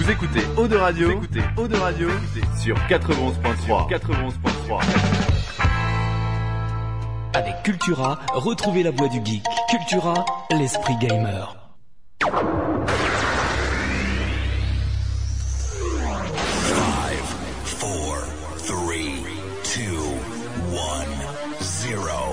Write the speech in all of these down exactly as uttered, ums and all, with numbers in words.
écoutez Eau de Radio, vous écoutez Eau de Radio écoutez sur quatre-vingt-onze point trois. quatre-vingt-onze point trois. Avec Cultura, retrouvez la voix du geek. Cultura, l'esprit gamer. five, four, three, two, one, zero.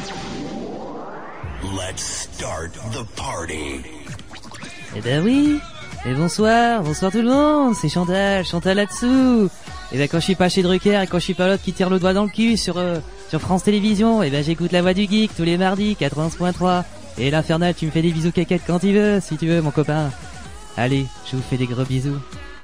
Let's start the party. Eh ben oui. Et bonsoir, bonsoir tout le monde, c'est Chantal, Chantal là-dessous. Et ben quand je suis pas chez Drucker et quand je suis pas l'autre qui tire le doigt dans le cul sur euh, sur France Télévisions, et ben j'écoute la voix du geek tous les mardis, quatre-vingt-onze point trois. Et l'Infernal, tu me fais des bisous caquettes quand tu veux, si tu veux mon copain. Allez, je vous fais des gros bisous.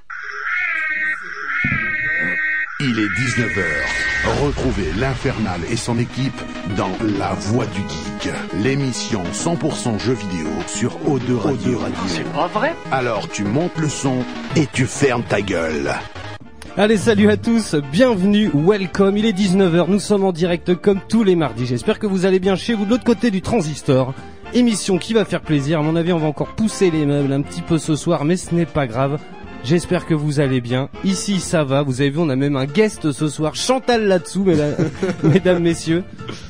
Il est dix-neuf heures. Retrouvez l'Infernal et son équipe dans La Voix du Geek, l'émission cent pour cent jeux vidéo sur O deux Radio. C'est pas vrai? Alors tu montes le son et tu fermes ta gueule. Allez, salut à tous, bienvenue, welcome, il est dix-neuf heures, nous sommes en direct comme tous les mardis. J'espère que vous allez bien chez vous de l'autre côté du transistor. Émission qui va faire plaisir, à mon avis on va encore pousser les meubles un petit peu ce soir, mais ce n'est pas grave. J'espère que vous allez bien. Ici, ça va. Vous avez vu, on a même un guest ce soir. Chantal là-dessous, mesdames, mesdames messieurs.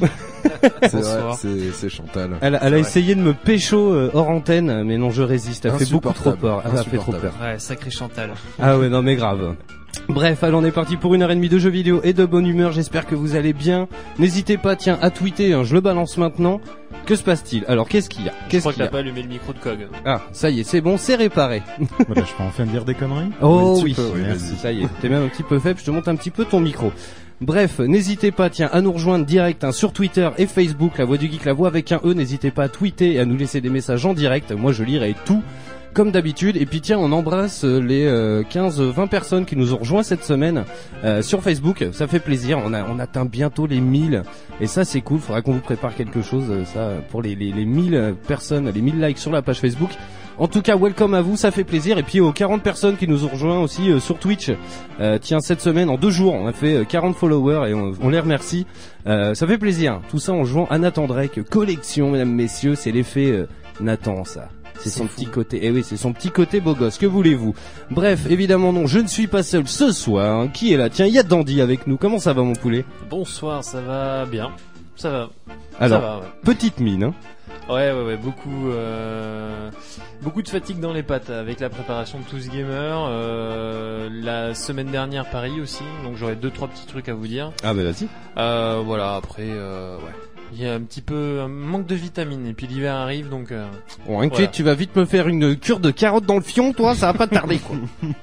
C'est vrai, c'est, c'est Chantal. Elle, elle a essayé de me pécho euh, hors antenne, mais non, je résiste. Elle fait beaucoup trop peur. Elle a fait trop peur. Ouais, sacré Chantal. Ah ouais, non mais grave. Bref, allez, on est parti pour une heure et demie de jeux vidéo et de bonne humeur. J'espère que vous allez bien. N'hésitez pas, tiens, à tweeter. Hein, je le balance maintenant. Que se passe-t-il? Alors, qu'est-ce qu'il y a? Qu'est-ce Je crois qu'il y a que t'as pas allumé le micro de Cog. Ah, ça y est, c'est bon, c'est réparé. Voilà, je peux enfin dire des conneries? Oh oui, peux, oui, oui, merci. Ça y est, t'es même un petit peu faible, je te monte un petit peu ton micro. Bref, n'hésitez pas, tiens, à nous rejoindre direct hein, sur Twitter et Facebook, La Voix du Geek, la voix avec un E. N'hésitez pas à tweeter et à nous laisser des messages en direct. Moi, je lirai tout. Comme d'habitude, et puis tiens, on embrasse les euh, quinze vingt personnes qui nous ont rejoints cette semaine euh, sur Facebook, ça fait plaisir, on a on atteint bientôt les mille, et ça c'est cool, faudra qu'on vous prépare quelque chose, ça, pour les, les, les mille personnes, les mille likes sur la page Facebook. En tout cas, welcome à vous, ça fait plaisir, et puis aux quarante personnes qui nous ont rejoints aussi euh, sur Twitch, euh, tiens, cette semaine, en deux jours, on a fait quarante followers, et on, on les remercie, euh, ça fait plaisir, tout ça en jouant à Nathan Drake, collection, mesdames, messieurs, c'est l'effet euh, Nathan, ça. C'est son petit côté, eh oui, c'est son petit côté beau gosse, que voulez-vous? Bref, évidemment non, je ne suis pas seul ce soir, hein. Qui est là? Tiens, il y a Dandy avec nous, comment ça va mon poulet? Bonsoir, ça va bien, ça va. Alors, ça va, ouais. Petite mine, hein. Ouais, ouais, ouais, beaucoup, euh, beaucoup de fatigue dans les pattes avec la préparation de Tous Gamer, euh, la semaine dernière Paris aussi, donc j'aurais deux, trois petits trucs à vous dire. Ah bah vas-y. Euh, voilà, après, euh, ouais. Il y a un petit peu un manque de vitamines et puis l'hiver arrive donc. Euh, bon, inquiète, voilà. Tu vas vite me faire une cure de carottes dans le fion, toi, ça va pas tarder quoi.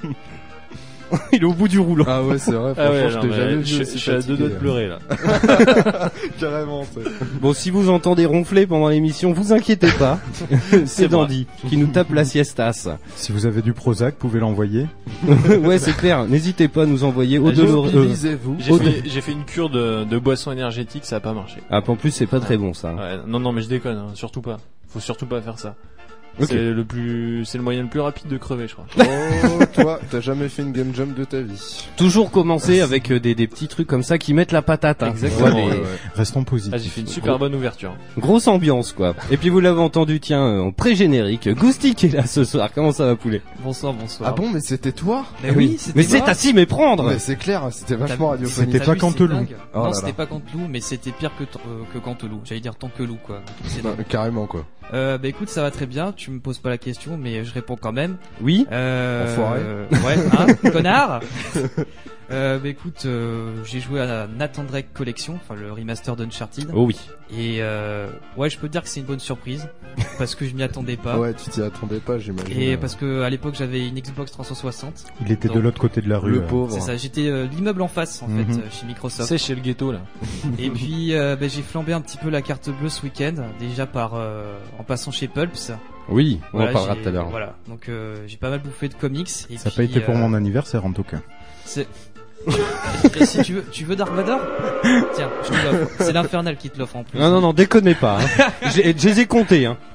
Il est au bout du rouleau. Ah ouais, c'est vrai, franchement, ah ouais, je non, t'ai jamais vu. Je, je suis à deux doigts de pleurer là. Carrément, c'est... Bon, si vous entendez ronfler pendant l'émission, vous inquiétez pas. C'est, c'est Dandy qui nous tape la siestas. Si vous avez du Prozac, vous pouvez l'envoyer. Ouais, c'est clair. N'hésitez pas à nous envoyer au dolor. Mobilisez-vous. J'ai fait, j'ai fait une cure de, de boissons énergétiques, ça a pas marché. Ah, en plus, c'est pas très bon ça. Ouais, non, non, mais je déconne, hein, surtout pas. Faut surtout pas faire ça. Okay. C'est le plus, c'est le moyen le plus rapide de crever, je crois. Oh, toi, t'as jamais fait une game jump de ta vie. Toujours commencer avec euh, des, des petits trucs comme ça qui mettent la patate. Hein. Exactement. Ouais, ouais, ouais. Restons positifs. Ah, j'ai fait une super bonne ouverture. Grosse ambiance, quoi. Et puis vous l'avez entendu, tiens, euh, en pré-générique, Gousty qui est là ce soir. Comment ça va, poulet? Bonsoir, bonsoir. Ah bon, mais c'était toi? Mais oui, c'était mais c'est moi. à s'y méprendre. Mais c'est clair, c'était vachement radiophonique. C'était pas Canteloup. Oh non, là c'était là. pas Canteloup, mais c'était pire que, euh, que Canteloup. J'allais dire Tanqueloup, quoi. C'est Bah, carrément, quoi. Euh, bah écoute, ça va très bien, tu me poses pas la question, mais je réponds quand même. Oui. Euh, Enfoiré. euh, ouais, hein, connard. Euh, bah écoute, euh, j'ai joué à Nathan Drake Collection, enfin le remaster d'Uncharted. Oh oui. Et euh, ouais, je peux te dire que c'est une bonne surprise parce que je m'y attendais pas. Ouais, tu t'y attendais pas, j'imagine. Et parce que à l'époque j'avais une Xbox trois cent soixante. Il était Donc, de l'autre côté de la rue. Le euh. pauvre. C'est ça, j'étais euh, l'immeuble en face en Mhm. fait, euh, chez Microsoft. C'est chez le ghetto là. Et puis euh, bah, j'ai flambé un petit peu la carte bleue ce week-end, déjà par euh, en passant chez Pulps. Oui, on Voilà, en parlera j'ai- tout à l'heure. Voilà, donc euh, j'ai pas mal bouffé de comics. Et Ça n'a puis, pas été pour euh, mon anniversaire en tout cas. C'est... Et si tu veux, tu veux Dark Vador? Tiens, je te l'offre. C'est l'Infernal qui te l'offre en plus. Non, non, non, déconnez pas. Hein. j'ai, je les ai comptés. Hein.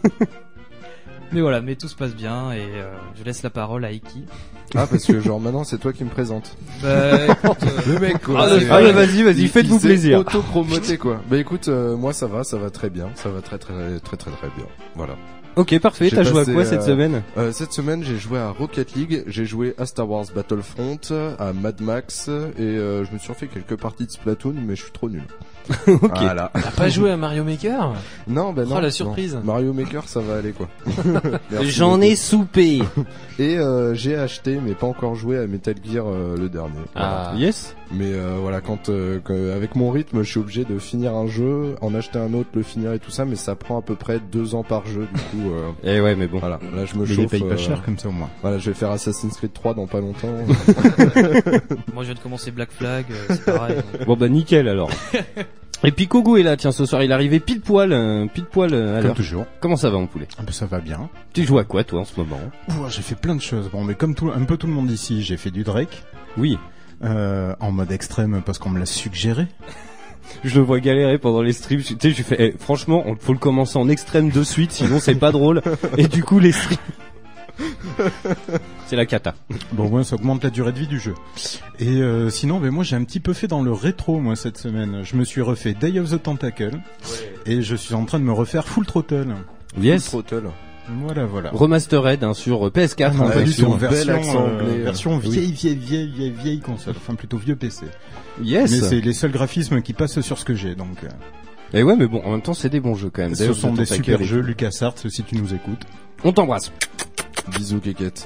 Mais voilà, mais tout se passe bien et euh, je laisse la parole à Iki. Ah, parce que genre maintenant c'est toi qui me présente. Bah écoute, euh, Le mec, quoi. Ah, C'est- ah, bah, vas-y, vas-y, il- faites-vous il s'est plaisir. auto-promoté, quoi. Bah écoute, euh, moi ça va, ça va très bien. Ça va très très très très très très bien. Voilà. Ok, parfait. J'ai T'as joué à passé, quoi cette euh, semaine? euh, Cette semaine, j'ai joué à Rocket League, j'ai joué à Star Wars Battlefront, à Mad Max, et euh, je me suis refait quelques parties de Splatoon, mais je suis trop nul. Ok. Voilà. T'as pas joué à Mario Maker? Non, ben non. Oh la non. surprise. Mario Maker, ça va aller quoi. Merci J'en beaucoup. ai soupé. Et euh, j'ai acheté, mais pas encore joué à Metal Gear euh, le dernier. Ah. Yes. Mais euh, voilà, quand, euh, que- avec mon rythme, je suis obligé de finir un jeu, en acheter un autre, le finir et tout ça, mais ça prend à peu près deux ans par jeu. Du coup, euh, Eh ouais, mais bon. voilà, là je me Mais il chauffe. les paye pas euh, cher comme ça au moins. Voilà, je vais faire Assassin's Creed trois dans pas longtemps. Moi, je viens de commencer Black Flag, euh, c'est pareil. donc. Bon bah nickel alors. Et puis Kogo est là, tiens, ce soir il est arrivé pile poil, euh, pile poil euh, à Comme l'heure. toujours. Comment ça va mon poulet? Ah ben, ça va bien. Tu joues à quoi toi en ce moment? Ouah, j'ai fait plein de choses. Bon, mais comme tout, un peu tout le monde ici, j'ai fait du Drake. Oui. Euh, en mode extrême parce qu'on me l'a suggéré. Je le vois galérer pendant les streams. Tu sais, je fais, eh, franchement, on faut le commencer en extrême de suite, sinon c'est pas drôle. Et du coup, les streams, c'est la cata. Bon, ouais, ça augmente la durée de vie du jeu. Et euh, sinon, ben moi, j'ai un petit peu fait dans le rétro, moi, cette semaine. Je me suis refait Day of the Tentacle. Et je suis en train de me refaire Full Throttle. Yes. Full Throttle. Voilà, voilà. Remastered hein, sur P S quatre. Non, hein, pas du version- tout. Version, bel accent euh, anglais. version Oui. vieille, vieille, vieille, vieille, vieille console. Enfin, plutôt vieux P C. Yes. Mais c'est les seuls graphismes qui passent sur ce que j'ai, donc. euh, Et ouais, mais bon, en même temps, c'est des bons jeux quand même. Ce Day of the sont des Tentacle super et- jeux, LucasArts, si tu nous écoutes. On t'embrasse. Bisous, Kékette.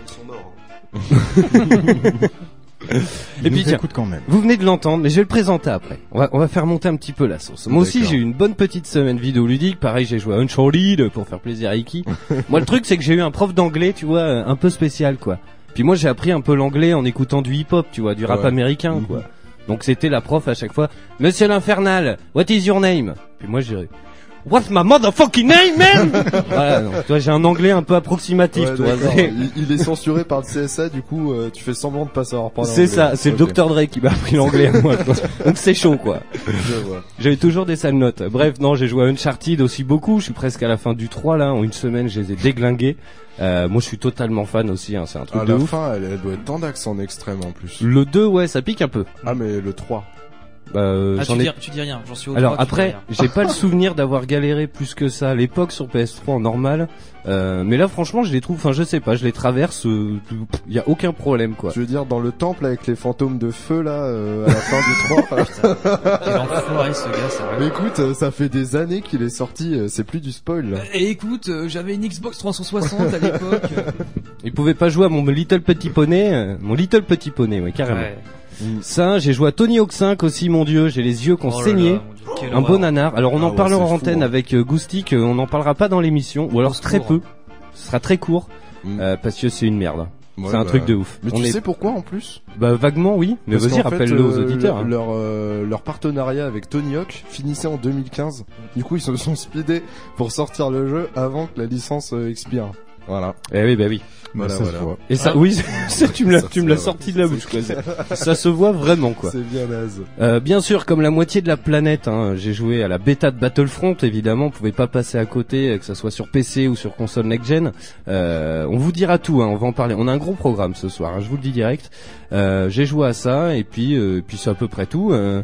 Et puis nous tiens, écoute quand même. vous venez de l'entendre, mais je vais le présenter après. On va, on va faire monter un petit peu la sauce. Moi aussi, D'accord. j'ai eu une bonne petite semaine vidéoludique. Pareil, j'ai joué à Uncharted pour faire plaisir à Iki. Moi, le truc, c'est que j'ai eu un prof d'anglais, tu vois, un peu spécial, quoi. Puis moi, j'ai appris un peu l'anglais en écoutant du hip-hop, tu vois, du rap Ouais. américain, quoi. Donc c'était la prof à chaque fois. Monsieur l'Infernal, what is your name? Puis moi, je dirais, what's my motherfucking name, man? Voilà, donc, tu vois, j'ai un anglais un peu approximatif, Ouais, tu vois. d'accord. c'est- il, il est censuré par le C S A, du coup, euh, tu fais semblant de pas savoir parler C'est anglais. ça, c'est le Ok. docteur Dre qui m'a appris l'anglais à moi, quoi. Donc c'est chaud, quoi. Je vois. J'avais toujours des sales notes. Bref, non, j'ai joué à Uncharted aussi beaucoup. Je suis presque à la fin du trois, là. En une semaine, je les ai déglingués. Euh, moi, je suis totalement fan aussi, hein. C'est un truc À de la ouf. fin, elle, elle doit être tendax en extrême en plus. Le deux, ouais, ça pique un peu. Ah, mais le trois. Bah, euh, Ah, j'en tu, ai... dis, tu dis rien, j'en suis au Alors trois, tu dis après, rien. j'ai pas le souvenir d'avoir galéré plus que ça à l'époque sur P S trois en normal. Euh, mais là, franchement, je les trouve, enfin, je sais pas, je les traverse, il y a aucun problème, quoi. Tu veux dire dans le temple avec les fantômes de feu là, euh, à la fin du trois. Quel enfoiré ce gars, c'est vrai. Mais écoute, euh, ça fait des années qu'il est sorti, euh, c'est plus du spoil là. Et écoute, euh, j'avais une Xbox trois cent soixante à l'époque. Il pouvait pas jouer à mon Little Petit Poney, euh, mon Little Petit Poney, ouais, carrément. Ouais. Ça, j'ai joué à Tony Hawk cinq aussi, mon dieu, j'ai les yeux qui ont Oh là saigné. là, mon Dieu, quelle Un horreur. bon nanar. Alors on Ah en ouais, parlera en c'est fou, antenne hein. avec euh, Goustic, euh, on n'en parlera pas dans l'émission, ou alors Au très secours. peu. Ce sera très court, Mm. euh, parce que c'est une merde. Ouais, c'est un bah, truc de ouf. Mais on tu est... sais pourquoi en plus? Bah vaguement oui, mais Parce vas-y qu'en fait, rappelle-le aux euh, auditeurs. le- hein. Leur, euh, leur partenariat avec Tony Hawk finissait en deux mille quinze. Du coup, ils se sont speedés pour sortir le jeu avant que la licence euh, expire. Voilà. Eh oui, bah oui. Voilà, ça se voilà. voit. Et ça, Ah. oui, ça, tu me l'as, Ça, tu me c'est l'as vrai. sorti de la bouche, quoi. C'est- Ça se voit vraiment, quoi. C'est bien naze. Euh, bien sûr, comme la moitié de la planète, hein, j'ai joué à la bêta de Battlefront, évidemment, on pouvait pas passer à côté, euh, que ça soit sur P C ou sur console next-gen. Euh, on vous dira tout, hein, on va en parler. On a un gros programme ce soir, hein, je vous le dis direct. Euh, j'ai joué à ça, et puis, euh, puis c'est à peu près tout. Euh,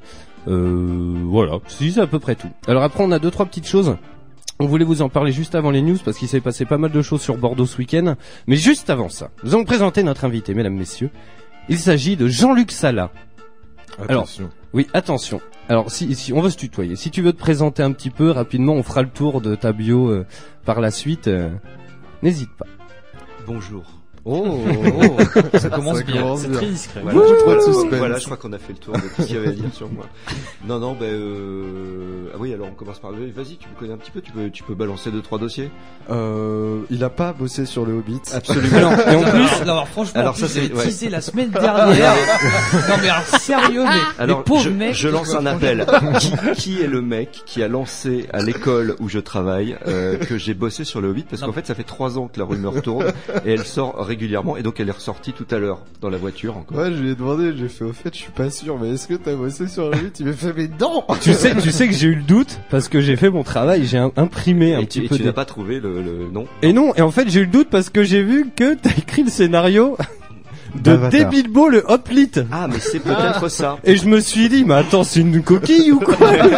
euh, voilà, si, c'est à peu près tout. Alors après, on a deux, trois petites choses. On voulait vous en parler juste avant les news parce qu'il s'est passé pas mal de choses sur Bordeaux ce week-end. Mais juste avant ça, nous allons présenter notre invité, mesdames, messieurs. Il s'agit de Jean-Luc Sala. Alors, Attention. Oui, attention. Alors, si, si on va se tutoyer. Si tu veux te présenter un petit peu rapidement, on fera le tour de ta bio euh, par la suite. euh, N'hésite pas. Bonjour. Oh, oh, ça commence Ça bien. commence C'est bien. très discret. Voilà, Beaucoup je, trop de voilà, suspense. voilà, je crois qu'on a fait le tour de tout ce qu'il y avait à dire sur moi. Non, non, ben euh... ah oui, alors on commence par. Vas-y, tu me connais un petit peu, tu peux, tu peux balancer deux trois dossiers. Euh, il a pas bossé sur le Hobbit. Absolument. Alors, et en plus, Alors, alors, franchement, Alors en ça, plus, c'est- j'avais ouais. teasé la semaine dernière. Non mais alors sérieux, mais Alors, les pauvres je, mecs. je lance un appel. qui, qui est le mec qui a lancé à l'école où je travaille euh, que j'ai bossé sur le Hobbit parce Non. qu'en fait ça fait trois ans que la rumeur tourne et elle sort régulièrement et donc elle est ressortie tout à l'heure dans la voiture encore. Ouais, je lui ai demandé, j'ai fait au fait, je suis pas sûr, mais est-ce que t'as bossé sur le Hobbit? Il m'a fait, mais non! tu sais, tu sais que j'ai eu le doute parce que j'ai fait mon travail, j'ai un- imprimé un et petit tu, et peu. tu de- n'as pas trouvé le, le nom. Et non, et en fait j'ai eu le doute parce que j'ai vu que t'as écrit le scénario de Débilbo le Hoplit. Ah, mais c'est peut-être ça. Et je me suis dit, mais attends, c'est une coquille ou quoi?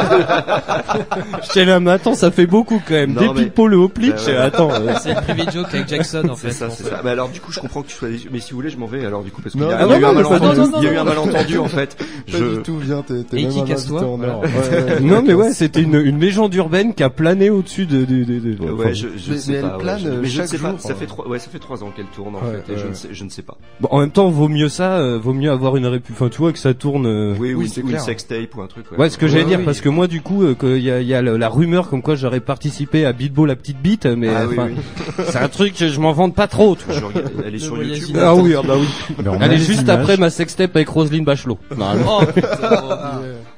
J'étais là, mais attends, ça fait beaucoup quand même. Débilbo le Hoplit, bah, ouais. Attends. C'est une private joke avec Jackson en fait. C'est ça, c'est ça. Mais alors du coup, je comprends que tu sois, mais si vous voulez, je m'en vais alors du coup parce qu'il Non, y a, ah il y a eu non, un non, malentendu. non, non, Il y a eu un non. malentendu en fait. Pas Je... du tout, viens, t'es, t'es Et même qui un casse-toi invité en or. Voilà. Ouais, ouais, Non, mais ouais, c'était une, une légende urbaine qui a plané au-dessus de, de, de, de... Ouais, je, je mais, sais mais pas. elle plane ouais, je... mais je chaque sais jour. pas. Ça fait trois, ouais, ça fait trois ans qu'elle tourne en Ouais, fait, et ouais. je ne sais, je ne sais pas. Bon, en même temps, vaut mieux ça, euh, vaut mieux avoir une répu, enfin, tu vois, que ça tourne. Euh... Oui, oui, c'est ou une clair. sextape ou un truc. Ouais, Ouais, ce que ouais, j'allais ouais, dire, oui. parce que moi, du coup, euh, qu'il y a, il y a le- la rumeur comme quoi j'aurais participé à Bilbo la petite bite, mais Ah oui, enfin, oui. c'est un truc que je m'en vante pas trop. Tu vois. Je regarde, elle est sur voyage YouTube. Ah oui, ah bah oui. Mais on a Elle est les juste images. après ma sextape avec Roselyne Bachelot. Normalement. Oh putain.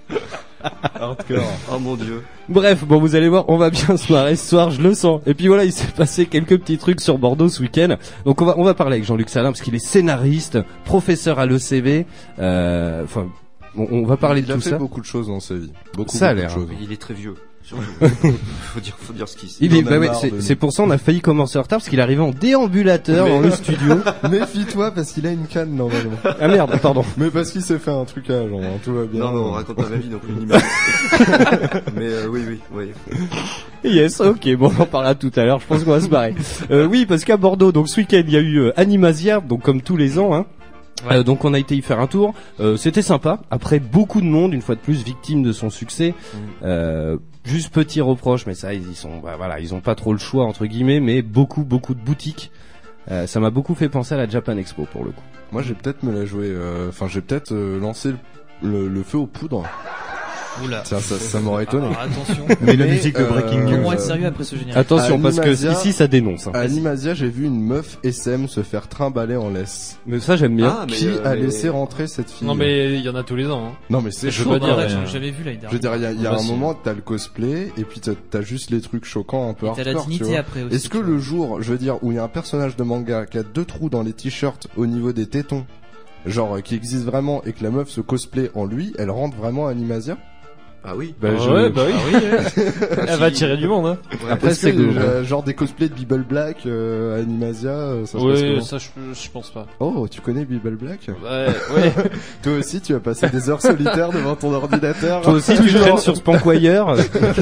Hardcore. Oh mon dieu. Bref, bon, vous allez voir, on va bien se marrer ce soir, je le sens. Et puis voilà, il s'est passé quelques petits trucs sur Bordeaux ce week-end. Donc on va, on va parler avec Jean-Luc Salin parce qu'il est scénariste, professeur à l'E C V. Euh, enfin, on, on va parler Il de a tout fait ça. beaucoup de choses dans sa vie. Beaucoup, Ça a beaucoup l'air, de choses. Il est très vieux. Surtout. faut dire, faut dire ce qu'il. Il Il est, en a bah ouais, marre c'est, de nous. c'est pour ça on a failli commencer en retard parce qu'il est arrivé en déambulateur dans le studio. Méfie-toi parce qu'il a une canne normalement. Ah merde, pardon. Mais parce qu'il s'est fait un trucage, genre, tout va bien. Non, non, on raconte pas ma vie, donc une image. Mais euh, oui, oui, oui. Yes, ok, bon, on en parlera tout à l'heure, je pense qu'on va se barrer. Euh, oui, parce qu'à Bordeaux, donc ce week-end, il y a eu euh, Animasia, donc comme tous les ans, hein. Ouais. Euh, donc on a été y faire un tour, euh, c'était sympa, après beaucoup de monde, une fois de plus, victime de son succès. Euh, juste petit reproche, mais ça, ils y sont, bah, voilà, ils ont pas trop le choix, entre guillemets, mais beaucoup, beaucoup de boutiques. Euh, ça m'a beaucoup fait penser à la Japan Expo, pour le coup. Moi, j'ai peut-être me la jouer, euh, enfin, j'ai peut-être euh, lancé le, le, le feu aux poudres. Oula. Tiens, ça, ça m'aurait étonné. Alors, attention. Mais la Mais, musique de euh, Breaking News. Comment être sérieux après ce générique? Attention, parce que Animasia- ici, ça dénonce. Hein. À Animasia, j'ai vu une meuf S M se faire trimballer en laisse. Mais ça, j'aime bien. Ah, mais, Qui euh, a mais- laissé rentrer cette fille? Non mais il y en a tous les ans. Hein. Non, mais c'est Je chaud. veux pas dire, Ouais, euh, j'en ai jamais vu l'année Je veux dernière. dire, il y a, il y a Bah, un si. moment, t'as le cosplay, et puis t'as, t'as juste les trucs choquants un peu Et t'as la hardcore, tu dignité vois. après aussi. Est-ce que tu le vois. jour, je veux dire, où il y a un personnage de manga qui a deux trous dans les t-shirts au niveau des tétons, genre, euh, qui existe vraiment, et que la meuf se cosplay en lui, elle rentre vraiment à Animasia? Ah oui. Bah, Ah je- ouais, bah oui. Elle va tirer du monde. Hein. Après, Est-ce c'est que, que- euh, genre des cosplays de Bible Black euh, à Animasia, euh, ça se passe Oui, comment ça je, je pense pas. Oh, tu connais Bible Black? Ouais, ouais. Toi aussi, tu as passé des heures solitaires devant ton ordinateur. Toi aussi, tu traînes sur Spankwire.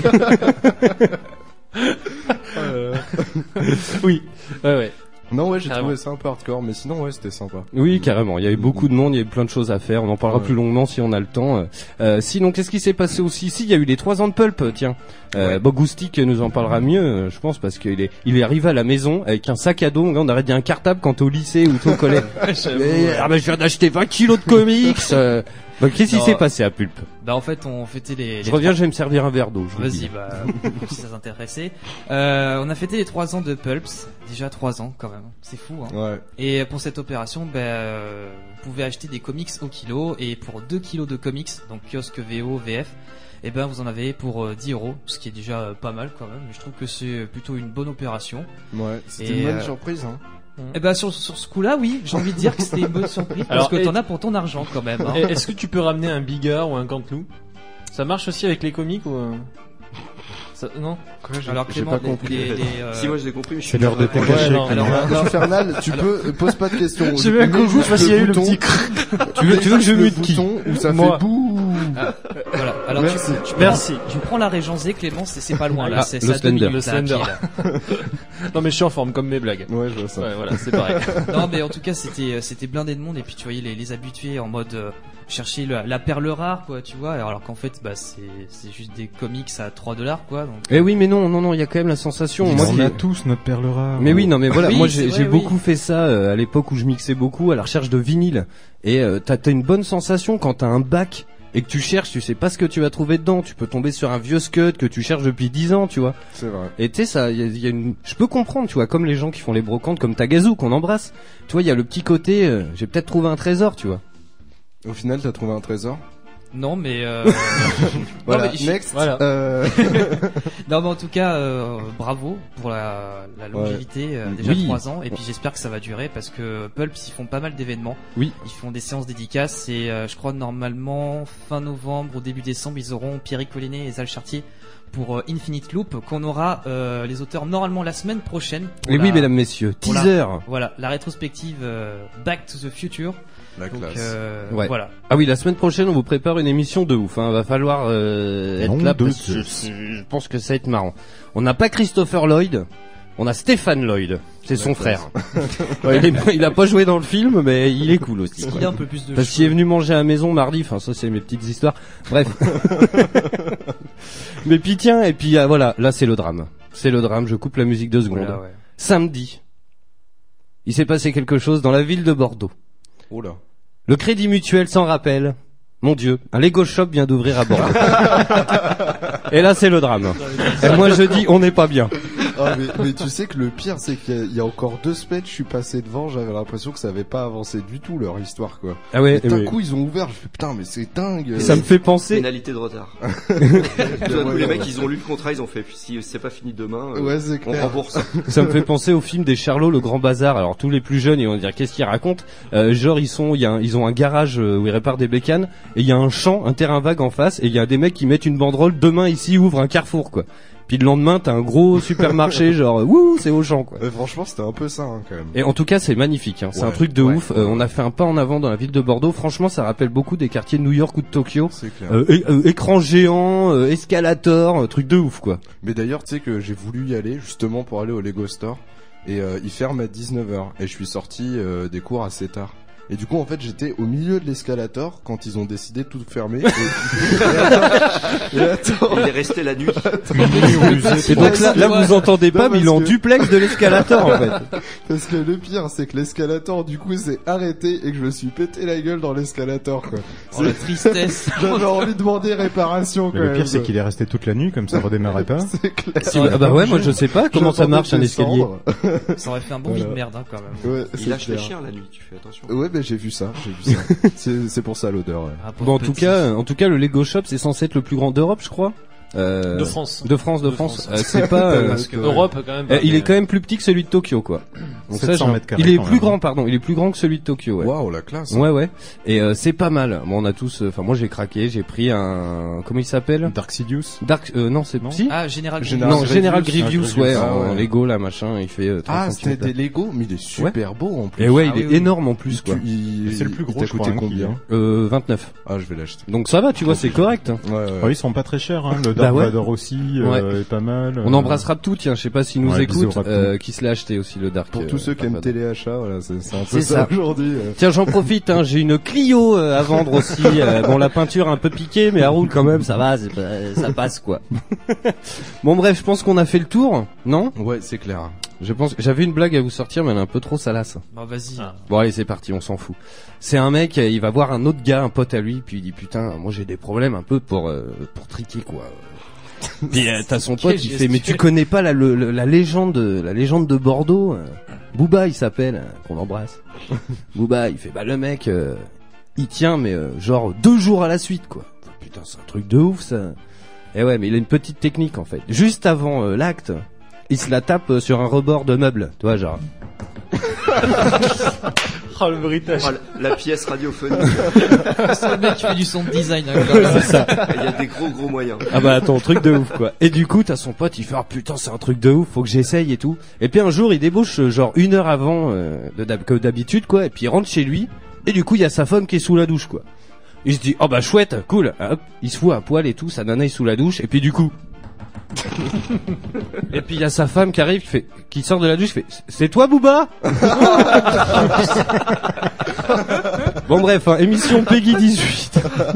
Oui. Ouais, ouais. Non, ouais, j'ai Carrément. trouvé ça un peu hardcore, mais sinon, ouais, c'était sympa. Oui, carrément. Il y avait beaucoup de monde, il y avait plein de choses à faire. On en parlera Ouais. plus longuement si on a le temps. Euh, sinon, qu'est-ce qui s'est passé aussi ici? Il y a eu les trois ans de Pulp, tiens. Euh, Ouais. Bogoustic nous en parlera mieux, euh, je pense, parce qu'il est, il est arrivé à la maison avec un sac à dos. On aurait dit un cartable quand t'es au lycée ou t'es au collège. Mais, ah bah, je viens d'acheter vingt kilos de comics. euh. Bah, qu'est-ce qui Non. s'est passé à Pulp? Bah en fait on fêtait les. les Je reviens, je vais me servir un verre d'eau. je vous le Vas-y, dis. bah, si ça s'intéressait. Euh, on a fêté les trois ans de Pulps. Déjà trois ans, quand même. C'est fou, hein. Ouais. Et pour cette opération, ben, euh, vous pouvez acheter des comics au kilo. Et pour deux kilos de comics, donc kiosque V O, V F, et ben, vous en avez pour euh, dix euros. Ce qui est déjà euh, pas mal, quand même. Mais je trouve que c'est plutôt une bonne opération. Ouais, c'était Et, une bonne euh, surprise, hein. Et ben, sur, sur ce coup-là, oui, j'ai envie de dire que c'était une bonne surprise. Alors, parce que et- t'en as pour ton argent, quand même, hein. Et Est-ce que tu peux ramener un Bigard ou un Canteloup? Ça marche aussi avec les comics ou euh, ça, non? Alors, j'ai Clément, pas les- compris. les- les, euh, Si moi je l'ai compris, mais je C'est suis l'heure de pas- te cacher. Ouais, non, Clément. alors, Alors, Infernal, tu peux, euh, pose pas de questions. J'ai bien Mets compris, juste parce qu'il y a eu le bouton- petit Tu veux, tu veux que je le mute qui? bouton où ça Moi. fait bouh. Voilà. Alors, Merci. tu, tu Merci. Prends, tu prends la Régenzé, Clément, c'est c'est pas loin, là. Ah, c'est le ça, deux Slender. minutes, Le là, à pied, Slender. là. Non mais je suis en forme comme mes blagues. Ouais, je vois ça. Ouais, voilà, c'est pareil. Non, mais en tout cas, c'était c'était blindé de monde et puis tu voyais les, les habitués en mode euh, chercher la, la perle rare, quoi, tu vois. Alors, alors qu'en fait, bah c'est c'est juste des comics à trois dollars, quoi. Donc Eh oui, mais non, non, non, il y a quand même la sensation. Moi, On qui- a tous notre perle rare. Mais oui, non, mais voilà, Oui, moi c'est j'ai vrai, j'ai oui. beaucoup fait ça euh, à l'époque où je mixais beaucoup à la recherche de vinyle. Et euh, t'as t'as une bonne sensation quand t'as un bac et que tu cherches, tu sais pas ce que tu vas trouver dedans. Tu peux tomber sur un vieux scud que tu cherches depuis dix ans, tu vois. C'est vrai. Et tu sais, ça, il y a, y a une, je peux comprendre, tu vois, comme les gens qui font les brocantes, comme Tagazu qu'on embrasse. Tu vois, il y a le petit côté, euh, j'ai peut-être trouvé un trésor, tu vois. Au final, t'as trouvé un trésor. non, mais euh, Voilà. mais je- Next. Voilà. Euh... non, mais en tout cas, euh, bravo pour la, la longévité. euh, déjà Oui. trois ans et puis j'espère que ça va durer parce que Pulps ils font pas mal d'événements. Oui. Ils font des séances dédicaces et euh, je crois normalement fin novembre ou début décembre ils auront Pierrick Collinet et Zal Chartier pour euh, Infinite Loop qu'on aura euh, les auteurs normalement la semaine prochaine. Et la, oui, mesdames, messieurs, teaser. La, voilà, la rétrospective euh, Back to the Future. La Donc, classe. euh, ouais. Voilà. Ah oui, la semaine prochaine, on vous prépare une émission de ouf. Hein. Va falloir euh, être là parce que je, je pense que ça va être marrant. On n'a pas Christopher Lloyd, on a Stéphane Lloyd. C'est son frère. ouais, il, est, il a pas joué dans le film, mais il est cool aussi. Il a un peu plus de Parce qu'il est venu manger à la maison mardi. Enfin, ça c'est mes petites histoires. Bref. mais puis tiens, et puis ah, voilà, là c'est le drame. C'est le drame. Je coupe la musique deux secondes. Voilà, ouais. Samedi, il s'est passé quelque chose dans la ville de Bordeaux. Oh là. Le Crédit Mutuel s'en rappelle. Mon Dieu, un Lego Shop vient d'ouvrir à Bordeaux. Et là, c'est le drame. Et moi, je dis, on n'est pas bien. Ah, mais, mais tu sais que le pire, c'est qu'il y a, il y a encore deux semaines, je suis passé devant, j'avais l'impression que ça avait pas avancé du tout leur histoire, quoi. Ah ouais. Et d'un oui. coup, ils ont ouvert. Je fais putain, mais c'est dingue. Ça me fait penser. Pénalité de retard. Tout d'un coup, les mecs, ils ont lu le contrat, ils ont fait. Si c'est pas fini demain, euh, ouais, c'est on clair. rembourse. Ça me fait penser au film des Charlots, le Grand Bazar. Alors tous les plus jeunes, ils vont dire qu'est-ce qu'ils racontent. Euh, genre ils sont, il y a, un, ils ont un garage où ils réparent des bécanes et il y a un champ, un terrain vague en face et il y a des mecs qui mettent une banderole. Demain ici ouvre un Carrefour, quoi. Puis le lendemain, t'as un gros supermarché, genre, wouh, c'est Auchan, quoi. Euh, franchement, c'était un peu ça, hein, quand même. Et en tout cas, c'est magnifique, hein. C'est ouais, un truc de ouais, ouf. ouais. Euh, on a fait un pas en avant dans la ville de Bordeaux. Franchement, ça rappelle beaucoup des quartiers de New York ou de Tokyo. C'est clair. Euh, é- euh, écran géant, euh, escalator, euh, truc de ouf, quoi. Mais d'ailleurs, tu sais que j'ai voulu y aller, justement, pour aller au Lego Store. Et euh, il ferme à dix-neuf heures. Et je suis sorti euh, des cours assez tard. Et du coup, en fait, j'étais au milieu de l'escalator quand ils ont décidé de tout fermer. Et, et attends, et attends. Il est resté la nuit. Et donc là, là vous entendez pas, Non, mais il est en parce que- duplex de l'escalator, en fait. Parce que le pire, c'est que l'escalator, du coup, s'est arrêté et que je me suis pété la gueule dans l'escalator, quoi. Oh, la tristesse. J'avais envie de demander réparation, Mais quand le même. pire, c'est qu'il est resté toute la nuit, comme ça redémarrait pas. C'est clair. Si, ah bah ouais, moi je sais pas comment ça J'entendais marche un escalier. descendre. Ça aurait fait un bon Voilà. vide de merde, hein, quand même. Ouais, Il c'est lâche les clair. chiens la nuit, tu fais attention. Ouais, mais j'ai vu ça, j'ai vu ça. c'est, c'est pour ça l'odeur, ouais. Ah, pauvre Bon, en tout petit. cas, en tout cas, le Lego Shop, c'est censé être le plus grand d'Europe, je crois. Euh, De France. De France, de, De France. France. Euh, c'est pas. euh, Parce que Europe quand même. euh, il mais- est quand même plus petit que celui de Tokyo, quoi. Donc ça, sept cents j'ai- mètres carrés, il est quand plus même. grand, pardon. Il est plus grand que celui de Tokyo, ouais. Waouh, la classe. Ouais, ouais. Et euh, c'est pas mal. Bon, on a tous. Enfin, moi, j'ai craqué. J'ai pris un. Comment il s'appelle? Dark Sidious. Dark. Euh, non, c'est Non. si. Ah, Général Général non, Grievous. Général Ah, Grievous, Grievous, ouais, ah, en ouais. Lego, là, machin. Il fait. Euh, trente Ah, c'était centimètres. des Lego, mais il est super beau en plus. Et ouais, Ah il oui, est oui. énorme en plus, quoi. Il, il, C'est le plus gros, il t'a je coûté crois, hein, combien? qui- Euh, vingt-neuf. Ah, je vais l'acheter. Donc ça va, tu vois, c'est correct. hein. Ouais, ouais. Oh, ils sont pas très chers, hein. Le Bah Dark ouais. Vador aussi, euh, est pas mal. On euh, embrassera tout, tiens, je sais pas s'il nous Ouais, écoute, bisous, Raptou. euh, qui se l'a acheté aussi le Dark. Pour euh, tous ceux qui aiment Dark Vador. téléachat, voilà, c'est, c'est un peu C'est ça, ça. aujourd'hui. euh. Tiens, j'en profite, hein, j'ai une Clio euh, à vendre aussi. euh, bon, la peinture un peu piquée, mais elle roule quand même, ça va, c'est pas- ça passe quoi. Bon, bref, je pense qu'on a fait le tour, non? Ouais, c'est clair. Je pense. J'avais une blague à vous sortir, mais elle est un peu trop salace. Bah, vas-y. Ah. Bon, allez, c'est parti, on s'en fout. C'est un mec, euh, il va voir un autre gars, un pote à lui, puis il dit putain, moi j'ai des problèmes un peu pour euh, pour triquer quoi. Puis euh, t'as son pote, il fait mais tu connais pas la le- le- la légende de- la légende de Bordeaux, euh, Booba il s'appelle, euh, qu'on embrasse. Booba, il fait bah le mec euh, il tient mais euh, genre deux jours à la suite quoi. Putain, c'est un truc de ouf ça. Et ouais, mais il a une petite technique en fait. Juste avant euh, l'acte, il se la tape euh, sur un rebord de meuble, tu vois genre. Oh le bruitage. Oh, la, la pièce radiophonique. C'est le mec qui fait du sound design, hein, quand même. C'est ça. Il y a des gros gros moyens. Ah bah attends, truc de ouf quoi. Et du coup t'as son pote, il fait ah putain c'est un truc de ouf, faut que j'essaye et tout. Et puis un jour il débouche euh, genre une heure avant euh, de d'hab- que d'habitude quoi. Et puis il rentre chez lui et du coup il y a sa femme qui est sous la douche quoi. Il se dit oh bah chouette, cool. Hop, il se fout à poil et tout, sa nana est sous la douche et puis du coup. Et puis il y a sa femme qui arrive, qui fait, qui sort de la douche, qui fait c'est toi Booba. Bon bref, hein, émission Peggy dix-huit.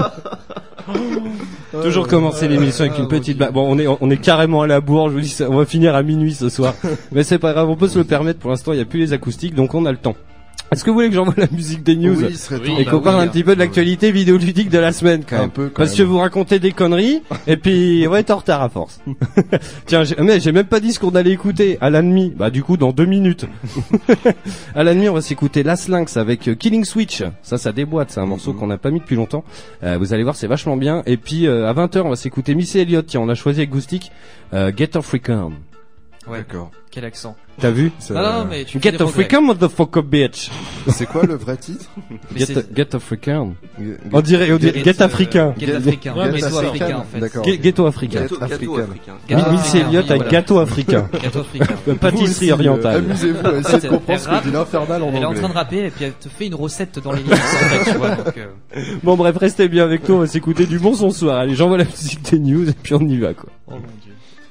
Toujours commencer l'émission avec une petite blague. Bon, on est on est carrément à la bourre. Je vous dis, ça, on va finir à minuit ce soir. Mais c'est pas grave, on peut se le permettre. Pour l'instant, il y a plus les acoustiques, donc on a le temps. Est-ce que vous voulez que j'envoie la musique des news Oui, il serait temps. et bah qu'on parle oui, un petit peu de l'actualité vidéoludique de la semaine quand Un même, peu, quand parce même. que vous racontez des conneries et puis on va être en retard à force. Tiens, j'ai, mais j'ai même pas dit ce qu'on allait écouter à l'ennemi. Bah du coup dans deux minutes. À l'ennemi, on va s'écouter Last Lynx avec euh, Killing Switch. Ça, ça déboîte. C'est un morceau qu'on n'a pas mis depuis longtemps. Euh, vous allez voir, c'est vachement bien. Et puis euh, à vingt heures, on va s'écouter Missy Elliott. Tiens, on l'a choisi avec Goustic. Euh, Get Off Freakin'. Ouais. D'accord. Quel accent? T'as vu? Non, non, mais tu Get African, motherfucker bitch. C'est quoi le vrai titre? Get, get African. On dirait, on dirait Get Africain. Get Africain. Get Ghetto Africain, africain, en fait. D'accord. Ghetto africain. Gâteau, gâteau africain. Missy Elliott avec gâteau africain. Gâteau africain. Pâtisserie orientale. Amusez-vous à essayer de comprendre ce que dit l'infernal en anglais. Elle est en train de rapper et puis elle te fait une recette dans les livres, en fait, tu vois. Donc, euh... Bon bref, restez bien avec nous, on va s'écouter du bon son soir. Allez, j'envoie la musique des news et puis on y va quoi. Oh mon dieu.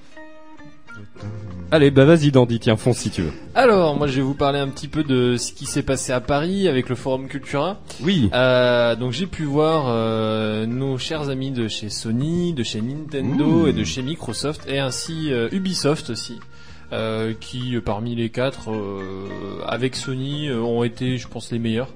Allez, bah vas-y Dandy, tiens, fonce si tu veux. Alors, moi je vais vous parler un petit peu de ce qui s'est passé à Paris avec le Forum Cultura. Oui. Euh, donc j'ai pu voir euh, nos chers amis de chez Sony, de chez Nintendo Mmh. et de chez Microsoft et ainsi euh, Ubisoft aussi. Euh, qui euh, parmi les quatre euh, avec Sony euh, ont été je pense les meilleurs.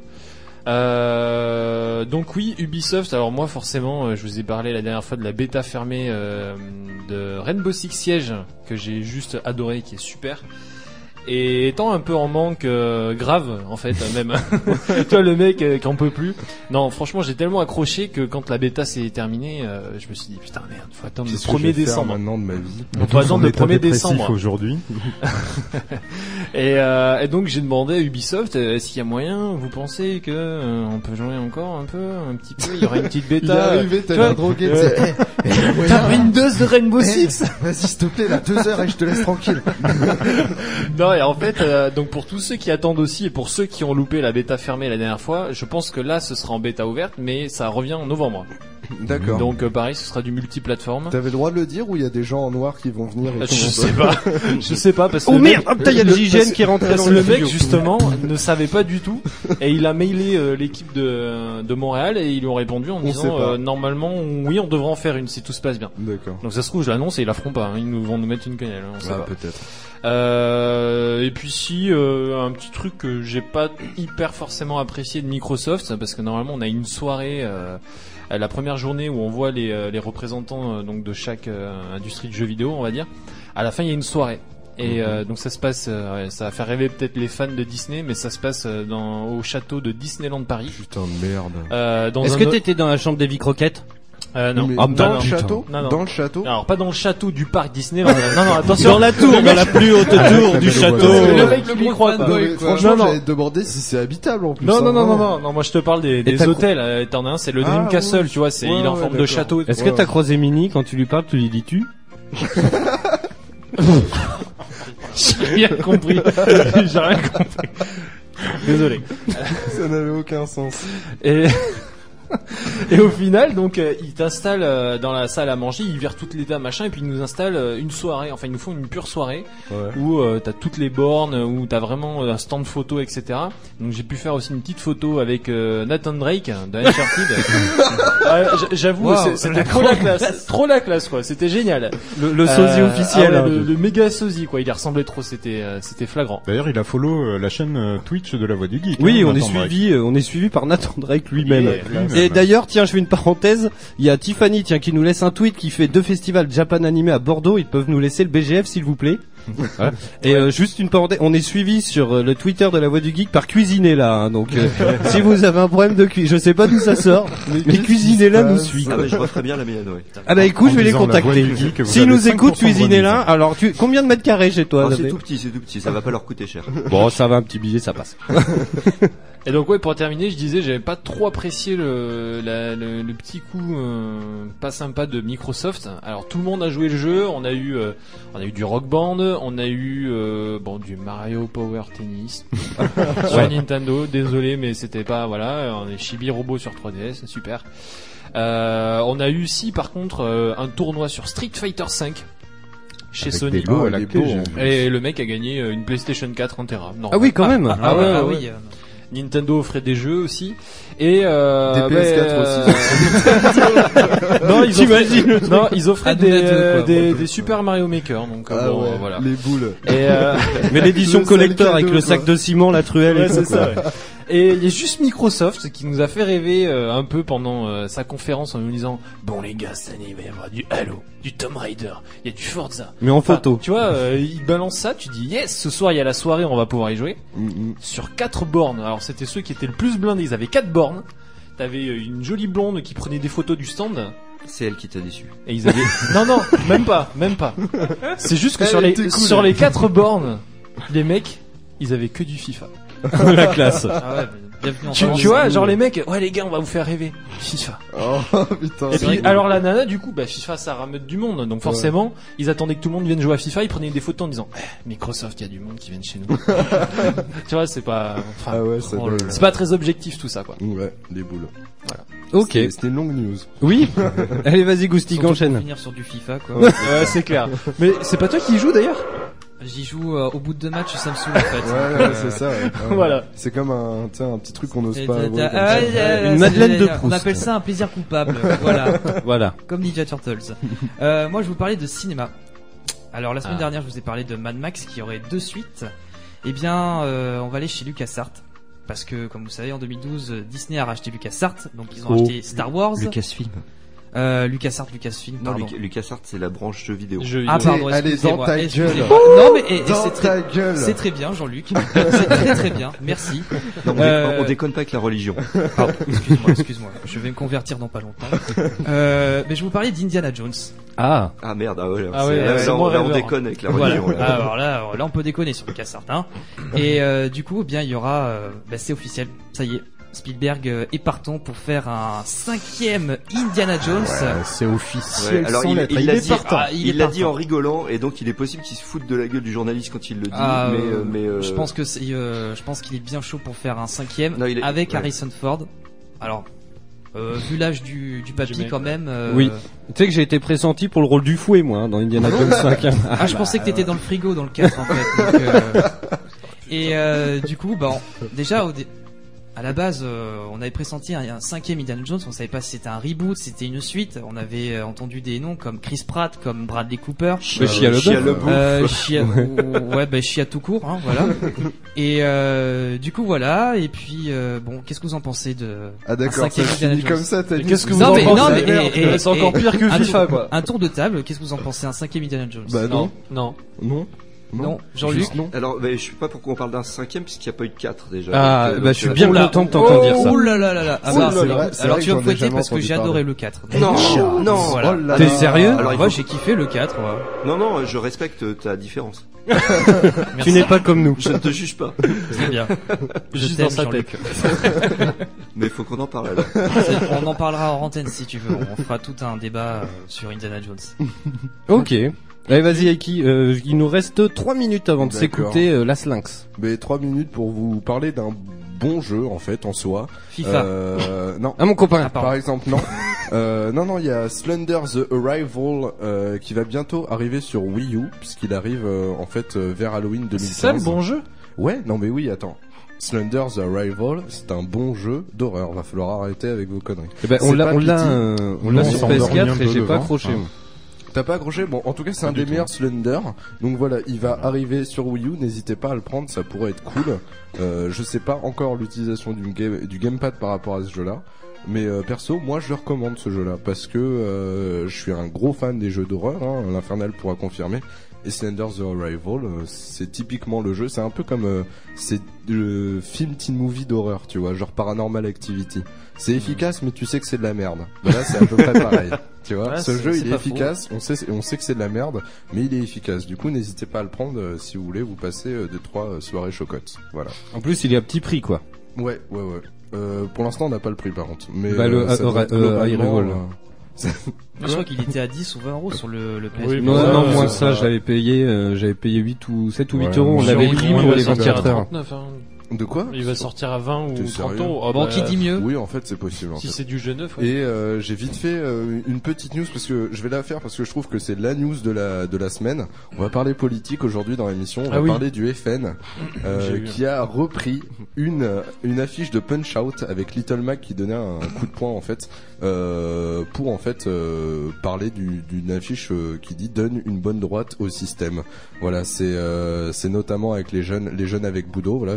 Euh, donc oui, Ubisoft, alors moi forcément euh, je vous ai parlé la dernière fois de la bêta fermée euh, de Rainbow Six Siege que j'ai juste adoré, qui est super. Et étant un peu en manque euh, grave en fait même tu vois le mec euh, qui en peut plus. Non franchement j'ai tellement accroché que quand la bêta s'est terminée euh, je me suis dit putain merde faut attendre le premier décembre maintenant de ma vie. On peut attendre le premier décembre aujourd'hui. et, euh, et donc j'ai demandé à Ubisoft euh, est-ce qu'il y a moyen, vous pensez que euh, on peut jouer encore un peu, un petit peu, il y aura une petite bêta. Il est arrivé, t'as l'air drogué, euh, t'as pris une dose de Rainbow Six. Vas-y s'il te plaît, là deux heures et je te laisse tranquille. Non et en fait euh, donc pour tous ceux qui attendent aussi et pour ceux qui ont loupé la bêta fermée la dernière fois, je pense que là ce sera en bêta ouverte mais ça revient en novembre. D'accord. Donc euh, pareil ce sera du multiplateforme. T'avais le droit de le dire ou il y a des gens en noir qui vont venir et Je sais pas, je sais pas parce que Oh le merde, mec- oh, putain, il y a le Gigène qui est rentré parce dans que le le mec studio. justement ne savait pas du tout et il a mailé euh, l'équipe de de Montréal et ils lui ont répondu en On sait disant pas. euh, normalement oui on devrait en faire une si tout se passe bien. D'accord. Donc ça se trouve je l'annonce et ils la feront pas, hein. Ils nous vont nous mettre une quenelle, hein, on sait Ah, pas. peut-être. Euh, et puis si euh, un petit truc que j'ai pas hyper forcément apprécié de Microsoft parce que normalement on a une soirée euh, la première journée où on voit les, euh, les représentants euh, donc de chaque euh, industrie de jeux vidéo on va dire. À la fin il y a une soirée. Et euh, donc ça se passe, euh, ouais, ça va faire rêver peut-être les fans de Disney, mais ça se passe euh, dans au château de Disneyland Paris. Putain de merde. Euh, dans Est-ce un que o- t'étais dans la chambre des Croquettes? euh, non. Mais Ah, dans non, le putain. château Non, non. Dans le château Alors pas dans le château du parc Disneyland. non non attention. Dans la tour, dans la plus haute tour du mais le château. voilà. Le mec il y croit Non, pas. mais Franchement, Non, non. j'allais te demander si c'est habitable en plus. Non, hein, non, non, non, vraiment. non, non, moi je te parle des, des t'as hôtels. Euh, T'en as un, c'est le Ah, Dream ouais. Castle, tu vois, c'est, Ouais, il est en ouais, forme de d'accord. château. Est-ce Ouais. que t'as croisé Mini quand tu lui parles, tu lui dis tu? J'ai rien compris. J'ai rien compris. Désolé. Ça n'avait aucun sens. Et, et au final, donc, euh, ils t'installent euh, dans la salle à manger, ils virent toutes les tables, machin, et puis ils nous installent euh, une soirée, enfin ils nous font une pure soirée, Ouais. où euh, t'as toutes les bornes, où t'as vraiment un stand photo, et cetera. Donc j'ai pu faire aussi une petite photo avec euh, Nathan Drake de Uncharted. Ouais, j- j'avoue, Wow, c'est- c'était trop la classe, trop la classe quoi, c'était génial. Le, le sosie Euh, officiel. ah ouais, hein. le, le méga sosie quoi, il y ressemblait trop, c'était euh, c'était flagrant. D'ailleurs, il a follow euh, la chaîne euh, Twitch de la Voix du Geek. Oui, hein, on est Nathan Drake. suivi, euh, on est suivi par Nathan Drake lui-même. Ouais, lui-même. Et d'ailleurs, tiens, je fais une parenthèse. Il y a Tiffany, tiens, qui nous laisse un tweet qui fait deux festivals Japan Animé à Bordeaux. Ils peuvent nous laisser le B G F, s'il vous plaît. Voilà. Et euh, juste une parenthèse, on est suivi sur euh, le Twitter de la Voix du Geek par Cuisiner là. Hein, donc, euh, si vous avez un problème de cuisine, je sais pas d'où ça sort, mais Cuisiner là nous suit. Ah quoi. bah je referais bien la mienne, ouais. Ah bah écoute, En je vais les disant la Voix contacter. du Geek, vous S'ils avez nous cinq écoutent, pour cent de Cuisiner là. bonus. Alors, tu combien de mètres carrés chez toi Ah, c'est David tout petit, c'est tout petit, ça va pas leur coûter cher. Bon, ça va, un petit billet, ça passe. Et donc ouais, pour terminer, je disais, j'avais pas trop apprécié le, la- le, le petit coup euh, pas sympa de Microsoft. Alors tout le monde a joué le jeu, on a eu, euh, on a eu du Rock Band, on a eu euh, bon du Mario Power Tennis sur Nintendo. Désolé, mais c'était pas voilà, on est Chibi Robot sur trois D S, super. Euh, on a eu aussi par contre euh, un tournoi sur Street Fighter cinq chez Avec Sony. des lots à Ah, la les clé, beaux, j'ai en vu. Et le mec a gagné euh, une PlayStation quatre en Terra. Ah oui, quand même. Ah, ouais, ah ouais, oui. ouais. Nintendo offrait des jeux aussi et euh, Des P S quatre euh, non, ils T'imagines offraient, non, ils offraient Aduna des, deux, euh, quoi. des, des Super Mario Maker, donc euh, Ah bon, ouais, euh, voilà. les boules. Et euh, Mais l'édition Le collector sale avec cadeau, le sac quoi. de ciment, la truelle et ouais, tout. c'est ça. Ouais. Et il y a juste Microsoft qui nous a fait rêver euh, un peu pendant euh, sa conférence en nous disant bon les gars cette année il va y avoir du Halo, du Tomb Raider, il y a du Forza. Mais en Enfin, photo. tu vois, euh, il balance ça, tu dis yes, ce soir il y a la soirée, on va pouvoir y jouer. Mm, Sur quatre bornes. Alors c'était ceux qui étaient le plus blindés, ils avaient quatre bornes. T'avais euh, une jolie blonde qui prenait des photos du stand C'est elle qui t'a déçu. Et ils avaient... non, non, même pas, même pas. C'est juste que Elle sur les, était cool, sur elle. les quatre bornes, les mecs, ils avaient que du FIFA. La classe. Ah ouais, bienvenue en Tu, France. tu vois, genre les mecs, ouais les gars, on va vous faire rêver. FIFA. Oh putain. Et c'est puis, rigolo. alors la nana, du coup, bah FIFA, ça rameute du monde. Donc forcément, ils attendaient que tout le monde vienne jouer à FIFA. Ils prenaient des photos en disant, eh, Microsoft, il y a du monde qui vient chez nous. Tu vois, c'est pas, enfin, Ah ouais, ça oh, doit- c'est pas très objectif tout ça, quoi. Ouais, les boules. Voilà. Ok. C'était c'était une longue news. Oui. Allez, vas-y, Goustic, Surtout pour enchaîne. finir sur du FIFA, quoi. Ouais, c'est clair. Mais c'est pas toi qui y joues d'ailleurs? J'y joue euh, au bout de deux matchs, ça me saoule en fait. Ouais, ouais, c'est ça. Ouais. Ouais. Voilà. C'est comme un, tu sais, un petit truc qu'on n'ose Et pas t'as- avouer t'as- comme ah, ça. ouais, ouais, Une ouais, Madeleine c'est- de On Proust. appelle ça un plaisir coupable. Voilà. Voilà. Comme Ninja Turtles. Euh, moi, je vous parlais de cinéma. Alors, la semaine Ah. dernière, je vous ai parlé de Mad Max qui aurait deux suites. Eh bien, euh, on va aller chez LucasArts. Parce que, comme vous savez, en deux mille douze, Disney a racheté LucasArts. Donc, ils ont Oh. acheté Star Wars. Lucasfilm. Euh, LucasArts, Lucasfilm, Non, pardon. Luc- LucasArts, c'est la branche jeux vidéo. Jeux Ah, vidéo. pardon, Allez, excusez-moi. dans ta excusez-moi. gueule. Non, mais et- et Dans c'est ta très, gueule. c'est très bien, Jean-Luc. C'est très très bien. Merci. Non, on, Euh, déconne, on déconne pas avec la religion. Pardon, excuse-moi, excuse-moi. Je vais me convertir dans pas longtemps. Euh, mais je vais vous parler d'Indiana Jones. Ah. Ah merde, ah ouais. Ah c'est- ouais, là, c'est là, on, moins là, on rêveur. déconne avec la Voilà. religion. là. Alors là, là, on peut déconner sur LucasArts. Hein. Et euh, du coup, eh bien, il y aura, euh, bah, c'est officiel. Ça y est, Spielberg euh, est partant pour faire un cinquième Indiana Jones. Ouais, c'est officiel. Ouais, alors sans il lettres. il Il l'a est dit, partant. Ah, il est il l'a dit partant. en rigolant et donc il est possible qu'il se foute de la gueule du journaliste quand il le dit. Ah, mais euh, euh, mais euh, Je pense que c'est, euh, je pense qu'il est bien chaud pour faire un cinquième Non, il est- avec ouais. Harrison Ford. Alors, euh, vu l'âge du, du papy J'aimais. quand même. euh, Oui. Tu sais que j'ai été pressenti pour le rôle du fouet, moi, hein, dans Indiana Jones cinq. hein. Ah, je pensais que t'étais dans le frigo dans le quatre en fait. Donc, euh, Et euh, du coup, bah, on- déjà au dé- à la base, euh, on avait pressenti un, un cinquième Indiana Jones. On savait pas si c'était un reboot, si c'était une suite. On avait euh, entendu des noms comme Chris Pratt, comme Bradley Cooper. Le Shia LaBeouf. Shia LaBeouf. Euh, Chia, ou- ouais, bah Chia tout court, hein, voilà. Et euh, du coup voilà. Et puis euh, bon, qu'est-ce que vous en pensez de Ah un d'accord, ça cinquième Indiana finit Jones comme ça, t'as Mais dit. qu'est-ce que vous Non en mais pensez non mais Merde, et- et- c'est encore et- pire que un FIFA, tour- quoi. Un tour de table. Qu'est-ce que vous en pensez un cinquième Indiana Jones? Bah non, Non. non, Non, Jean-Luc. Juste non. Alors, bah, je sais pas pourquoi on parle d'un cinquième puisqu'il n'y a pas eu de quatre déjà. Ah, Donc, euh, bah, donc, je suis euh, bien Oula. content de t'entendre dire ça. Oh là là là là. Ah Oh bah, là c'est- là, c'est alors vrai tu que vas me j'en ai fouetter jamais parce que entendu j'ai parler. adoré le quatre. Non, non. Voilà. Oh là T'es là. sérieux Alors, il Moi faut- j'ai kiffé le quatre. ouais. Non, non, je respecte ta différence. Tu n'es pas comme nous. Je ne te juge pas. Très bien. Je Juste t'aime, dans sa Jean-Luc. Mais il faut qu'on en parle alors. C'est- On en parlera en antenne si tu veux. On fera tout un débat euh, sur Indiana Jones. Ok. Allez, vas-y, Aiki. Euh, il nous reste trois minutes avant de D'accord. s'écouter euh, la Sphinx. Mais trois minutes pour vous parler d'un bon jeu en fait en soi. FIFA. Euh, non. Ah, mon copain. Ah, pardon. Par exemple, non. euh, non, non, il y a Slender the Arrival euh, qui va bientôt arriver sur Wii U puisqu'il arrive euh, en fait euh, vers Halloween deux mille quinze. C'est ça le bon jeu? Ouais, non mais oui, attends. Slender the Arrival, c'est un bon jeu d'horreur. Va falloir arrêter avec vos conneries. Eh ben, on C'est l'a, pas on l'a, Pity. euh, on l'a Non, sur ça P S endormit un quatre et peu j'ai pas devant. accroché. Hein. moi. T'as pas accroché? Bon, en tout cas, c'est Pas un du des tout. meilleurs Slender. Donc voilà, il va arriver sur Wii U. N'hésitez pas à le prendre, ça pourrait être cool. Euh, je sais pas encore l'utilisation du, game, du gamepad par rapport à ce jeu-là. Mais euh, perso, moi je le recommande ce jeu-là parce que euh, je suis un gros fan des jeux d'horreur. Hein, L'Infernal pourra confirmer. Et Slender the Arrival, euh, c'est typiquement le jeu. C'est un peu comme euh, c'est le film teen movie d'horreur, tu vois, genre Paranormal Activity. C'est efficace, mais tu sais que c'est de la merde. Bah là, c'est à peu près pareil. Tu vois, Ouais, ce c'est- jeu c'est il est pas efficace. On sait, on sait que c'est de la merde, mais il est efficace. Du coup, n'hésitez pas à le prendre euh, si vous voulez vous passer euh, deux trois euh, soirées chocottes. Voilà. En plus, il est à petit prix, quoi. Ouais, ouais, ouais. Euh, pour l'instant, on n'a pas le prix par contre. Mais Bah, le- euh, ça euh, doit être euh, globalement, High Revolt. Moi, je crois qu'il était à dix ou vingt euros sur le, le P S P. Oui, Non, bah, non, euh, moi, c'est ça, ça. j'avais payé, euh, j'avais payé huit ou sept ou huit Ouais, euros. On sur l'avait Wii U, pris il pour va les sortir à vingt-quatre heures. trente-neuf, hein. De quoi? Il va sortir à vingt ou T'es trente sérieux euros. Ah Bon, bah, qui dit mieux? Oui, en fait, c'est possible. En Si fait. c'est du jeu neuf, ouais. Et euh, j'ai vite fait euh, une petite news parce que je vais la faire parce que je trouve que c'est la news de la de la semaine. On va parler politique aujourd'hui dans l'émission. On Ah va oui. parler du F N euh, J'ai vu. qui a repris une une affiche de Punch Out avec Little Mac qui donnait un coup de poing en fait euh, pour en fait euh, parler du, d'une affiche euh, qui dit donne une bonne droite au système. Voilà, c'est euh, c'est notamment avec les jeunes les jeunes avec Boudot. Voilà, je, vous- je vous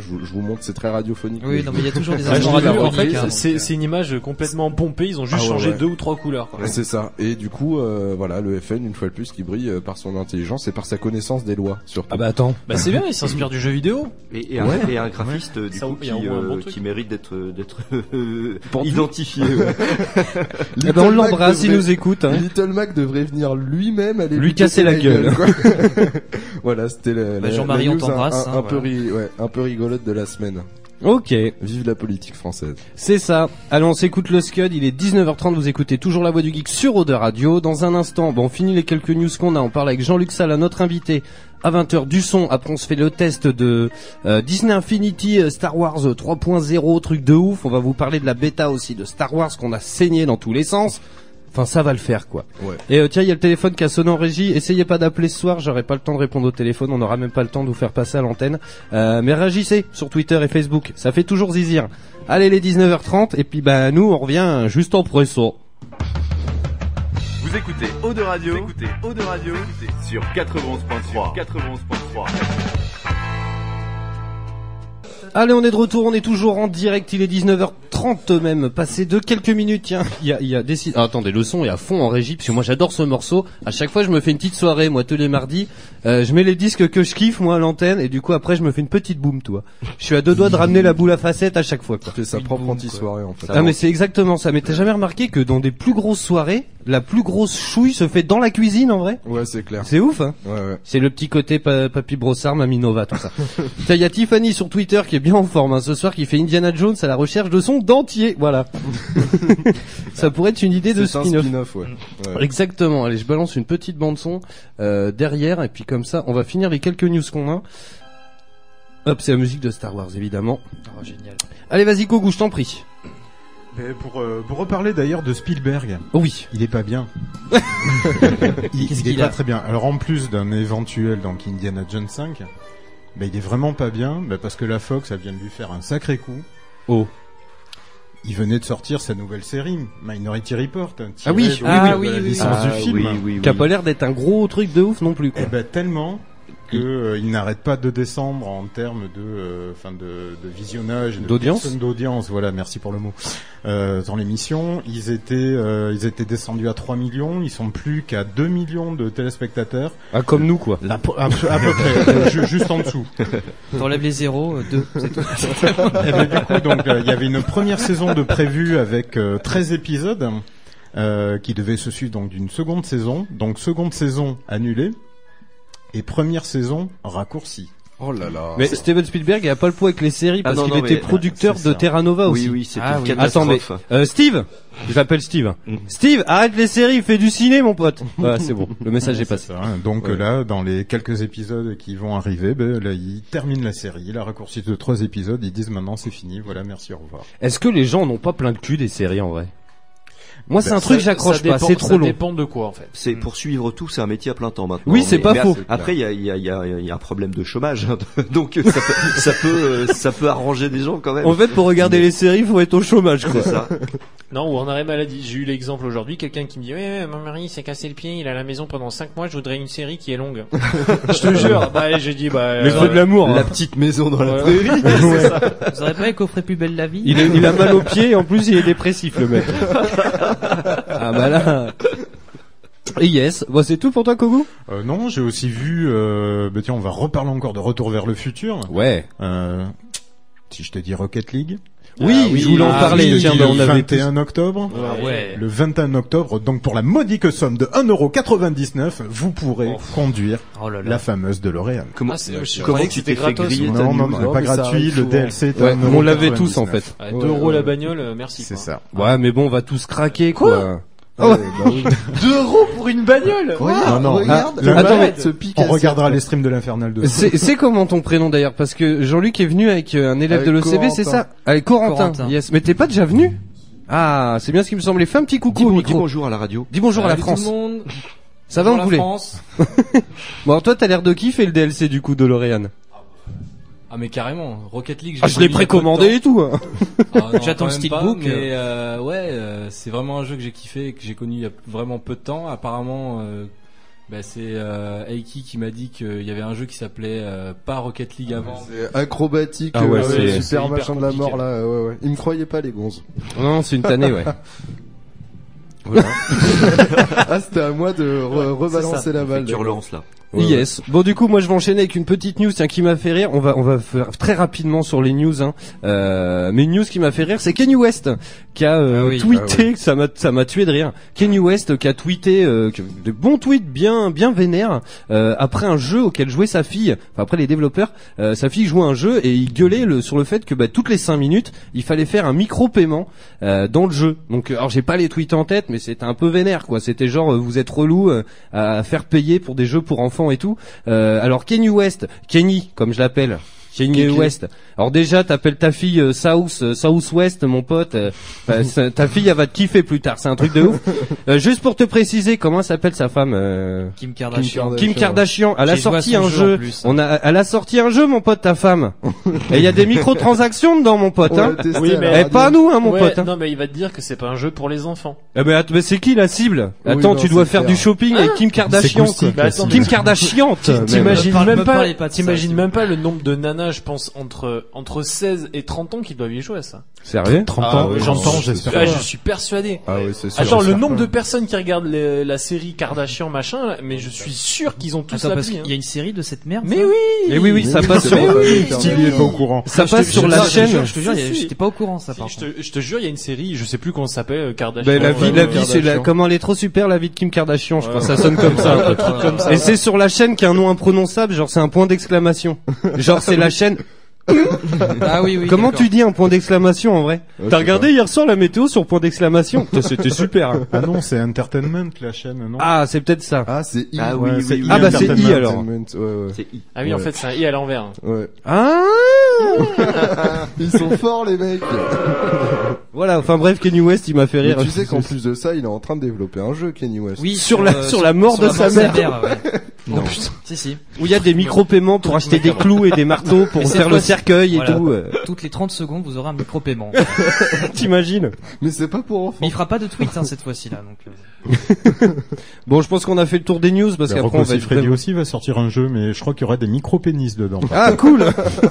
monte, c'est très radiophonique. Oui, non mais il y a toujours des Ah, instruments j'ai vu, en radiophoniques. fait, hein, c'est donc, c'est une image complètement pompée. Ils ont juste Ah ouais, changé ouais. deux ou trois couleurs. Quoi. Ouais, c'est ça. Et du coup, euh, voilà, le F N, une fois de plus, qui brille euh, par son intelligence et par sa connaissance des lois, surtout. Ah bah attends. Bah c'est bien, ils s'inspirent du jeu vidéo. Et, et, un, Ouais. et un graphiste du Ça, coup il y a qui, au moins un bon euh, truc. qui mérite d'être d'être euh, Pendu. identifié. Ouais. Eh ben on Little Mac l'embrasse, il devrait- nous écoute. Hein. Little Mac devrait venir lui-même aller Lui casser la gueule. quoi. Voilà, c'était la, Bah, la- Jean-Marie, la on news un- t'embrasse, un, hein, un peu voilà. ri- ouais, un peu rigolote de la semaine. Ok, Vive la politique française. c'est ça. Allez, on s'écoute le Scud, il est dix-neuf heures trente, vous écoutez toujours la voix du geek sur Eau de Radio. Dans un instant, bon, on finit les quelques news qu'on a, on parle avec Jean-Luc Sala, notre invité, à vingt heures du son. Après, on se fait le test de euh, Disney Infinity, euh, Star Wars trois point zéro, truc de ouf. On va vous parler de la bêta aussi de Star Wars qu'on a saigné dans tous les sens. Enfin, ça va le faire, quoi. Ouais. Et euh, tiens, il y a le téléphone qui a sonné en régie. Essayez pas d'appeler ce soir, j'aurai pas le temps de répondre au téléphone. On n'aura même pas le temps de vous faire passer à l'antenne. Euh, mais réagissez sur Twitter et Facebook, ça fait toujours zizir. Allez, les dix-neuf heures trente, et puis bah nous, on revient juste en presso. Vous écoutez Eau de Radio, vous écoutez Eau de Radio sur quatre-vingt-onze point trois. quatre-vingt-onze point trois. Allez, on est de retour, on est toujours en direct, il est dix-neuf heures trente même, passé de quelques minutes, tiens, il y a, il y a des... Ah, attendez, le son est à fond en régie, parce que moi j'adore ce morceau, à chaque fois je me fais une petite soirée, moi tous les mardis, euh, je mets les disques que je kiffe, moi à l'antenne, et du coup après je me fais une petite boum, toi. Je suis à deux doigts de ramener la boule à facettes à chaque fois, quoi. C'est sa propre anti-soirée, en fait. Ah mais c'est exactement ça, mais t'as jamais remarqué que dans des plus grosses soirées, la plus grosse chouille se fait dans la cuisine en vrai? Ouais, c'est clair. C'est ouf, hein. Ouais, ouais. C'est le petit côté pa Papy Brossard, Mamie Nova, tout ça. Tiens, il y a Tiffany sur Twitter qui est bien en forme, hein, ce soir, qui fait Indiana Jones à la recherche de son dentier, voilà. Ça pourrait être une idée de C'est un spin-off. spin-off, ouais. Ouais. Exactement. Allez, je balance une petite bande son euh, derrière, et puis comme ça, on va finir les quelques news qu'on a. Hop, c'est la musique de Star Wars, évidemment. Oh, génial. Allez, vas-y, Kogu, je t'en prie. Mais pour, euh, pour reparler d'ailleurs de Spielberg, Oh oui. il est pas bien. il Qu'est-ce il est qu'il pas a très bien. Alors en plus d'un éventuel donc Indiana Jones cinq, bah, il est vraiment pas bien, bah, parce que la Fox, elle vient de lui faire un sacré coup. Oh. Il venait de sortir sa nouvelle série, Minority Report. tirée Ah oui, de- oui, Ah de oui, la oui, oui. licence Ah, du film. oui, oui, Qui a oui. pas l'air d'être un gros truc de ouf non plus, quoi. Eh ben tellement que euh, il n'arrête pas de descendre en termes de, euh, enfin de, de visionnage, de D'audience personnes d'audience. Voilà, merci pour le mot. Euh, dans l'émission, ils étaient, euh, ils étaient descendus à trois millions. Ils sont plus qu'à deux millions de téléspectateurs. Ah, comme nous, quoi. À, peu- à peu à peu près, euh, ju- juste en dessous. T'enlèves les zéros, euh, deux, c'est tout. Eh ben, du coup, donc euh, il y avait une première saison de prévue avec euh, treize épisodes. Euh, qui devait se suivre donc d'une seconde saison. Donc seconde saison annulée et première saison raccourcie. Oh là là. Mais Steven Spielberg, il a pas le poids avec les séries Ah parce non, qu'il non, était mais- producteur c'est de ça. Terra Nova Oui, aussi. oui, c'était Ah une oui. Attendez, catastrophe. euh, Steve, je l'appelle Steve. Mm. Steve, arrête les séries, fais du ciné, mon pote. Voilà, c'est bon, le message est passé. Ça, hein. Donc Ouais. euh, là, dans les quelques épisodes qui vont arriver, ben, là, ils terminent la série. Il a raccourci de trois épisodes. Ils disent maintenant c'est fini. Voilà, merci, au revoir. Est-ce que les gens n'ont pas plein de cul des séries en vrai? Moi, c'est Ben, un truc Ça- j'accroche ça pas, dépend- c'est trop ça long. dépend de quoi en fait. C'est pour suivre tout, c'est un métier à plein temps maintenant. Oui, c'est Mais- pas mais faux. Après, il y a, il y, a, il y, a, il y a un problème de chômage, hein. Donc ça peut, ça peut, euh, ça peut arranger des gens quand même. En fait, pour regarder les séries, il faut être au chômage, quoi. C'est ça. Non, ou en arrêt maladie. J'ai eu l'exemple aujourd'hui, quelqu'un qui me dit, ouais, ouais, mon mari s'est cassé le pied, il est à la maison pendant cinq mois, je voudrais une série qui est longue. Je te jure. Bah, j'ai dit, bah, Les euh, feux de l'amour. La hein. petite maison dans la Ouais. prairie. c'est ça. Vous aurez pas les coffrets plus belle la vie? Il, est- il a mal aux pieds et en plus il est dépressif, le mec. Ah bah là. Et yes, bon, c'est tout pour toi, Kogu? Euh, non, j'ai aussi vu. Euh, ben tiens, on va reparler encore de Retour vers le futur. Ouais. Euh, si je te dis Rocket League. Oui, Ah oui, je voulais en ah parler. Je te Tiens, dis bah, le on avait vingt et un octobre. Ah ouais. Le vingt et un octobre, donc pour la modique somme de un euro quatre-vingt-dix-neuf, vous pourrez conduire Oh là là. la fameuse DeLorean. Comment, Ah, c'est- je comment croyais que tu c'était t'es fait gratos, griller moi. ta Non, non, news, non, Oh, pas mais ça gratuit. arrive Le souvent. D L C est à Ouais, un euro on l'avait tous en quatre-vingt-dix-neuf. fait. Ouais, Ouais, deux euros ouais. la bagnole, euh, merci. C'est quoi. ça. Ouais, mais bon, on va tous craquer, quoi. Ouais, bah oui. deux euros pour une bagnole! Regarde, Non, non, regarde. ah, le Attends, malade. mais ce pic On à regardera sept. les streams de l'Infernal de C'est c'est comment ton prénom d'ailleurs? Parce que Jean-Luc est venu avec euh, un élève Avec de l'O C B, c'est Corentin. ça? Avec Corentin. Corentin. Yes. Mais t'es pas déjà venu? Ah, c'est bien ce qui me semblait. Fais un petit coucou Dis, au bon- micro. dis bonjour à la radio. Dis bonjour à la Salut France. tout le monde. Ça va, on Bonjour la voulait. France. Bon, alors toi, t'as l'air de kiffer le D L C du coup de L'Oréal. Ah mais carrément, Rocket League. Ah, je l'ai précommandé et tout. Hein. J'attends le pas, steelbook. mais euh, ouais, euh, c'est vraiment un jeu que j'ai kiffé et que j'ai connu il y a vraiment peu de temps. Apparemment, euh, Bah c'est euh, Aiki qui m'a dit qu'il y avait un jeu qui s'appelait euh, pas Rocket League avant. C'est acrobatique, Ah ouais, euh, c'est- super c'est hyper machin de la compliqué. mort là. Ouais, ouais. Ils me croyaient pas les gonzes. Non, c'est une tannée, ouais. Voilà. Ah, c'était à moi de re- rebalancer C'est ça. la balle. Tu relances là. Ouais, Yes. Bon, du coup, moi, je vais enchaîner avec une petite news, tiens, qui m'a fait rire. On va, on va faire très rapidement sur les news, hein. Euh, mais une news qui m'a fait rire, c'est Kanye West, qui a euh, Ah oui. tweeté, Ah oui. que ça m'a, ça m'a tué de rire. Kanye West, qui a tweeté, euh, que- de bons tweets bien, bien vénères, euh, après un jeu auquel jouait sa fille. Enfin, après les développeurs, euh, sa fille jouait un jeu et il gueulait le, sur le fait que, bah, toutes les cinq minutes, il fallait faire un micro-paiement, euh, dans le jeu. Donc, alors, j'ai pas les tweets en tête, mais c'était un peu vénère, quoi. C'était genre, euh, vous êtes relou euh, à faire payer pour des jeux pour enfants et tout. Euh, alors Kanye West, Kenny comme je l'appelle, Kanye Kiki. West. Alors déjà t'appelles ta fille euh, South, euh, Southwest mon pote. euh, bah, ça- ta fille elle va te kiffer plus tard, c'est un truc de ouf. Euh, juste pour te préciser comment s'appelle sa femme. euh, Kim Kardashian. Kim Kardashian. Elle a J'ai joué à sorti son un jeu, jeu. en plus. On a, elle a sorti un jeu mon pote ta femme. Et il y a des microtransactions dedans mon pote. On Hein. l'a testé Oui, à la mais- Eh radio. pas nous hein mon Ouais, pote. Hein. non mais il va te dire que c'est pas un jeu pour les enfants. Eh ben, att- mais c'est qui la cible? Oui, Attends, non, tu dois c'est faire clair. du shopping avec Kim Kardashian. C'est Koussi, quoi. Bah, attends, Kim Kardashian. T'imagines parle- même me pas, parlez pas de ça, t'imagines s'il même vous pas le nombre de nanas, je pense, entre, entre seize et trente ans qui doivent y jouer à ça. Sérieux? trente Ah, ans, ouais, j'entends, non, j'espère. Ah, pas. je suis persuadé. Ah oui, c'est sûr. Ah, genre, le j'espère nombre pas. de personnes qui regardent les- la série Kardashian, machin, là, mais je suis sûr qu'ils ont tous Attends, parce l'appli. qu'il y a une série de cette merde. Mais ça oui! Et oui, oui, ça Oui, passe c'est sur, vrai, oui, ça, Stevie est pas au courant. ça Je te- passe je sur te- la je te chaîne. jure, Je te jure, Si, si. j'étais pas au courant ça Si, par je, contre. te, je te jure, il y a une série, je sais plus comment ça s'appelle, euh, Kardashian. Ben, la vie, Ouais, la ouais, vie, c'est la, Kardashian. comment elle est trop super, la vie de Kim Kardashian, je Ouais. crois, ça sonne comme ça. Un truc comme ça. Et c'est sur la chaîne qui a un nom imprononçable, genre c'est un point d'exclamation. Genre c'est la chaîne. Ah oui, oui. Comment d'accord. tu dis un point d'exclamation en vrai? Ouais, T'as je sais regardé hier soir la météo sur point d'exclamation? Putain, c'était super. Hein. Ah non, c'est Entertainment la chaîne, non? Ah, c'est peut-être ça. Ah, c'est I. Ah oui, Ouais, oui, c'est oui. Ah bah c'est Entertainment. I alors. Entertainment, ouais, ouais. C'est I. Ah oui, en Ouais. fait, c'est un i à l'envers. Ouais. Ah. Ils sont forts les mecs. Voilà, enfin bref, Kanye West, il m'a fait Mais rire. tu sais qu'en plus de ça, il est en train de développer un jeu, Kanye West. Oui, Sur la- euh, sur la mort de sa mère. ouais. Non. Si, si. Où il y a des micro-paiements pour acheter des clous et des marteaux pour Et cette faire le fois-ci- cercueil et voilà. tout. euh. Toutes les trente secondes, vous aurez un micro-paiement. T'imagines? Mais c'est pas pour enfants. Mais il fera pas de tweet hein, cette fois-ci là. Donc, euh, Bon, je pense qu'on a fait le tour des news parce Bah, qu'après Rocco on va être Siffredi vraiment- aussi va sortir un jeu, mais je crois qu'il y aura des micro-pénis dedans. Ah cool.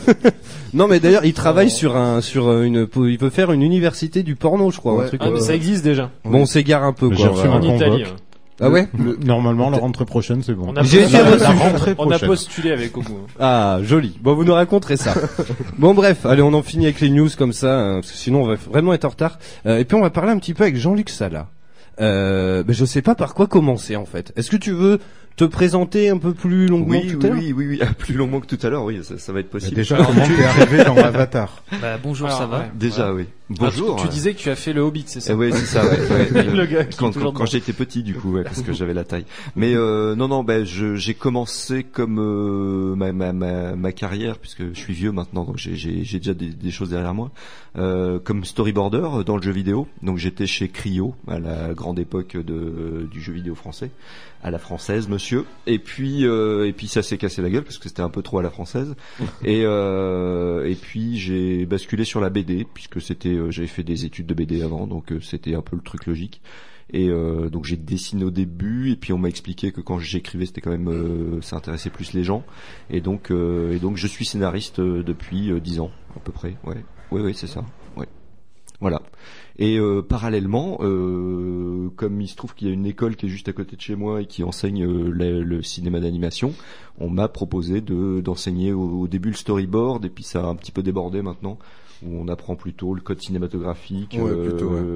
Non mais d'ailleurs il travaille sur un sur euh, une il veut faire une université du porno je crois un Ouais. truc. Ah, mais ça existe déjà. Bon on s'égare un peu J'ai quoi. reçu on va- un En convoque. Italie. ouais. Ah ouais. Le- Normalement, la rentrée prochaine, c'est bon. On a J'ai postulé- été reçu. La rentrée On a prochaine. postulé avec Ogu. Ah joli. Bon vous nous raconterez ça. Bon bref allez on en finit avec les news comme ça hein, parce que sinon on va vraiment être en retard. Euh, et puis on va parler un petit peu avec Jean-Luc Sala. Euh, ben je sais pas par quoi commencer en fait. Est-ce que tu veux te présenter un peu plus longuement Oui, tout oui, à l'heure oui, oui, oui, ah, plus longuement que tout à l'heure, oui, ça, ça va être Mais possible. déjà, comment t'es arrivé dans Avatar? bah, bonjour, Alors, ça va. ouais. Déjà, oui. Ah, Bonjour. tu, tu disais que tu as fait le Hobbit, c'est ça? Eh ouais, c'est ça, ouais, ouais. Le gars qui est quand, toujours quand, quand dedans. j'étais petit, du coup, ouais, parce que j'avais la taille. Mais euh, non, non, ben je, j'ai commencé comme euh, ma, ma, ma, ma carrière, puisque je suis vieux maintenant, donc j'ai, j'ai, j'ai déjà des, des choses derrière moi, euh, comme storyboarder dans le jeu vidéo. Donc j'étais chez Cryo à la grande époque de, du jeu vidéo français, à la française, monsieur. Et puis, euh, et puis ça s'est cassé la gueule parce que c'était un peu trop à la française. et euh, et puis j'ai basculé sur la B D puisque c'était, euh, j'avais fait des études de B D avant, donc euh, c'était un peu le truc logique. Et euh, donc j'ai dessiné au début, et puis on m'a expliqué que quand j'écrivais, c'était quand même, euh, ça intéressait plus les gens. Et donc, euh, et donc je suis scénariste euh, depuis dix ans à peu près. Ouais, ouais, ouais, c'est ça. Ouais, voilà. Et euh, parallèlement, euh, comme il se trouve qu'il y a une école qui est juste à côté de chez moi et qui enseigne euh, le, le cinéma d'animation, on m'a proposé de d'enseigner au, au début le storyboard, et puis ça a un petit peu débordé maintenant, où on apprend plutôt le code cinématographique, Ouais, euh, plutôt, ouais.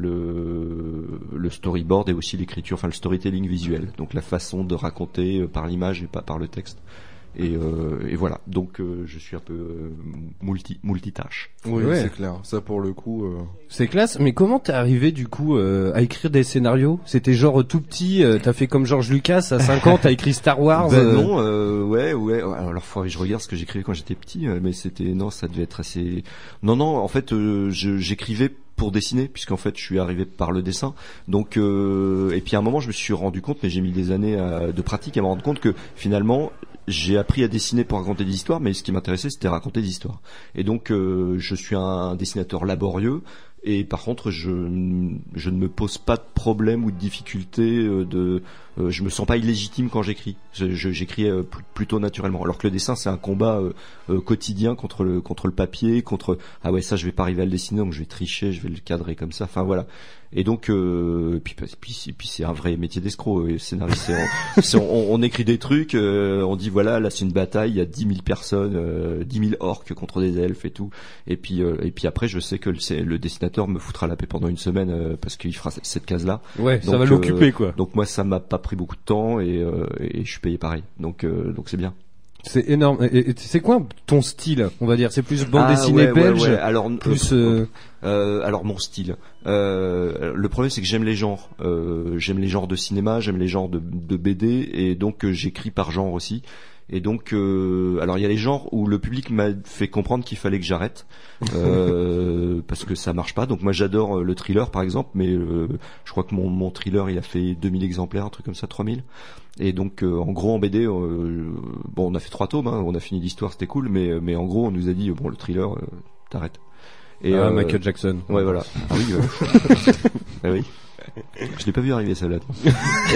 le le storyboard et aussi l'écriture, enfin le storytelling visuel, donc la façon de raconter euh, par l'image et pas par le texte. Et, euh, et voilà, donc euh, je suis un peu euh, multi multitâche. Oui, Ouais. c'est clair. Ça pour le coup. Euh... C'est classe, mais comment t'es arrivé du coup euh, à écrire des scénarios? C'était genre tout petit, euh, t'as fait comme George Lucas à cinq ans, t'as écrit Star Wars. Ben euh, non, euh, ouais, ouais. Alors, faut que je regarde ce que j'écrivais quand j'étais petit, euh, mais c'était non, ça devait être assez. Non, non. En fait, euh, je, j'écrivais pour dessiner, puisqu'en fait, je suis arrivé par le dessin. Donc, euh, et puis à un moment, je me suis rendu compte, mais j'ai mis des années à- de pratique à me rendre compte que finalement, j'ai appris à dessiner pour raconter des histoires, mais ce qui m'intéressait, c'était raconter des histoires. Et donc, euh, je suis un dessinateur laborieux. Et par contre, je, je ne me pose pas de problème ou de difficulté. Euh, de, euh, je me sens pas illégitime quand j'écris. Je, je, j'écris euh, pl- plutôt naturellement. Alors que le dessin, c'est un combat euh, euh, quotidien contre le contre le papier, contre ah ouais ça je vais pas arriver à le dessiner, donc je vais tricher, je vais le cadrer comme ça. Enfin voilà. Et donc, euh, et puis, et puis, et puis c'est un vrai métier d'escroc. Et scénariste, c'est, on, c'est, on, on écrit des trucs, euh, on dit voilà, là c'est une bataille, il y a dix mille personnes, euh, dix mille orques contre des elfes et tout. Et puis, euh, et puis après, je sais que le, c'est, le dessinateur me foutra la paix pendant une semaine euh, parce qu'il fera cette, cette case-là. Ouais, donc, ça va l'occuper euh, quoi. Donc moi, ça m'a pas pris beaucoup de temps et, euh, et je suis payé pareil. Donc, euh, donc c'est bien. C'est énorme. Et, et c'est quoi ton style, on va dire? C'est plus bande ah, dessinée ouais, belge, ouais, ouais. Alors, plus. Euh, euh, alors mon style. Euh, le problème c'est que j'aime les genres. Euh, j'aime les genres de cinéma, j'aime les genres de, de B D, et donc euh, j'écris par genre aussi. Et donc, euh, alors il y a les genres où le public m'a fait comprendre qu'il fallait que j'arrête euh, parce que ça marche pas. Donc moi j'adore le thriller par exemple, mais euh, je crois que mon, mon thriller il a fait deux mille exemplaires, un truc comme ça, trois mille. Et donc euh, en gros en B D, euh, bon on a fait trois tomes, hein, on a fini l'histoire, c'était cool, mais mais en gros on nous a dit bon le thriller euh, t'arrêtes. Et ah, euh, Michael Jackson. Ouais voilà. Ah oui. Euh, ah oui. Je l'ai pas vu arriver celle-là. Et,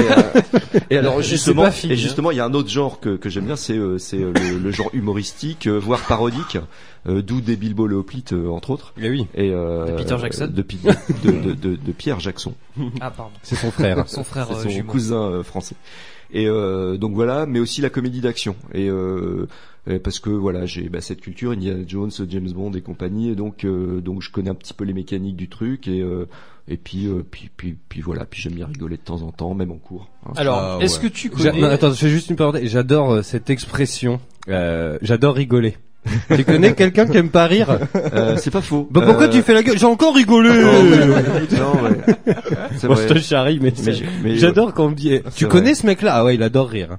euh, et alors justement, fini, et justement, il y a un autre genre que, que j'aime bien, c'est euh, c'est euh, le, le genre humoristique, euh, voire parodique, euh, d'où des Bilbo le Hoplite euh, entre autres. Et oui. Et euh, de Peter Jackson. De, de, de, de, de Pierre Jackson. Ah pardon. C'est son frère. Son frère. C'est son euh, cousin euh, français. Et euh, donc voilà, mais aussi la comédie d'action. Et euh, parce que voilà, j'ai bah, cette culture Indiana Jones, James Bond et compagnie, et donc euh, donc je connais un petit peu les mécaniques du truc, et euh, et puis euh, puis puis puis voilà, puis j'aime bien rigoler de temps en temps, même en cours. Hein. Alors, ah, est-ce ouais. que tu connais... Non, attends, je fais juste une parenthèse. J'adore euh, cette expression. Euh, j'adore rigoler. Tu connais quelqu'un qui aime pas rire? euh, C'est pas faux. Bah pourquoi euh... tu fais la gueule? J'ai encore rigolé. Oh, ouais. Non, ouais. C'est bon, vrai. je te charrie, mais, mais, mais j'adore ouais. quand on me dit. Tu connais vrai. ce mec-là? Ah ouais, il adore rire.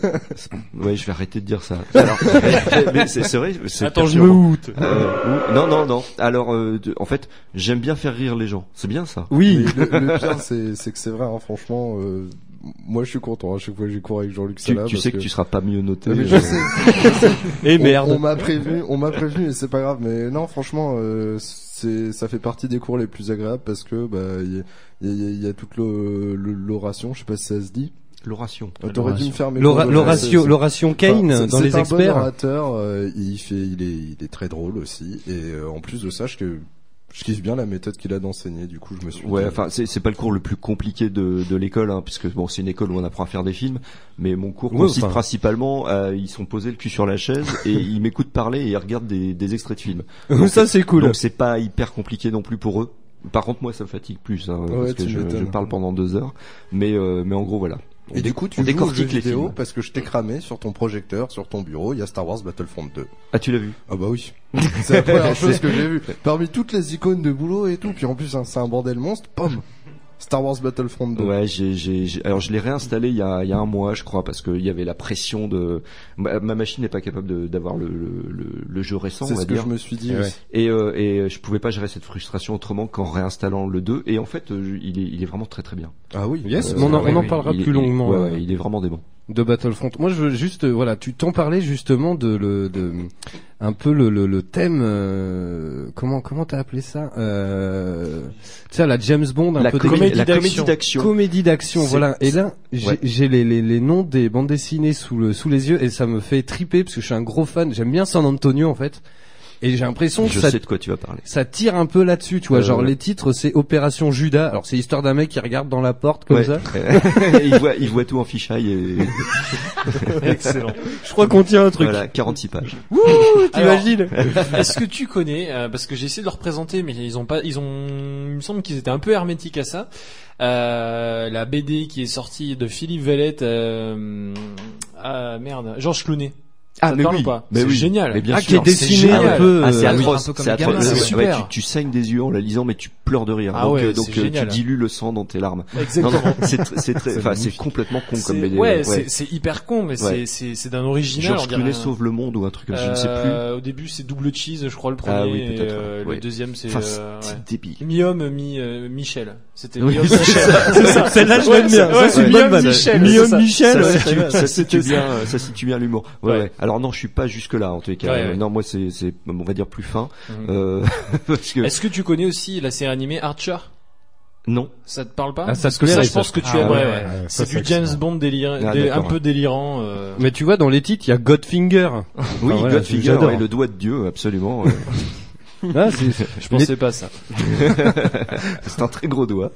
Ouais, je vais arrêter de dire ça. Alors, mais, mais c'est, c'est vrai. C'est Attends, je me houte. Euh, non, non, non. Alors, euh, de, en fait, j'aime bien faire rire les gens. C'est bien ça. Oui. Le, le pire, c'est, c'est que c'est vrai. Hein, franchement. Euh... Moi, je suis content. À chaque fois que j'ai cours avec Jean-Luc Sala. Tu, tu sais que... que tu seras pas mieux noté. Mais je sais. Je sais. Et merde. On, on m'a prévenu. On m'a prévenu, et c'est pas grave. Mais non, franchement, euh, c'est, ça fait partie des cours les plus agréables parce que bah il y a, y, a, y a toute le, le, l'oration. Je sais pas si ça se dit. L'oration. Euh, t'aurais dû me faire mes L'ora, l'oration, l'oration Kane enfin, dans les experts. C'est un bon orateur. Euh, il fait, il est, il est très drôle aussi. Et euh, en plus de ça, je que je kiffe bien la méthode qu'il a d'enseigner, du coup je me suis ouais dit... enfin c'est c'est pas le cours le plus compliqué de de l'école, hein, puisque bon c'est une école où on apprend à faire des films, mais mon cours ouais, consiste enfin... principalement à ils sont posés le cul sur la chaise et ils m'écoutent parler et ils regardent des des extraits de films. Donc, ça c'est cool. Donc c'est pas hyper compliqué non plus pour eux. Par contre moi ça me fatigue plus, hein, ouais, parce que je, je parle pendant deux heures, mais euh, mais en gros voilà. Et on du coup, tu joues aux jeux vidéo parce que je t'ai cramé sur ton projecteur, sur ton bureau, il y a Star Wars Battlefront deux. Ah, tu l'as vu? Ah bah oui. C'est la première chose que j'ai vue. Parmi toutes les icônes de boulot et tout, puis en plus, hein, c'est un bordel monstre, pom! Star Wars Battlefront deux. Ouais, j'ai, j'ai, j'ai, alors je l'ai réinstallé il y a, il y a un mois, je crois, parce qu'il y avait la pression de, ma, ma machine n'est pas capable de, d'avoir le, le, le, le jeu récent, c'est on va ce dire. que je me suis dit. Ouais. Aussi. Et, euh, et je pouvais pas gérer cette frustration autrement qu'en réinstallant le deux. Et en fait, il est, il est vraiment très très bien. Ah oui. Yes, euh, on, en, on en parlera il plus est, longuement. Il est, ouais, ouais, il est vraiment dément. De Battlefront. Moi, je veux juste, euh, voilà, tu t'en parlais justement de le, de, un peu le, le, le thème, euh, comment, comment t'as appelé ça, euh, tu sais, la James Bond, un la peu comédie, des... la comédie d'action. Comédie d'action, c'est... voilà. Et là, j'ai, ouais. j'ai les, les, les noms des bandes dessinées sous le, sous les yeux et ça me fait triper parce que je suis un gros fan. J'aime bien San Antonio, en fait. Et j'ai l'impression que je ça, sais de quoi tu vas parler. Ça tire un peu là-dessus, tu vois. Euh, genre, ouais. les titres, c'est Opération Judas. Alors, c'est l'histoire d'un mec qui regarde dans la porte comme ouais. ça. il voit, il voit tout en fichaille et... Excellent. Je crois qu'on tient un truc. Voilà, quarante-six pages. Wouh, t'imagines? Est-ce que tu connais, euh, parce que j'ai essayé de leur présenter, mais ils ont pas, ils ont, il me semble qu'ils étaient un peu hermétiques à ça. Euh, la B D qui est sortie de Philippe Vallette, euh, ah, merde, Georges Clooney. Ah, mais oui, pas mais c'est oui. génial. Mais bien ah, sûr. qui est dessiné un peu. Ah, c'est euh, atroce. Oui, c'est atroce. C'est ouais, super. Ouais, tu, tu saignes des yeux en la lisant, mais tu pleures de rire. Ah donc, ouais, euh, donc c'est euh, génial. tu dilues le sang dans tes larmes. Exactement. Non, non, c'est, c'est très, enfin, c'est complètement con c'est, comme B D. Ouais, ouais. c'est, c'est hyper con, mais ouais. c'est, c'est, c'est d'un original. Georges Clooney sauve le monde ou un truc comme ça, euh, je ne sais plus. Au début, c'est Double Cheese, je crois, le premier. Ah oui, peut-être. Et, euh, ouais. Le deuxième, c'est, enfin, euh, c'est ouais. débile. Mi-homme, mi, euh, Michel. C'était oui, Mi-homme Michel. C'est ça. Celle-là, je l'aime bien. Ça, c'est Mi-homme Michel. Mi-homme Michel. Ça situe bien, ça situe bien l'humour. Ouais, ouais. Alors, Alors non, je suis pas jusque là en tous les cas. Ouais, ouais. Non, moi c'est c'est on va dire plus fin. Mhm. Euh, parce que Est-ce que tu connais aussi la série animée Archer? Non. Ça te parle pas? Ah, ça Parce te que ça, plairait, je pense ça. que tu Ah, aimerais. ouais, Ouais. ouais, ouais, C'est ça, du c'est James excellent. Bond délirant, Ah, dé- un d'accord. peu délirant. Euh... Mais tu vois, dans les titres, il y a Godfinger. Oui, Enfin, voilà, Godfinger, j'adore. ouais, le doigt de Dieu, absolument. euh. Ah, c'est- Je pensais pas à ça. C'est un très gros doigt.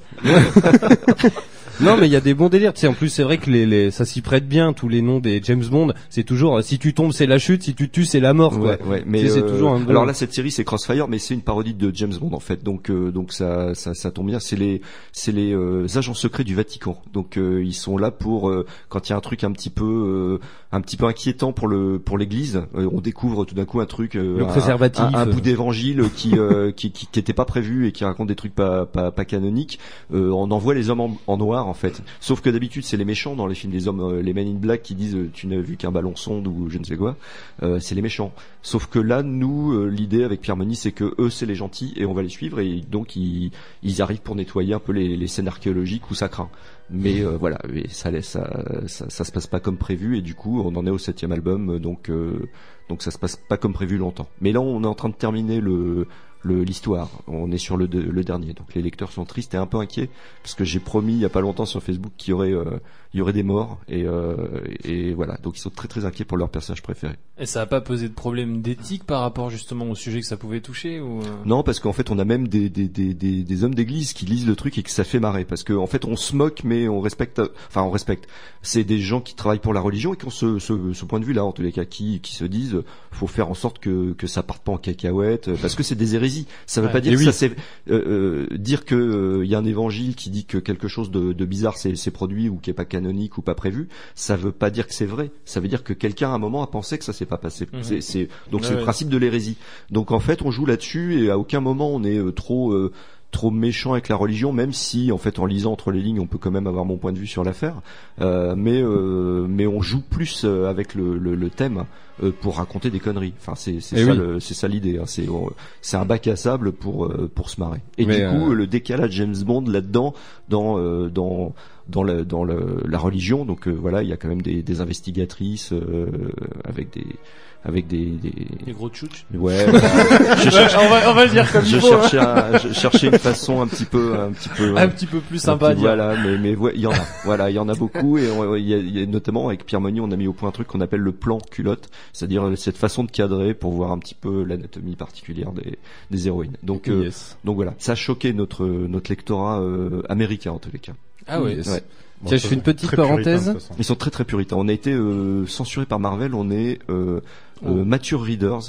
Non, mais il y a des bons délires. Tu sais, en plus, c'est vrai que les, les, ça s'y prête bien. Tous les noms des James Bond, c'est toujours, euh, si tu tombes, c'est la chute, si tu tues, c'est la mort, quoi. Ouais, ouais, mais Tu sais, c'est euh, toujours un bon- alors là cette série c'est Crossfire, mais c'est une parodie de James Bond en fait, donc euh, donc ça ça ça tombe bien. C'est les c'est les euh, agents secrets du Vatican, donc euh, ils sont là pour euh, quand il y a un truc un petit peu euh, un petit peu inquiétant pour le pour l'Église, euh, on découvre tout d'un coup un truc euh, Le un, préservatif. un, un bout d'évangile qui, euh, qui qui qui était pas prévu et qui raconte des trucs pas pas pas canoniques. Euh, on envoie les hommes en, en noir en fait, sauf que d'habitude c'est les méchants dans les films, des hommes euh, les Men in Black qui disent euh, tu n'as vu qu'un ballon sonde ou je ne sais quoi. Euh, c'est les méchants. Sauf que là, nous, euh, l'idée avec Pierre Moni, c'est que eux, c'est les gentils et on va les suivre et donc ils, ils arrivent pour nettoyer un peu les, les scènes archéologiques où ça craint. Mais euh, voilà, et ça laisse, ça, ça, ça se passe pas comme prévu et du coup, on en est au septième album, donc euh, donc ça se passe pas comme prévu longtemps. Mais là, on est en train de terminer le le l'histoire. On est sur le de- le dernier, donc les lecteurs sont tristes et un peu inquiets parce que j'ai promis il y a pas longtemps sur Facebook qu'il y aurait euh, il y aurait des morts et euh, et voilà, donc ils sont très très inquiets pour leur personnage préféré. Et ça a pas posé de problème d'éthique par rapport justement au sujet que ça pouvait toucher ou euh... Non, parce qu'en fait, on a même des, des, des, des, des hommes d'église qui lisent le truc et que ça fait marrer. Parce qu'en en fait, on se moque, mais on respecte. Enfin, on respecte. C'est des gens qui travaillent pour la religion et qui ont ce, ce, ce point de vue-là, en tous les cas, qui, qui se disent, faut faire en sorte que, que ça parte pas en cacahuète, parce que c'est des hérésies. Ça veut Ouais. pas dire Et que oui. ça c'est euh, euh, dire que euh, il y a un évangile qui dit que quelque chose de, de bizarre s'est s'est produit ou qui est pas canonique ou pas prévu. Ça veut pas dire que c'est vrai. Ça veut dire que quelqu'un à un moment a pensé que ça s'est pas passé. Mhm. C'est, c'est donc Ouais, c'est le ouais. principe de l'hérésie. Donc en fait, on joue là-dessus et à aucun moment on est euh, trop euh, trop méchant avec la religion, même si en fait en lisant entre les lignes on peut quand même avoir mon point de vue sur l'affaire, euh, mais euh, mais on joue plus euh, avec le, le, le thème euh, pour raconter des conneries. Enfin c'est c'est Eh ça oui. le, c'est ça l'idée. Hein. C'est on- c'est un bac à sable pour euh, pour se marrer. Et Mais, du coup euh, le décalage James Bond là-dedans dans euh, dans dans la dans le, la religion. Donc euh, voilà, il y a quand même des, des investigatrices euh, avec des avec des des, Des gros tchouches. Ouais. voilà. Je cherche- on va on va le dire comme je il faut. cherchais un- je cherchais une façon un petit peu un petit peu Un petit peu plus un sympa à petit- dire. Voilà, mais mais ouais, il y en a. Voilà, il y en a beaucoup et on- il y a, il y a notamment avec Pierre Monnier, on a mis au point un truc qu'on appelle le plan culotte, c'est-à-dire cette façon de cadrer pour voir un petit peu l'anatomie particulière des des héroïnes. Donc euh, Yes. donc voilà, ça a choqué notre notre lectorat euh, américain en tous les cas. Ah ouais. Yes. Ouais. Tiens, je fais une petite parenthèse. Ils sont très très puritains. On a été euh, censuré par Marvel. On est euh, euh, mature readers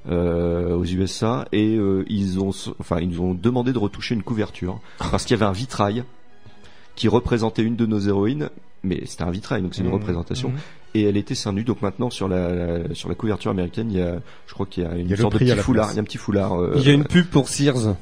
euh, aux U S A et euh, ils ont, enfin, ils nous ont demandé de retoucher une couverture parce qu'il y avait un vitrail qui représentait une de nos héroïnes, mais c'était un vitrail, donc c'est une Mmh. représentation. Mmh. Et elle était seins nus. Donc maintenant sur la, la- sur la couverture américaine, il y a, je crois qu'il y a une Il y a le sorte de prix à petit la foulard. place. Il y a un petit foulard. euh, Il y a une pub pour Sears.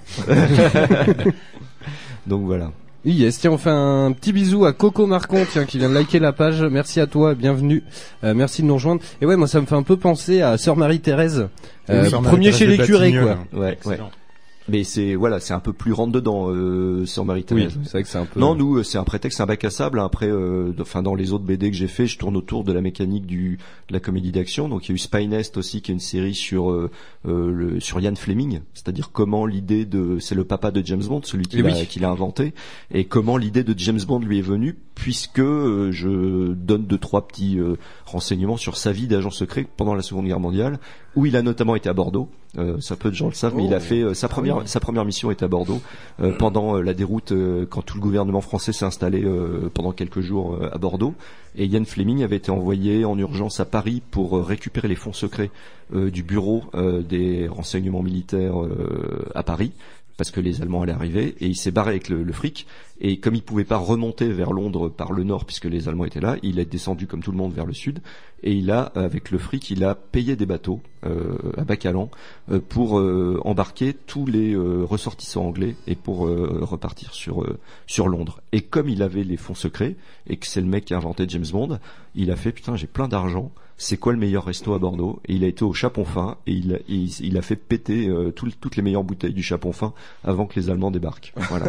Donc voilà. Yes, tiens, on fait un petit bisou à Coco Marcon, tiens, qui vient de liker la page. Merci à toi, bienvenue. Euh, merci de nous rejoindre. Et ouais, moi, ça me fait un peu penser à Sœur Marie-Thérèse. Euh, Oui, Sœur premier chez les Marie-Thérèse curés, des quoi. Batignolles. Ouais, ouais. Excellent. Mais c'est voilà, c'est un peu plus rentre dedans euh, sur Marie-Thérèse. Oui, c'est vrai que c'est un peu... Non, nous, euh, c'est un prétexte, c'est un bac à sable. Après, euh, enfin, dans les autres B D que j'ai fait, je tourne autour de la mécanique du de la comédie d'action. Donc, il y a eu Spy Nest aussi, qui est une série sur euh, euh, le sur Ian Fleming, c'est-à-dire comment l'idée de, c'est le papa de James Bond, celui qui Et l'a oui. qui l'a inventé, et comment l'idée de James Bond lui est venue, puisque euh, je donne deux trois petits euh, renseignements sur sa vie d'agent secret pendant la Seconde Guerre mondiale, où il a notamment été à Bordeaux. Euh, ça peu de gens le savent, mais il a fait euh, sa première oui. sa première mission est à Bordeaux euh, pendant euh, la déroute euh, quand tout le gouvernement français s'est installé euh, pendant quelques jours euh, à Bordeaux. Et Ian Fleming avait été envoyé en urgence à Paris pour euh, récupérer les fonds secrets euh, du bureau euh, des renseignements militaires euh, à Paris, parce que les Allemands allaient arriver, et il s'est barré avec le, le fric. Et comme il pouvait pas remonter vers Londres par le nord puisque les Allemands étaient là, il est descendu comme tout le monde vers le sud. Et il a, avec le fric, il a payé des bateaux euh, à Bacalan euh, pour euh, embarquer tous les euh, ressortissants anglais et pour euh, repartir sur euh, sur Londres. Et comme il avait les fonds secrets et que c'est le mec qui a inventé James Bond, il a fait putain, j'ai plein d'argent. c'est quoi le meilleur resto à Bordeaux, et il a été au Chapon Fin et il, il, il a fait péter euh, tout, toutes les meilleures bouteilles du Chapon Fin avant que les Allemands débarquent. Voilà.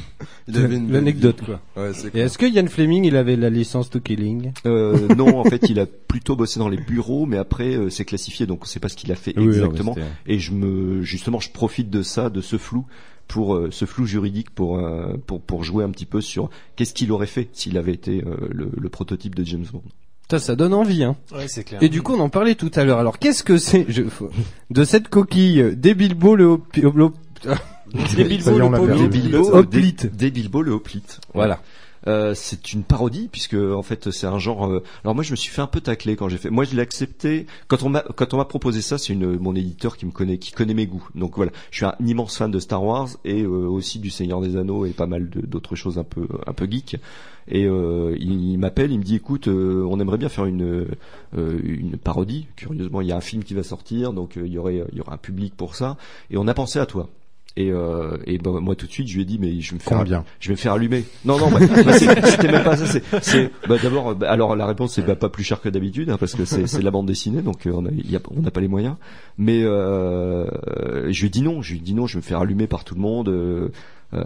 Il avait une L'anecdote quoi. Ouais, c'est Et clair. est-ce que Ian Fleming il avait la licence to killing? Euh, non, en fait, il a plutôt bossé dans les bureaux, mais après, euh, c'est classifié, donc c'est pas ce qu'il a fait Oui, exactement. non, mais c'était- Et je me, justement, je profite de ça, de ce flou, pour euh, ce flou juridique, pour euh, pour pour jouer un petit peu sur qu'est-ce qu'il aurait fait s'il avait été euh, le, le prototype de James Bond. Putain, ça donne envie, hein. Ouais, c'est clair. Et du coup, on en parlait tout à l'heure. Alors, qu'est-ce que c'est je... de cette coquille euh, des Bilbo le Hopi- le- des Bilbo Ça y est, on le l'a Hopi- perdu. Des Bilbo, Hoplite. des, des Bilbo le Hoplite. Voilà. Euh, c'est une parodie puisque en fait c'est un genre. Euh... Alors moi je me suis fait un peu tacler quand j'ai fait. Moi je l'ai accepté quand on m'a quand on m'a proposé ça. C'est une mon éditeur qui me connaît, qui connaît mes goûts. Donc voilà, je suis un immense fan de Star Wars et euh, aussi du Seigneur des Anneaux et pas mal de, d'autres choses un peu un peu geek. Et euh, il, il m'appelle, il me dit écoute, euh, on aimerait bien faire une euh, une parodie. Curieusement, il y a un film qui va sortir, donc euh, il y aurait il y aura un public pour ça. Et on a pensé à toi. Et, euh, et bah, moi tout de suite je lui ai dit mais je vais me faire Combien je vais me faire allumer. Non non bah, bah, c'est- c'était même pas ça. C'est, c'est bah, d'abord bah, alors la réponse c'est bah, pas plus cher que d'habitude hein, parce que c'est, c'est la bande dessinée donc euh, on a il y a, on n'a pas les moyens. Mais euh, je lui ai dit non, je lui ai dit non, je vais me faire allumer par tout le monde. Euh, euh,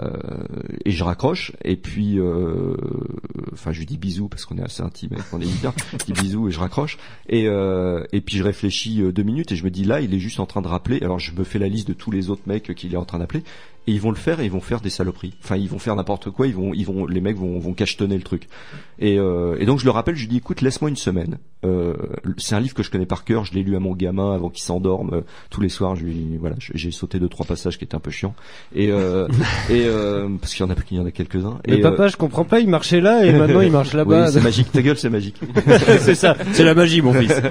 et je raccroche et puis euh, enfin je lui dis bisous parce qu'on est assez intime avec mon éditeur. Je dis bisous et je raccroche et euh, et puis je réfléchis euh, deux minutes et je me dis là il est juste en train de rappeler. Alors je me fais la liste de tous les autres mecs qu'il est en train d'appeler et ils vont le faire et ils vont faire des saloperies. Enfin ils vont faire n'importe quoi. Ils vont ils vont les mecs vont vont cachetonner le truc. Et euh, et donc je le rappelle, je lui dis écoute laisse-moi une semaine. Euh, c'est un livre que je connais par cœur. Je l'ai lu à mon gamin avant qu'il s'endorme euh, tous les soirs. Je lui voilà j'ai sauté deux trois passages qui étaient un peu chiants et euh, et euh, parce qu'il y en a il y en a quelques-uns. Mais et, papa, euh, je comprends pas, il marchait là et maintenant il marche là-bas. oui, c'est magique. Ta gueule, c'est magique. C'est ça, c'est la magie, mon fils.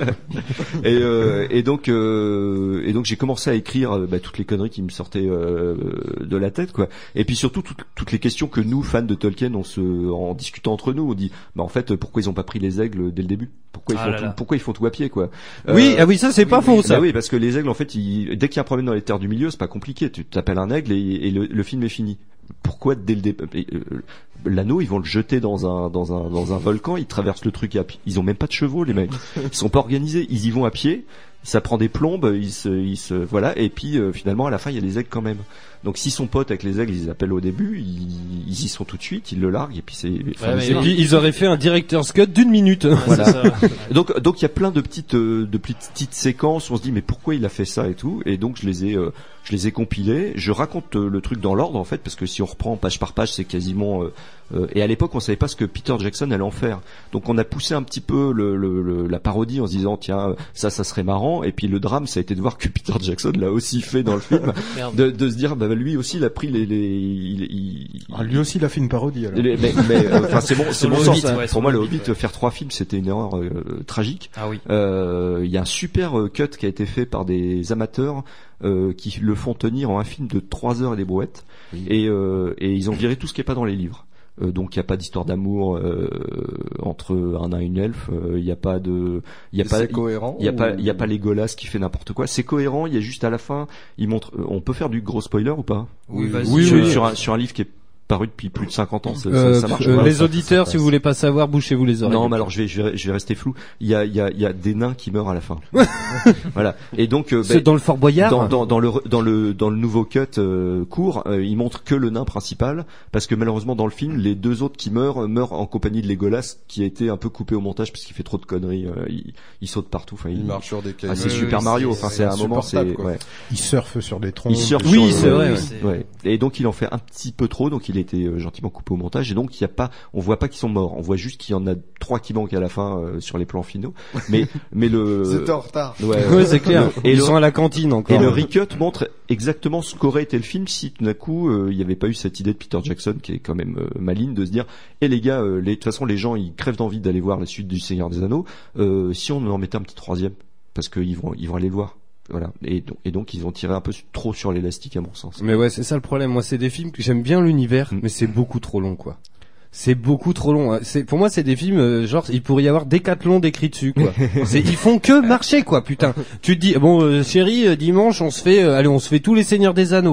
Et, euh, et donc, euh, et donc, j'ai commencé à écrire euh, bah, toutes les conneries qui me sortaient euh, de la tête, quoi. Et puis surtout toutes, toutes les questions que nous, fans de Tolkien, on se, en discutant entre nous, on dit, bah en fait, pourquoi ils ont pas pris les aigles dès le début? Pourquoi ils Ah font là tout, là. pourquoi ils font tout à pied, quoi? Oui, ah oui, ça c'est pas faux, ça. Bah oui, parce que les aigles, en fait, ils, dès qu'il y a un problème dans les terres du milieu, c'est pas compliqué. Tu t'appelles un aigle et, et le, le film est fini. Pourquoi dès le début euh, l'anneau ils vont le jeter dans un dans un dans un volcan, ils traversent le truc à pied. Ils ont même pas de chevaux les mecs. Ils sont pas organisés, ils y vont à pied. Ça prend des plombes, ils se ils se voilà et puis euh, finalement à la fin il y a des aigles quand même. Donc s'ils sont potes avec les aigles, ils les appellent au début, ils, ils y sont tout de suite, ils le larguent et puis c'est enfin, Ouais, c'est- et puis ils auraient fait un director's cut d'une minute. voilà. donc donc il y a plein de petites euh, de petites séquences où on se dit mais pourquoi il a fait ça et tout et donc je les ai euh, je les ai compilées, je raconte euh, le truc dans l'ordre en fait parce que si on reprend page par page c'est quasiment euh, euh, et à l'époque on savait pas ce que Peter Jackson allait en faire. Donc on a poussé un petit peu le, le, le la parodie en se disant tiens ça ça serait marrant et puis le drame ça a été de voir que Peter Jackson l'a aussi fait dans le film de, de se dire bah lui aussi il a pris les les il, il, Ah, lui aussi il a fait une parodie alors. les- mais mais euh, enfin c'est bon c'est Sur mon le sens Hobbit, hein. ouais, Pour sur moi le le Hobbit, Hobbit ouais. faire trois films c'était une erreur euh, tragique. Ah oui. Euh, il y a un super euh, cut qui a été fait par des amateurs euh, qui le font tenir en un film de trois heures et des brouettes et euh, et ils ont viré tout ce qui est pas dans les livres. Euh, donc il y a pas d'histoire d'amour euh, entre un nain et une elfe, euh, il y a pas de il y a Et pas c'est cohérent il y a ou- pas il y a pas Legolas qui fait n'importe quoi, c'est cohérent, il y a juste à la fin, il montre euh, on peut faire du gros spoiler ou pas? Oui, vas-y. Oui, sur, oui. sur un sur un livre qui est paru depuis plus de cinquante ans, ça, Euh, ça, ça marche euh, pas. les Ça- auditeurs, ça si vous passe. voulez pas savoir, bouchez-vous les oreilles. Non, mais alors je vais, je vais, je vais rester flou. Il y a, il y a, il y a des nains qui meurent à la fin. Voilà. Et donc, euh, C'est ben, dans le Fort Boyard. dans, dans, dans le, dans le, dans le nouveau cut euh, court, euh, il montre que le nain principal, parce que malheureusement dans le film, les deux autres qui meurent euh, meurent en compagnie de Legolas, qui a été un peu coupé au montage parce qu'il fait trop de conneries. Euh, il, il saute partout. Enfin, Il marche sur des Ah, cailloux. c'est Oui, Super oui, Mario. c'est- Enfin, c'est c'est à un moment, c'est insupportable, quoi. ouais. Il surfe sur des troncs. Il surfe Oui, sur c'est le- vrai, ouais. ouais. Et donc il en fait un petit peu trop, donc il a été euh, gentiment coupé au montage. Et donc il y a pas, on voit pas qu'ils sont morts. On voit juste qu'il y en a trois qui manquent à la fin euh, sur les plans finaux. Mais mais le C'était en retard. ouais, Ouais, c'est clair. Et Ils le- sont à la cantine encore. Et le recut montre exactement ce qu'aurait été le film si tout d'un coup euh, il n'y avait pas eu cette idée de Peter Jackson qui est quand même euh, maligne de se dire eh les gars euh, les, de toute façon les gens ils crèvent d'envie d'aller voir la suite du Seigneur des Anneaux euh, si on en mettait un petit troisième parce qu'ils vont ils vont aller le voir. Voilà. Et donc, et donc ils ont tiré un peu trop sur l'élastique à mon sens. Mais ouais, c'est ça le problème. Moi, c'est des films que j'aime bien l'univers, Mm. mais c'est beaucoup trop long, quoi. C'est beaucoup trop long. C'est pour moi, c'est des films euh, genre il pourrait y avoir Décathlon d'écrit dessus, quoi. C'est ils font que marcher, quoi. Putain. Tu te dis bon, euh, chérie, euh, dimanche, on se fait, euh, allez, on se fait tous les Seigneurs des Anneaux.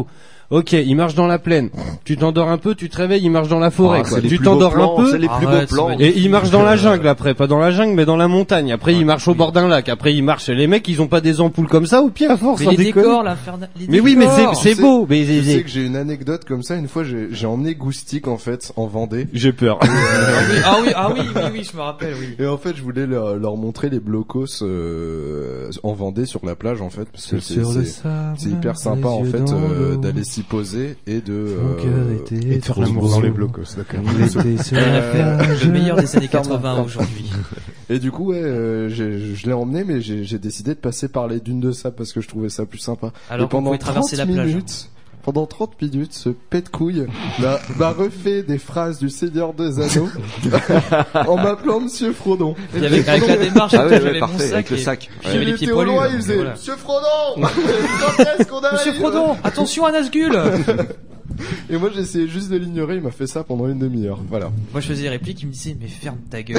Ok, il marche dans la plaine. Tu t'endors un peu, tu te réveilles, il marche dans la forêt. Ah, quoi. c'est les Tu plus beaux t'endors plans, un peu, c'est les plus beaux Arrête, plans. c'est et il marche dans la jungle après, pas dans la jungle, mais dans la montagne. Après, il marche au bord d'un lac. Après, il marche. Les mecs, ils ont pas des ampoules comme ça au pied à force. Mais sans les déconner. décors, l'infernal. les Mais oui, mais c'est décors. c'est Tu sais- beau. Mais Tu c'est- sais que j'ai une anecdote comme ça. Une fois, j'ai j'ai emmené Goustic en fait en Vendée. j'ai peur. Ah oui, ah oui, ah oui, oui, oui, je me rappelle, oui. Et en fait, je voulais leur, leur montrer les blocos euh, en Vendée sur la plage en fait, parce que c'est c'est- c'est hyper sympa en fait euh, d'aller s'y poser et de euh, Et de faire l'amour dans les blocos, d'accord. Euh, Le meilleur des années quatre-vingts aujourd'hui. Et du coup, ouais, euh, j'ai- je l'ai emmené, mais j'ai j'ai décidé de passer par les dunes de sable parce que je trouvais ça plus sympa. Alors et qu'on pendant pouvait traverser trente la plage. minutes, pendant trente minutes, ce pet de couille m'a m'a refait des phrases du Seigneur des Anneaux en m'appelant Monsieur Frodon. Et avec, avec la démarche, Ah ouais, j'avais ouais, mon parfait, sac avec le et- sac. puis J'avais les Il pieds était au poilus. loin, hein, il faisait voilà. Monsieur Frodon. Quand est-ce qu'on arrive Monsieur Frodon, attention à Nazgûl. Et moi, j'essayais juste de l'ignorer. Il m'a fait ça pendant une demi-heure. Voilà. Moi, je faisais des répliques, il me disait, mais ferme ta gueule.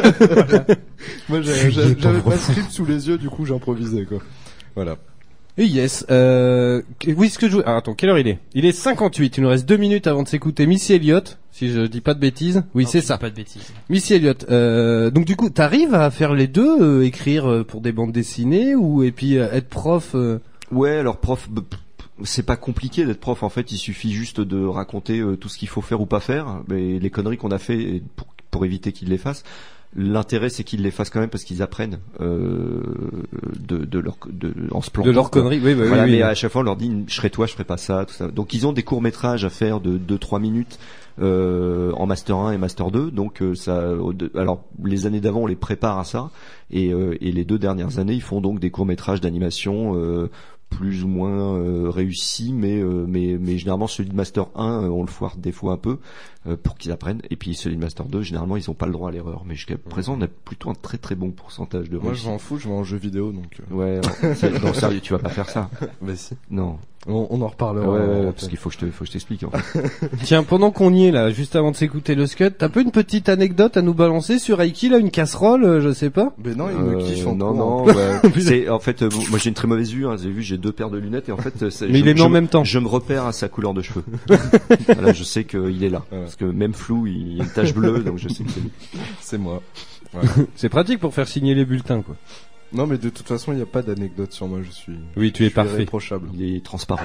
Moi, j'avais j'avais- j'avais pas de script sous les yeux, du coup, j'improvisais quoi. Voilà. Et yes, euh, oui, ce que je voulais- ah, attends, quelle heure il est? Il est cinquante-huit, il nous reste deux minutes avant de s'écouter Missy Elliott, si je dis pas de bêtises. Oui, Non, c'est tu ça. dis Pas de bêtises. Missy Elliott, euh, donc du coup, t'arrives à faire les deux, euh, écrire euh, pour des bandes dessinées, ou, et puis, euh, être prof, euh... Ouais, alors prof, b- p- c'est pas compliqué d'être prof. En fait, il suffit juste de raconter euh, tout ce qu'il faut faire ou pas faire, mais les conneries qu'on a fait et pour, pour éviter qu'ils les fassent. L'intérêt, c'est qu'ils les fassent quand même parce qu'ils apprennent euh, de, de leur de en se plantant. de leur quoi. connerie, oui, bah, Voilà, oui, oui. mais à chaque fois, on leur dit, je ferai toi, je ferai pas ça, tout ça. Donc, ils ont des courts métrages à faire de deux trois minutes euh, en master un et master deux. Donc, euh, ça, au- de- alors les années d'avant, on les prépare à ça, et, euh, et les deux dernières années, ils font donc des courts métrages d'animation. Euh, plus ou moins euh, réussi, mais euh, mais mais généralement celui de master un, euh, on le foire des fois un peu euh, pour qu'ils apprennent, et puis celui de master deux, généralement ils ont pas le droit à l'erreur, mais jusqu'à présent on a plutôt un très très bon pourcentage de Moi, je réussite. m'en fous. Je vais en jeu vidéo, donc. euh, Ouais, non, c'est- non, sérieux, tu vas pas faire ça. Bah si. Non. On, on en reparlera. Ouais, ouais, en- ouais, parce qu'il faut que je te faut que je t'explique. En fait. Tiens, pendant qu'on y est là, juste avant de s'écouter le scud, t'as pas une petite anecdote à nous balancer sur Aiki, là, une casserole, euh, je sais pas? Mais non, il me Euh, kiffe en non, trop, non, hein. bah, c'est en fait, euh, moi j'ai une très mauvaise vue. Hein, vous avez vu, j'ai deux paires de lunettes et en fait, c'est- Mais je, il les met je- en même temps. Je me repère à sa couleur de cheveux. Voilà, je sais qu'il est là, Ouais. parce que même flou, il y a une tache bleue, donc je sais que c'est lui. C'est moi. C'est pratique pour faire signer les bulletins, quoi. Non, mais de toute façon, il n'y a pas d'anecdote sur moi. Je suis. Oui, tu es je suis parfait. Irréprochable. Il est transparent.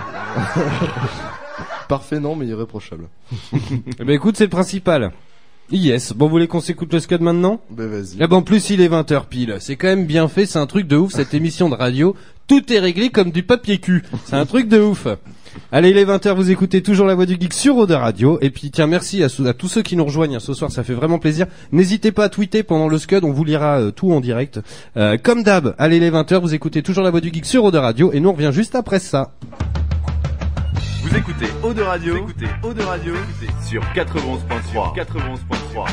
Parfait, non, mais irréprochable. Eh ben écoute, c'est le principal. Yes. Bon, vous voulez qu'on s'écoute le scud maintenant? Ben vas-y. Eh ben, en plus, il est vingt heures pile. C'est quand même bien fait, c'est un truc de ouf, cette émission de radio. Tout est réglé comme du papier cul. C'est un truc de ouf. Allez, il est vingt heures, vous écoutez toujours la voix du geek sur Ode Radio. Et puis, tiens, merci à, à tous ceux qui nous rejoignent ce soir, ça fait vraiment plaisir. N'hésitez pas à tweeter pendant le scud, on vous lira euh, tout en direct. Euh, comme d'hab, allez, il est vingt heures, vous écoutez toujours la voix du geek sur Ode Radio, et nous on revient juste après ça. Vous écoutez Ode Radio, vous écoutez Ode Radio écoutez sur quatre-vingt-onze point trois. quatre-vingt-onze point trois.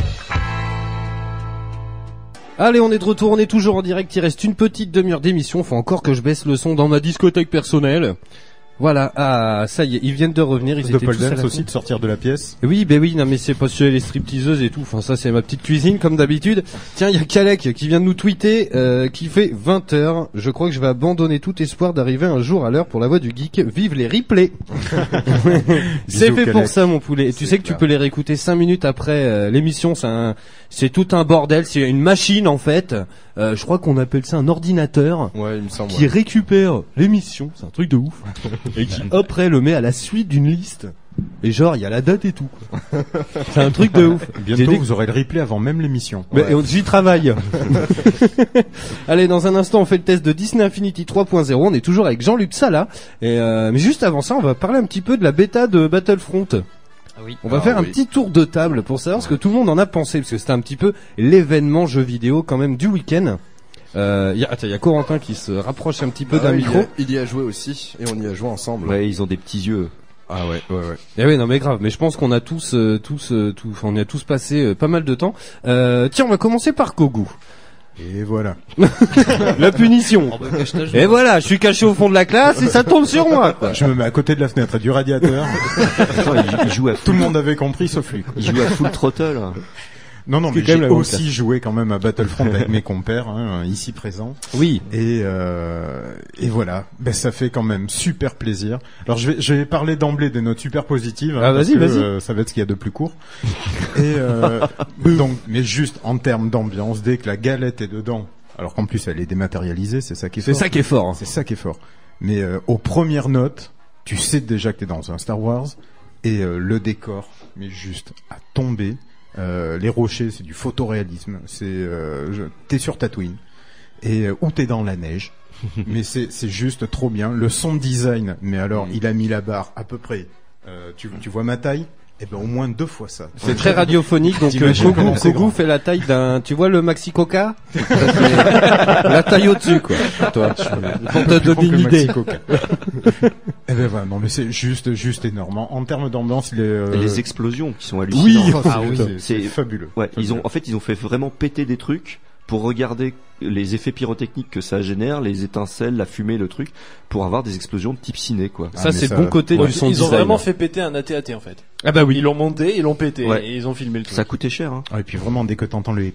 Allez, on est de retour, on est toujours en direct, il reste une petite demi-heure d'émission, faut encore que je baisse le son dans ma discothèque personnelle. Voilà, ah, ça y est, ils viennent de revenir, ils De étaient Paul tous à la Dance aussi, con. de sortir de la pièce. Oui, ben oui, non mais c'est pas sur les stripteaseuses et tout, enfin ça c'est ma petite cuisine comme d'habitude. Tiens, il y a Kalek qui vient de nous tweeter, euh, qui fait vingt heures, je crois que je vais abandonner tout espoir d'arriver un jour à l'heure pour la voix du geek, vive les replays. C'est Bisous, fait pour Kalek. ça mon poulet, et tu C'est sais que tu clair. peux les réécouter cinq minutes après euh, l'émission, c'est un, c'est tout un bordel, c'est une machine en fait, euh, je crois qu'on appelle ça un ordinateur. Ouais, il me semble. Qui ouais. récupère l'émission, c'est un truc de ouf, et qui après le met à la suite d'une liste. Et genre il y a la date et tout. quoi. C'est un truc de ouf. J'ai Bientôt, dit- vous aurez le replay avant même l'émission. Mais Ouais. on- j'y travaille. Allez, dans un instant on fait le test de Disney Infinity trois point zéro. On est toujours avec Jean-Luc Sala. Et euh, mais juste avant ça, on va parler un petit peu de la bêta de Battlefront. Ah oui. On va Ah faire un oui. petit tour de table pour savoir ce que tout le monde en a pensé, parce que c'était un petit peu l'événement jeu vidéo quand même du week-end. Euh, y a, attends, il y a Corentin qui se rapproche un petit peu Ah d'un ouais, micro. Il y, a, il y a joué aussi, et on y a joué ensemble. Ouais, ils ont des petits yeux. Ah ouais, ouais, ouais. Eh oui, non mais grave. Mais je pense qu'on a tous, euh, tous, euh, tous, on y a tous passé euh, pas mal de temps. Euh, tiens, on va commencer par Kogu. Et voilà. La punition. Oh, bah, cache ta joie. Et voilà, je suis caché au fond de la classe et ça tombe sur moi. Quoi. Je me mets à côté de la fenêtre du radiateur. Attends, il, il joue à Tout le monde avait compris sauf lui. quoi. il joue à full throttle. Non, non, Qui est mais quand même j'ai la même aussi classe. joué quand même à Battlefront avec mes compères, hein, ici présents. Oui. Et euh, et voilà, ben ça fait quand même super plaisir. Alors je vais je vais parler d'emblée des notes super positives. Hein, Ah, parce vas-y, que, vas-y. euh, ça va être ce qu'il y a de plus court. Et euh, donc, mais juste en termes d'ambiance, dès que la galette est dedans, alors qu'en plus elle est dématérialisée, c'est ça qui est C'est fort. ça qui est fort. hein. C'est ça qui est fort. Mais euh, aux premières notes, tu sais déjà que t'es dans un Star Wars et euh, le décor, mais juste à tomber. Euh, les rochers, c'est du photoréalisme. C'est euh, je- t'es sur Tatooine et euh, ou t'es dans la neige. Mais c'est c'est juste trop bien. Le sound design, mais alors il a mis la barre à peu près. Euh, tu tu vois ma taille? Eh ben au moins deux fois ça. C'est très radiophonique, donc euh, T'imagines Kogu, comment c'est Kogu grand. fait la taille d'un, tu vois le Maxi Coca, Ça, c'est la taille au-dessus quoi. Toi, tu- pour te Plus grand donner que une Maxi idée. Coca. Eh ben voilà, non mais c'est juste juste énorme. En, en termes d'ambiance, il est. euh, Et les explosions qui sont Oui, hallucinantes. ah oui, c'est- c'est fabuleux. Ouais, Fabuleux. ils ont, en fait, ils ont fait vraiment péter des trucs pour regarder les effets pyrotechniques que ça génère, les étincelles, la fumée, le truc, pour avoir des explosions de type ciné, quoi. Ça, c'est le bon côté Ouais. du son Ils ont design. vraiment fait péter un A T A T en fait. Ah bah oui. Ils l'ont monté, ils l'ont pété Ouais. et ils ont filmé le truc. Ça coûtait cher, hein. Ah, et puis vraiment dès que t'entends le.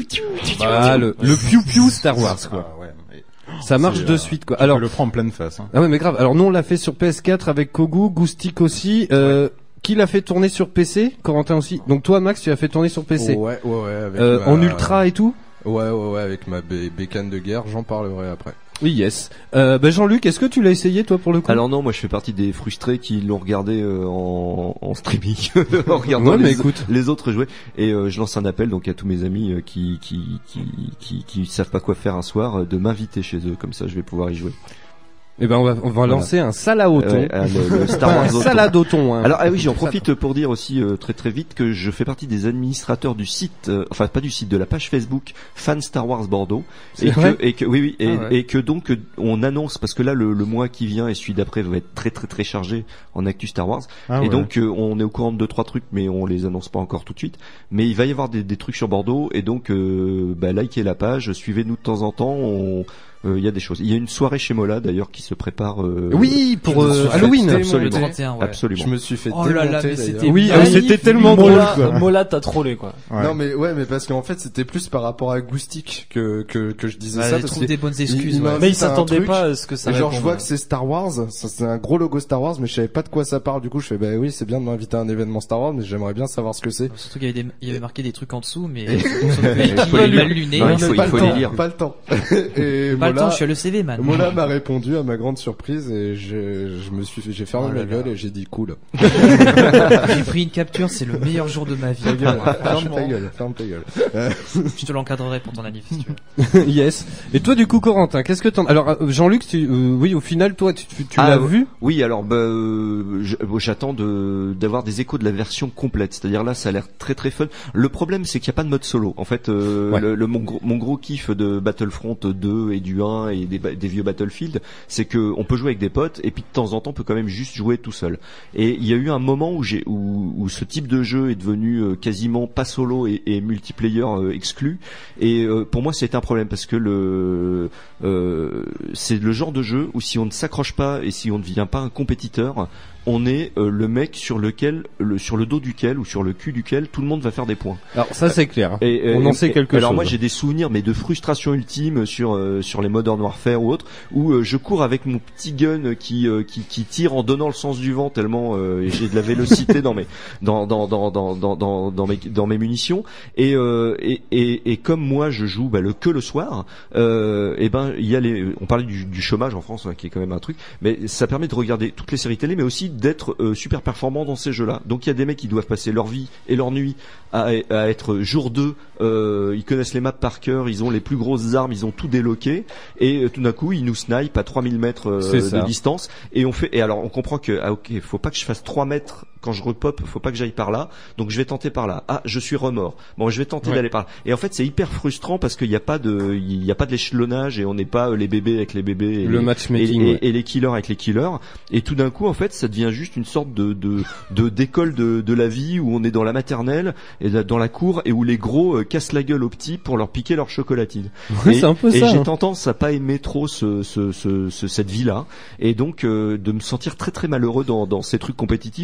Bah, le, le piou piou Star Wars quoi. Ah, ouais, mais- Ça marche C'est, de euh, suite quoi. tu Alors peux le prend en pleine face. Hein. ah ouais mais grave. Alors nous on l'a fait sur P S quatre avec Kogu, Goustic aussi. Euh, Qui l'a fait tourner sur P C? Corentin aussi. Donc toi Max tu l'as fait tourner sur P C. Ouais, ouais, ouais. Avec Euh, ma- En ultra et tout. Ouais, ouais, ouais, avec ma bé- bécane de guerre, j'en parlerai après. Oui yes. Euh, bah Jean-Luc, est-ce que tu l'as essayé toi pour le coup? Alors non, moi je fais partie des frustrés qui l'ont regardé euh, en, en streaming, en regardant Ouais, mais les, écoute. les autres jouer. Et euh, je lance un appel donc à tous mes amis euh, qui, qui qui qui qui savent pas quoi faire un soir, euh, de m'inviter chez eux, comme ça je vais pouvoir y jouer. Eh ben on va on va Voilà. lancer un salaoton. Ouais, euh, le, le Star Pas Wars un Auton. saladoton. Hein. Alors ah oui, j'en profite pour dire aussi euh, très très vite que je fais partie des administrateurs du site, euh, enfin pas du site, de la page Facebook Fan Star Wars Bordeaux, C'est et vrai que et que oui oui et, Ah ouais. et que donc euh, on annonce parce que là le, le mois qui vient et celui d'après va être très très très chargé en actu Star Wars, Ah et ouais. donc euh, on est au courant de deux trois trucs mais on les annonce pas encore tout de suite, mais il va y avoir des, des trucs sur Bordeaux et donc euh, bah, likez la page, suivez-nous de temps en temps. On il y a des choses. Il y a une soirée chez Mola d'ailleurs qui se prépare. Euh, Oui, pour je me euh, suis fait Halloween. démonter. Le Absolument. trente et un, ouais. Absolument. Je me suis fait Oh là là, démonter mais d'ailleurs. c'était Oui, magnifique. euh, c'était tellement drôle. Mola, quoi. Mola t'as trollé quoi. Ouais. Non mais ouais, mais parce qu'en fait c'était plus par rapport à Goustic que que que je disais Ouais, ça. il parce trouve que des bonnes il- excuses. il m'a ouais. Mais il invité à un s'attendait truc, pas à ce que ça et genre réponde. je vois que c'est Star Wars, ça, c'est un gros logo Star Wars, mais je savais pas de quoi ça parle. Du coup je fais bah oui c'est bien de m'inviter à un événement Star Wars, mais j'aimerais bien savoir ce que c'est. Surtout qu'il y avait, des, il y avait marqué des trucs en dessous, mais Et- il faut les mal lire. luné. Non, il Pas faut- le il pas faut le les temps, lire. pas le temps. Et temps, Mola- je suis à l'E C V, man. Mola m'a répondu à ma grande surprise et je, je me suis, j'ai fermé Oh ma là gueule là. et j'ai dit cool. J'ai pris une capture, c'est le meilleur jour de ma vie. Ta gueule, ferme Franchement, ta gueule, ferme ta gueule. Euh, je te l'encadrerai pour ton anniversaire. si tu veux. Yes. Et toi du coup Corentin, qu'est-ce que t'en... Alors euh, Jean-Luc, tu, euh, oui au final toi tu, tu, tu Ah, l'as ouais. vu? Oui, alors bah, euh, je- bon, j'attends de d'avoir des échos de la version complète. C'est-à-dire là, ça a l'air très très fun. Le problème, c'est qu'il n'y a pas de mode solo. En fait, euh, Ouais. le, le- mon, gros, mon gros kiff de Battlefront deux et du un et des, ba- des vieux Battlefield, c'est que on peut jouer avec des potes et puis de temps en temps, on peut quand même juste jouer tout seul. Et il y a eu un moment où j'ai où, où ce type de jeu est devenu euh, quasiment pas solo et, et multiplayer euh, exclu. Et euh, pour moi, c'est un problème parce que le euh, c'est le genre de jeu où si on ne s'accroche pas et si on ne devient pas un compétiteur, on est euh, le mec sur lequel, le, sur le dos duquel ou sur le cul duquel tout le monde va faire des points. Alors ça c'est clair. Et, euh, On en et- sait quelque alors chose. moi j'ai des souvenirs mais de frustration ultime sur euh, sur les Modern Warfare ou autres où euh, je cours avec mon petit gun qui euh, qui, qui tire en donnant le sens du vent tellement euh, j'ai de la vélocité dans mes dans dans dans dans dans dans, dans mes dans mes munitions et euh, et, et et comme moi je joue bah, le que le soir euh, et ben il y a les on parlait du, du chômage en France hein, qui est quand même un truc mais ça permet de regarder toutes les séries télé mais aussi d'être euh, super performant dans ces jeux-là. Donc il y a des mecs qui doivent passer leur vie et leur nuit à, à être jour deux, euh, ils connaissent les maps par cœur, ils ont les plus grosses armes, ils ont tout déloqué et euh, tout d'un coup ils nous snipe à trois mille mètres euh, C'est ça. de distance et on fait et alors on comprend que ah ok faut pas que je fasse trois mètres quand je repop, faut pas que j'aille par là, donc je vais tenter par là. Ah je suis remords, bon je vais tenter Ouais. d'aller par là. Et en fait c'est hyper frustrant parce qu'il n'y a pas de il y a pas de l'échelonnage et on n'est pas euh, les bébés avec les bébés et Le les, matchmaking, et, et- ouais. et les killers avec les killers et tout d'un coup en fait ça devient juste une sorte de de de d'école de de la vie où on est dans la maternelle et là, dans la cour et où les gros euh, cassent la gueule aux petits pour leur piquer leur chocolatine. Ouais, et c'est un peu et ça, j'ai hein. tendance à pas aimer trop ce, ce, ce, ce- cette vie là et donc euh, de me sentir très très malheureux dans dans ces trucs compétitifs où il n'y a pas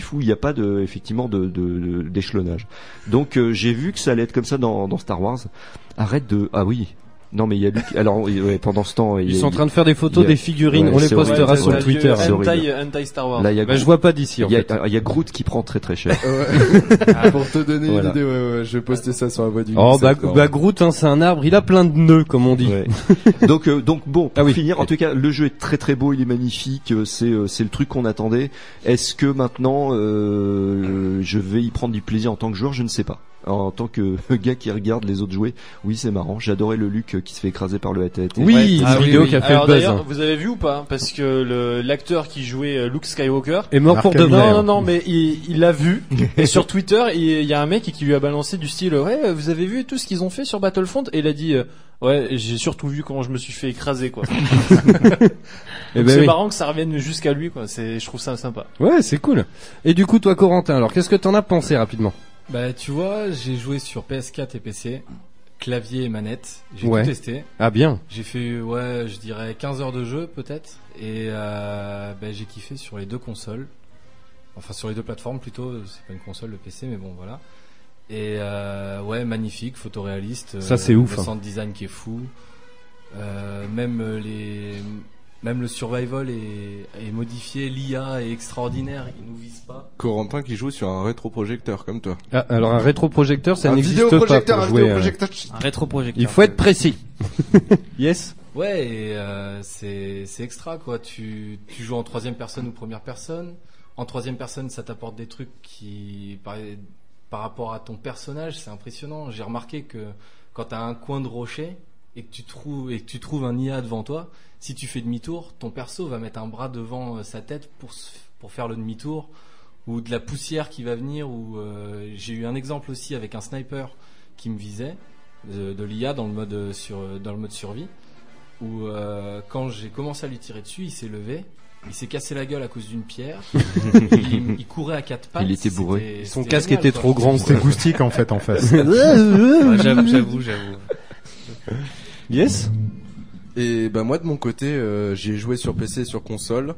pas de effectivement de, de, de- d'échelonnage. Donc euh, j'ai vu que ça allait être comme ça dans, dans Star Wars. Arrête de ah oui. Non mais il y a Luke. Alors ouais, pendant ce temps, il Ils y a- sont en train de faire des photos il y a- des figurines, ouais, on les c'est postera horrible. sur Ouais, Twitter. c'est horrible. Hentai, Hentai Star Wars. Là, il y a Bah, Groot- je vois pas d'ici, en Il y a, fait. il y a Groot qui prend très très cher. Ouais. Pour te donner Voilà. une idée, ouais, ouais, je vais poster ça sur la voie du Oh geek bah, septembre. bah Groot, hein, c'est un arbre, il a plein de nœuds, comme on dit. Ouais. donc euh, donc bon, pour Ah oui. finir, en tout cas, le jeu est très très beau, il est magnifique, euh, c'est euh, c'est le truc qu'on attendait. Est-ce que maintenant euh, je vais y prendre du plaisir en tant que joueur? Je ne sais pas. En tant que gars qui regarde les autres jouer, oui c'est marrant. J'ai adoré le Luke qui se fait écraser par le A T A T. Oui, Ouais. une Ah oui, vidéo oui. qui a fait Alors, le buzz. d'ailleurs, hein. vous avez vu ou pas? Parce que le, l'acteur qui jouait euh, Luke Skywalker Est mort pour de vrai. Non, hein. non, non, mais il, il l'a vu. Et sur Twitter, il il y a un mec qui lui a balancé du style, ouais, vous avez vu tout ce qu'ils ont fait sur Battlefront? Et il a dit, euh, ouais, j'ai surtout vu comment je me suis fait écraser, quoi. Eh Donc ben c'est oui. marrant que ça revienne jusqu'à lui, quoi. C'est, je trouve ça sympa. Ouais, c'est cool. Et du coup, toi, Corentin, alors qu'est-ce que t'en as pensé rapidement? Bah tu vois, j'ai joué sur P S quatre et P C, clavier et manette. J'ai Ouais. tout testé. Ah bien. J'ai fait, ouais, je dirais quinze heures de jeu peut-être. Et euh, bah, j'ai kiffé sur les deux consoles. Enfin sur les deux plateformes plutôt. C'est pas une console, le P C, mais bon voilà. Et euh, ouais, magnifique, photoréaliste. Ça, c'est ouf, Le hein. sound design qui est fou. Euh, même les... Même le survival est, est modifié, l'I A est extraordinaire, il nous vise pas. Corentin qui joue sur un rétroprojecteur comme toi. Ah, alors un rétroprojecteur, ça Un n'existe pas vidéoprojecteur, pour un jouer. euh, vidéoprojecteur. Un rétroprojecteur. Il faut être précis. Yes. Ouais, et euh, c'est c'est extra quoi. Tu tu joues en troisième personne ou première personne. En troisième personne, ça t'apporte des trucs qui par, par rapport à ton personnage, c'est impressionnant. J'ai remarqué que quand t'as un coin de rocher et que tu trouves et que tu trouves un I A devant toi, si tu fais demi-tour, ton perso va mettre un bras devant euh, sa tête pour se- pour faire le demi-tour, ou de la poussière qui va venir. Ou euh, j'ai eu un exemple aussi avec un sniper qui me visait de, de l'I A dans le mode euh, sur dans le mode survie, où euh, quand j'ai commencé à lui tirer dessus, il s'est levé, il s'est cassé la gueule à cause d'une pierre, il, il courait à quatre pattes. Il était bourré. c'était- Son c'était casque génial, était quoi. trop grand. C'était acoustique en fait en face. Ouais, j'avoue, j'avoue, j'avoue. Yes. Et bah moi de mon côté, euh, j'ai joué sur P C et sur console.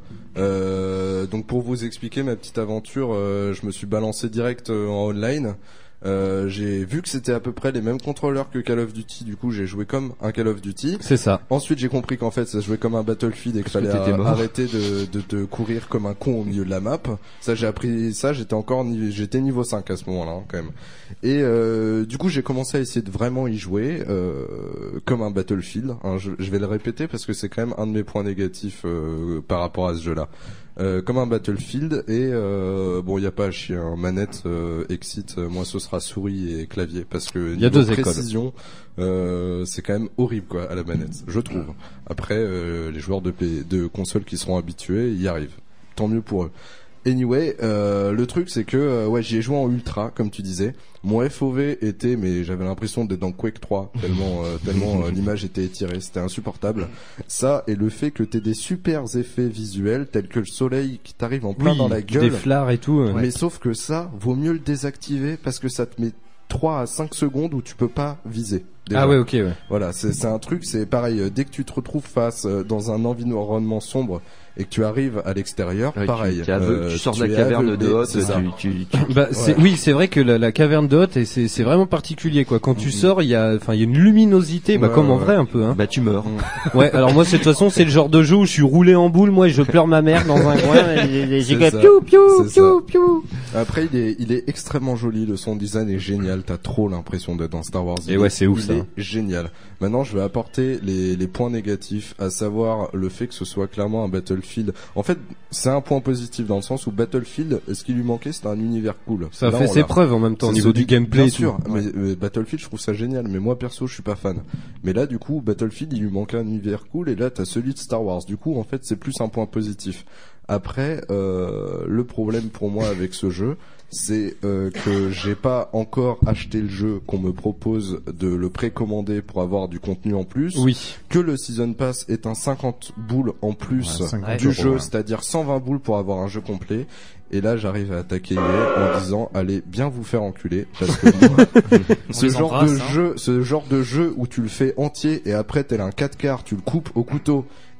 Euh, donc pour vous expliquer ma petite aventure, euh, je me suis balancé direct euh, en online. Euh, j'ai vu que c'était à peu près les mêmes contrôleurs que Call of Duty, du coup j'ai joué comme un Call of Duty. C'est ça. Ensuite j'ai compris qu'en fait ça se jouait comme un Battlefield et qu'il Parce que fallait t'étais a- mort. arrêter de, de, de courir comme un con au milieu de la map. Ça j'ai appris ça, j'étais encore niveau, j'étais niveau cinq à ce moment-là hein, quand même. Et euh, du coup j'ai commencé à essayer de vraiment y jouer euh, comme un Battlefield. Hein, je, je vais le répéter parce que c'est quand même un de mes points négatifs euh, par rapport à ce jeu-là. Euh, comme un Battlefield et euh, bon il y a pas à chier hein, manette euh, exit euh, moi ce sera souris et clavier parce que Il y a niveau deux écoles. précision euh, c'est quand même horrible quoi à la manette je trouve. Après euh, les joueurs de P- de console qui seront habitués y arrivent, tant mieux pour eux. Anyway, euh, le truc c'est que euh, ouais j'y ai joué en ultra comme tu disais. Mon F O V était, mais j'avais l'impression d'être dans Quake trois tellement euh, tellement euh, l'image était étirée, c'était insupportable. Ça et le fait que t'aies des super effets visuels tels que le soleil qui t'arrive en plein Oui, dans la gueule. des flards et tout. euh. Mais sauf que ça vaut mieux le désactiver parce que ça te met trois à cinq secondes où tu peux pas viser. Déjà. Ah ouais, ok, ouais. Voilà, c'est c'est un truc, c'est pareil. euh, Dès que tu te retrouves face euh, dans un environnement sombre et que tu arrives à l'extérieur, Ouais, tu- pareil. t'es aveugle, tu sors de la es caverne de aveuglé, Hoth, c'est ça. tu- tu- tu- Bah, c'est, Ouais. oui, c'est vrai que la, la caverne de Hoth, et c'est, c'est vraiment particulier, quoi. Quand tu Mhm. sors, il y a, enfin, il y a une luminosité, bah, Ouais, comme en ouais, vrai, un peu, hein. Bah tu meurs. Ouais, alors moi, c'est, de toute façon, c'est le genre de jeu où je suis roulé en boule, moi, et je pleure ma mère dans un coin, et j'ai C'est fait ça. piou, piou, C'est piou, ça. piou. Après, il est, il est extrêmement joli. Le son design est génial. T'as trop l'impression d'être dans Star Wars. Et Il ouais, est- c'est ouf, il ça. est génial. Maintenant, je vais apporter les, les points négatifs, à savoir le fait que ce soit clairement un Battlefield. En fait, c'est un point positif dans le sens où Battlefield, ce qui lui manquait, c'était un univers cool. Ça Là, fait on ses l'a. preuves en même temps, au C'est niveau celui- du gameplay Bien et tout. sûr, Ouais. mais euh, Battlefield, je trouve ça génial. Mais moi, perso, je suis pas fan. Mais là, du coup, Battlefield, il lui manquait un univers cool. Et là, t'as celui de Star Wars. Du coup, en fait, c'est plus un point positif. Après, euh, le problème pour moi avec ce jeu, c'est euh, que j'ai pas encore acheté le jeu, qu'on me propose de le précommander pour avoir du contenu en plus. Oui. Que le Season Pass est un cinquante boules en plus Ouais, cinquante du euros, jeu, ouais. c'est-à-dire cent vingt boules pour avoir un jeu complet. Et là, j'arrive à attaquer E A en disant, allez, bien vous faire enculer, parce que moi, ce les genre embrasse, de hein. jeu, ce genre de jeu où tu le fais entier et après tel un quatre quarts, tu le coupes au couteau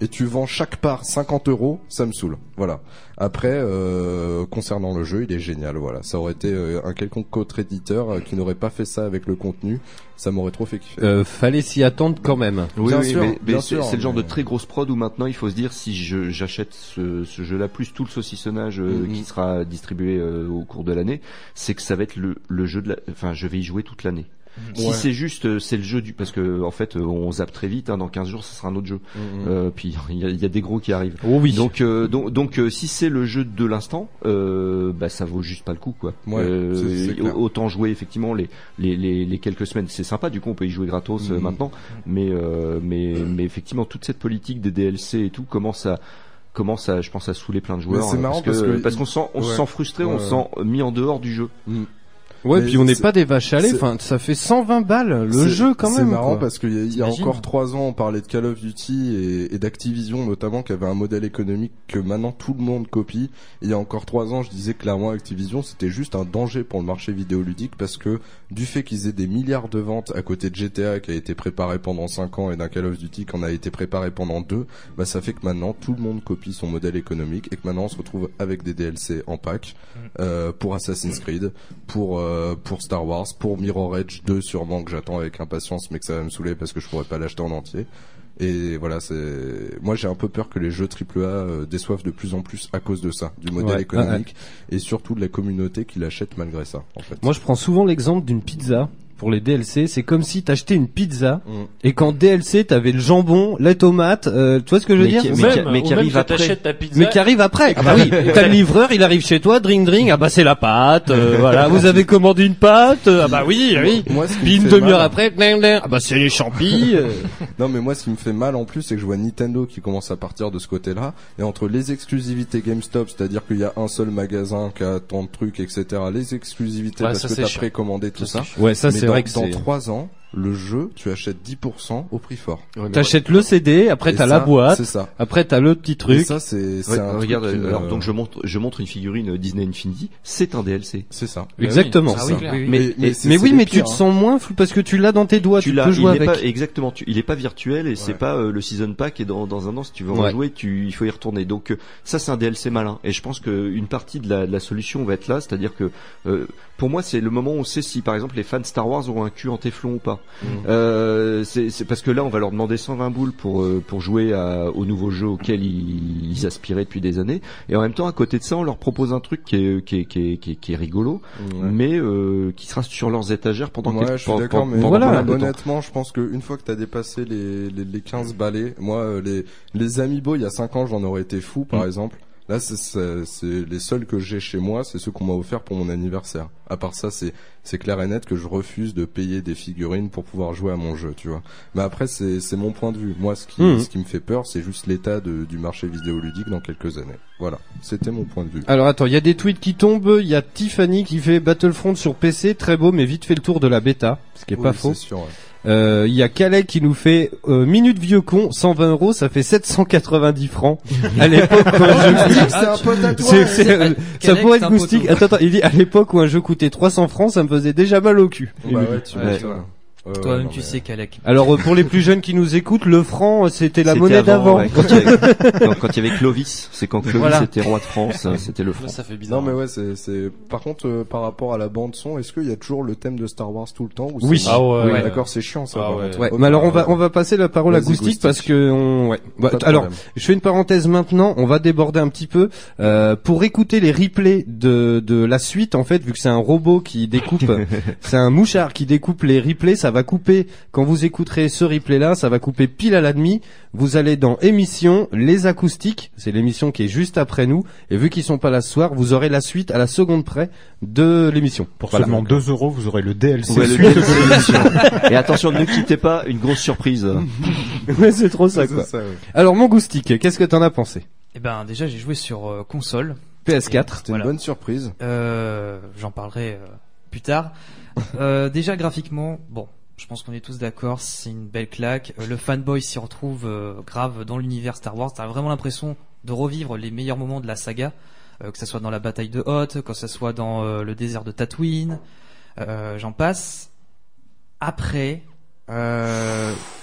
et tu vends chaque part cinquante euros, ça me saoule. Voilà. Après, euh, concernant le jeu, il est génial. Voilà, ça aurait été euh, un quelconque autre éditeur euh, qui n'aurait pas fait ça avec le contenu, ça m'aurait trop fait kiffer. Euh, fallait s'y attendre quand même. Oui, bien oui, sûr, mais, mais bien c'est, sûr, c'est le genre mais- de très grosse prod où maintenant il faut se dire si je, j'achète ce, ce jeu-là plus tout le saucissonnage euh, Mhm. qui sera distribué euh, au cours de l'année, c'est que ça va être le, le jeu de la, enfin je vais y jouer toute l'année. Si Ouais. c'est juste, euh, c'est le jeu du, parce que en fait, euh, on zappe très vite. Hein, dans quinze jours, ce sera un autre jeu. Mhm. Euh, puis il y a, il y a des gros qui arrivent. Oh oui. Donc, euh, donc, donc, euh, si c'est le jeu de l'instant, euh, bah ça vaut juste pas le coup, quoi. Ouais, Euh, c'est- c'est clair. autant jouer effectivement les, les, les, les quelques semaines. C'est sympa. Du coup, on peut y jouer gratos euh, Mhm. maintenant. Mais, euh, mais, mais effectivement, toute cette politique des D L C et tout commence à commence à, je pense, à saouler plein de joueurs. Mais c'est hein, marrant parce que parce que parce qu'on se sent, on se ouais. sent frustré, on Ouais. se sent mis en dehors du jeu. Mm. Ouais, Mais puis on n'est c'est- pas des vaches à lait. c'est- Enfin, ça fait cent vingt balles le C'est- jeu quand même. C'est marrant quoi. parce qu'il y a, il y a T'imagines encore trois ans, on parlait de Call of Duty et, et d'Activision notamment, qui avait un modèle économique que maintenant tout le monde copie. Il y a encore trois ans, je disais clairement Activision, c'était juste un danger pour le marché vidéoludique parce que du fait qu'ils aient des milliards de ventes à côté de G T A qui a été préparé pendant cinq ans et d'un Call of Duty qui en a été préparé pendant deux, bah ça fait que maintenant tout le monde copie son modèle économique et que maintenant on se retrouve avec des D L C en pack euh, pour Assassin's Creed, pour euh, pour Star Wars, pour Mirror Edge deux sûrement que j'attends avec impatience mais que ça va me saouler parce que je pourrais pas l'acheter en entier. Et voilà, c'est moi j'ai un peu peur que les jeux triple A euh, déçoivent de plus en plus à cause de ça, du modèle Ouais, économique et surtout de la communauté qui l'achète malgré ça en fait. Moi, je prends souvent l'exemple d'une pizza. Pour les D L C, c'est comme si t'achetais une pizza Mm. et qu'en D L C t'avais le jambon, les tomates, euh, tu vois ce que je veux Mais dire qui- Ou mais même, qui- mais qui ou même arrive que après. t'achètes ta pizza. Mais qui arrive après. Ah bah oui, t'as le livreur, il arrive chez toi, dring dring, ah bah c'est la pâte, euh, voilà, vous avez commandé une pâte, euh, ah bah oui, oui. Moi, ce qui Puis me une fait demi-heure mal- après, ding, ding, ah bah c'est les champis. euh. Non mais moi ce qui me fait mal en plus c'est que je vois Nintendo qui commence à partir de ce côté-là et entre les exclusivités GameStop, c'est-à-dire qu'il y a un seul magasin qui a tant de trucs, et cetera. Les exclusivités Ouais, parce ça, que c'est t'as chiant. précommandé tout Ça, ça. c'est Ouais, ça Mais c'est dans, vrai que dans c'est. trois ans, le jeu, tu achètes dix pour cent au prix fort. Ouais, mais T'achètes le C D, après Et t'as ça, la boîte, c'est ça. après t'as le petit Et truc. ça c'est c'est Ouais, un regarde, truc qui me- alors donc je montre, je montre une figurine Disney Infinity, c'est un D L C. c'est ça. Exactement. Ah C'est oui, ça. clair. Oui, oui. Mais, Mais- mais, c'est- Mais c'est oui, les mais tu pires, te hein. sens moins flou parce que tu l'as dans tes doigts, tu, tu l'as, peux jouer il n'est avec. pas exactement, tu, il est pas virtuel et c'est Ouais. pas euh, le season pack et dans dans un an si tu veux en Ouais. jouer, tu il faut y retourner. Donc euh, ça c'est un D L C malin et je pense que une partie de la, de la solution va être là, c'est-à-dire que euh, pour moi c'est le moment où on sait si par exemple les fans de Star Wars auront un cul en téflon ou pas. Mmh. Euh, c'est, c'est parce que là on va leur demander cent vingt boules pour euh, pour jouer à, au nouveau jeu auquel ils, ils aspiraient depuis des années et en même temps à côté de ça on leur propose un truc qui est qui est qui est qui est, qui est rigolo Ouais. mais euh, qui sera sur leurs étagères pendant Ouais, quelques je suis pendant- d'accord, mais pendant voilà, pas mal de temps. honnêtement, je pense qu'une fois que t'as dépassé les, les, les quinze balais, moi, euh, les, les Amiibo, il y a cinq ans, j'en aurais été fou, par Mm. exemple. Là, c'est, c'est, c'est les seuls que j'ai chez moi, c'est ceux qu'on m'a offert pour mon anniversaire. À part ça, c'est, c'est clair et net que je refuse de payer des figurines pour pouvoir jouer à mon jeu, tu vois. Mais après, c'est, c'est mon point de vue. Moi, ce qui, Mm. ce qui me fait peur, c'est juste l'état de, du marché vidéoludique dans quelques années. Voilà. C'était mon point de vue. Alors attends, il y a des tweets qui tombent, il y a Tiffany qui fait Battlefront sur P C, très beau mais vite fait le tour de la bêta, ce qui est Oui, pas faux. c'est sûr, ouais. Euh, il y a Calais qui nous fait euh, minute vieux con, cent vingt euros, ça fait sept cent quatre-vingt-dix francs. À l'époque où un jeu coûtait- C'est un pote à toi. C'est- c'est- euh, ça Calais, pourrait c'est être un moustique. poteau. Attends, attends, il dit à l'époque où un jeu coûtait trois cents francs, ça me faisait déjà mal au cul. Il Bah nous ouais, dit. tu Ouais. m'étonnes. Euh, Toi-même, non, tu mais- sais, Kalek. Alors euh, pour les plus jeunes qui nous écoutent, le franc euh, c'était la C'était monnaie avant, d'avant. ouais, quand, il y avait, quand, quand il y avait Clovis, c'est quand Clovis Voilà. était roi de France, hein, c'était le franc. Ça fait bizarre. Non mais ouais, c'est c'est. Par contre, euh, par rapport à la bande son, est-ce qu'il y a toujours le thème de Star Wars tout le temps ou Oui. c'est- Ah ouais, Oui, ouais. d'accord, c'est chiant ça. Ah par ouais. contre. Ouais, Ok, mais alors on va ouais. on va passer la parole à Vas-y, Goustic Goustic. parce que on ouais. Bah, Pas de alors problème. je fais une parenthèse maintenant, on va déborder un petit peu euh, pour écouter les replays de de la suite en fait vu que c'est un robot qui découpe, c'est un mouchard qui découpe les replays, ça va couper quand vous écouterez ce replay là, ça va couper pile à la demi. Vous allez dans émission les acoustiques, c'est l'émission qui est juste après nous et vu qu'ils sont pas là ce soir, vous aurez la suite à la seconde près de l'émission. Pour Voilà. seulement deux euros, vous aurez le D L C. Ouais, le suite D L de C l'émission. Et attention, ne quittez pas, une grosse surprise. Ouais, c'est trop ça C'est quoi. ça, ouais. Alors mon Goustic, qu'est-ce que t'en as pensé? Eh ben, déjà, j'ai joué sur euh, console. P S quatre. C'était Voilà. une bonne surprise. Euh, j'en parlerai euh, plus tard. Euh, déjà graphiquement, bon, je pense qu'on est tous d'accord, c'est une belle claque. Euh, le fanboy s'y retrouve euh, grave dans l'univers Star Wars. T'as vraiment l'impression de revivre les meilleurs moments de la saga, euh, que ça soit dans la bataille de Hoth, que ça soit dans euh, le désert de Tatooine, euh, j'en passe. Après, euh,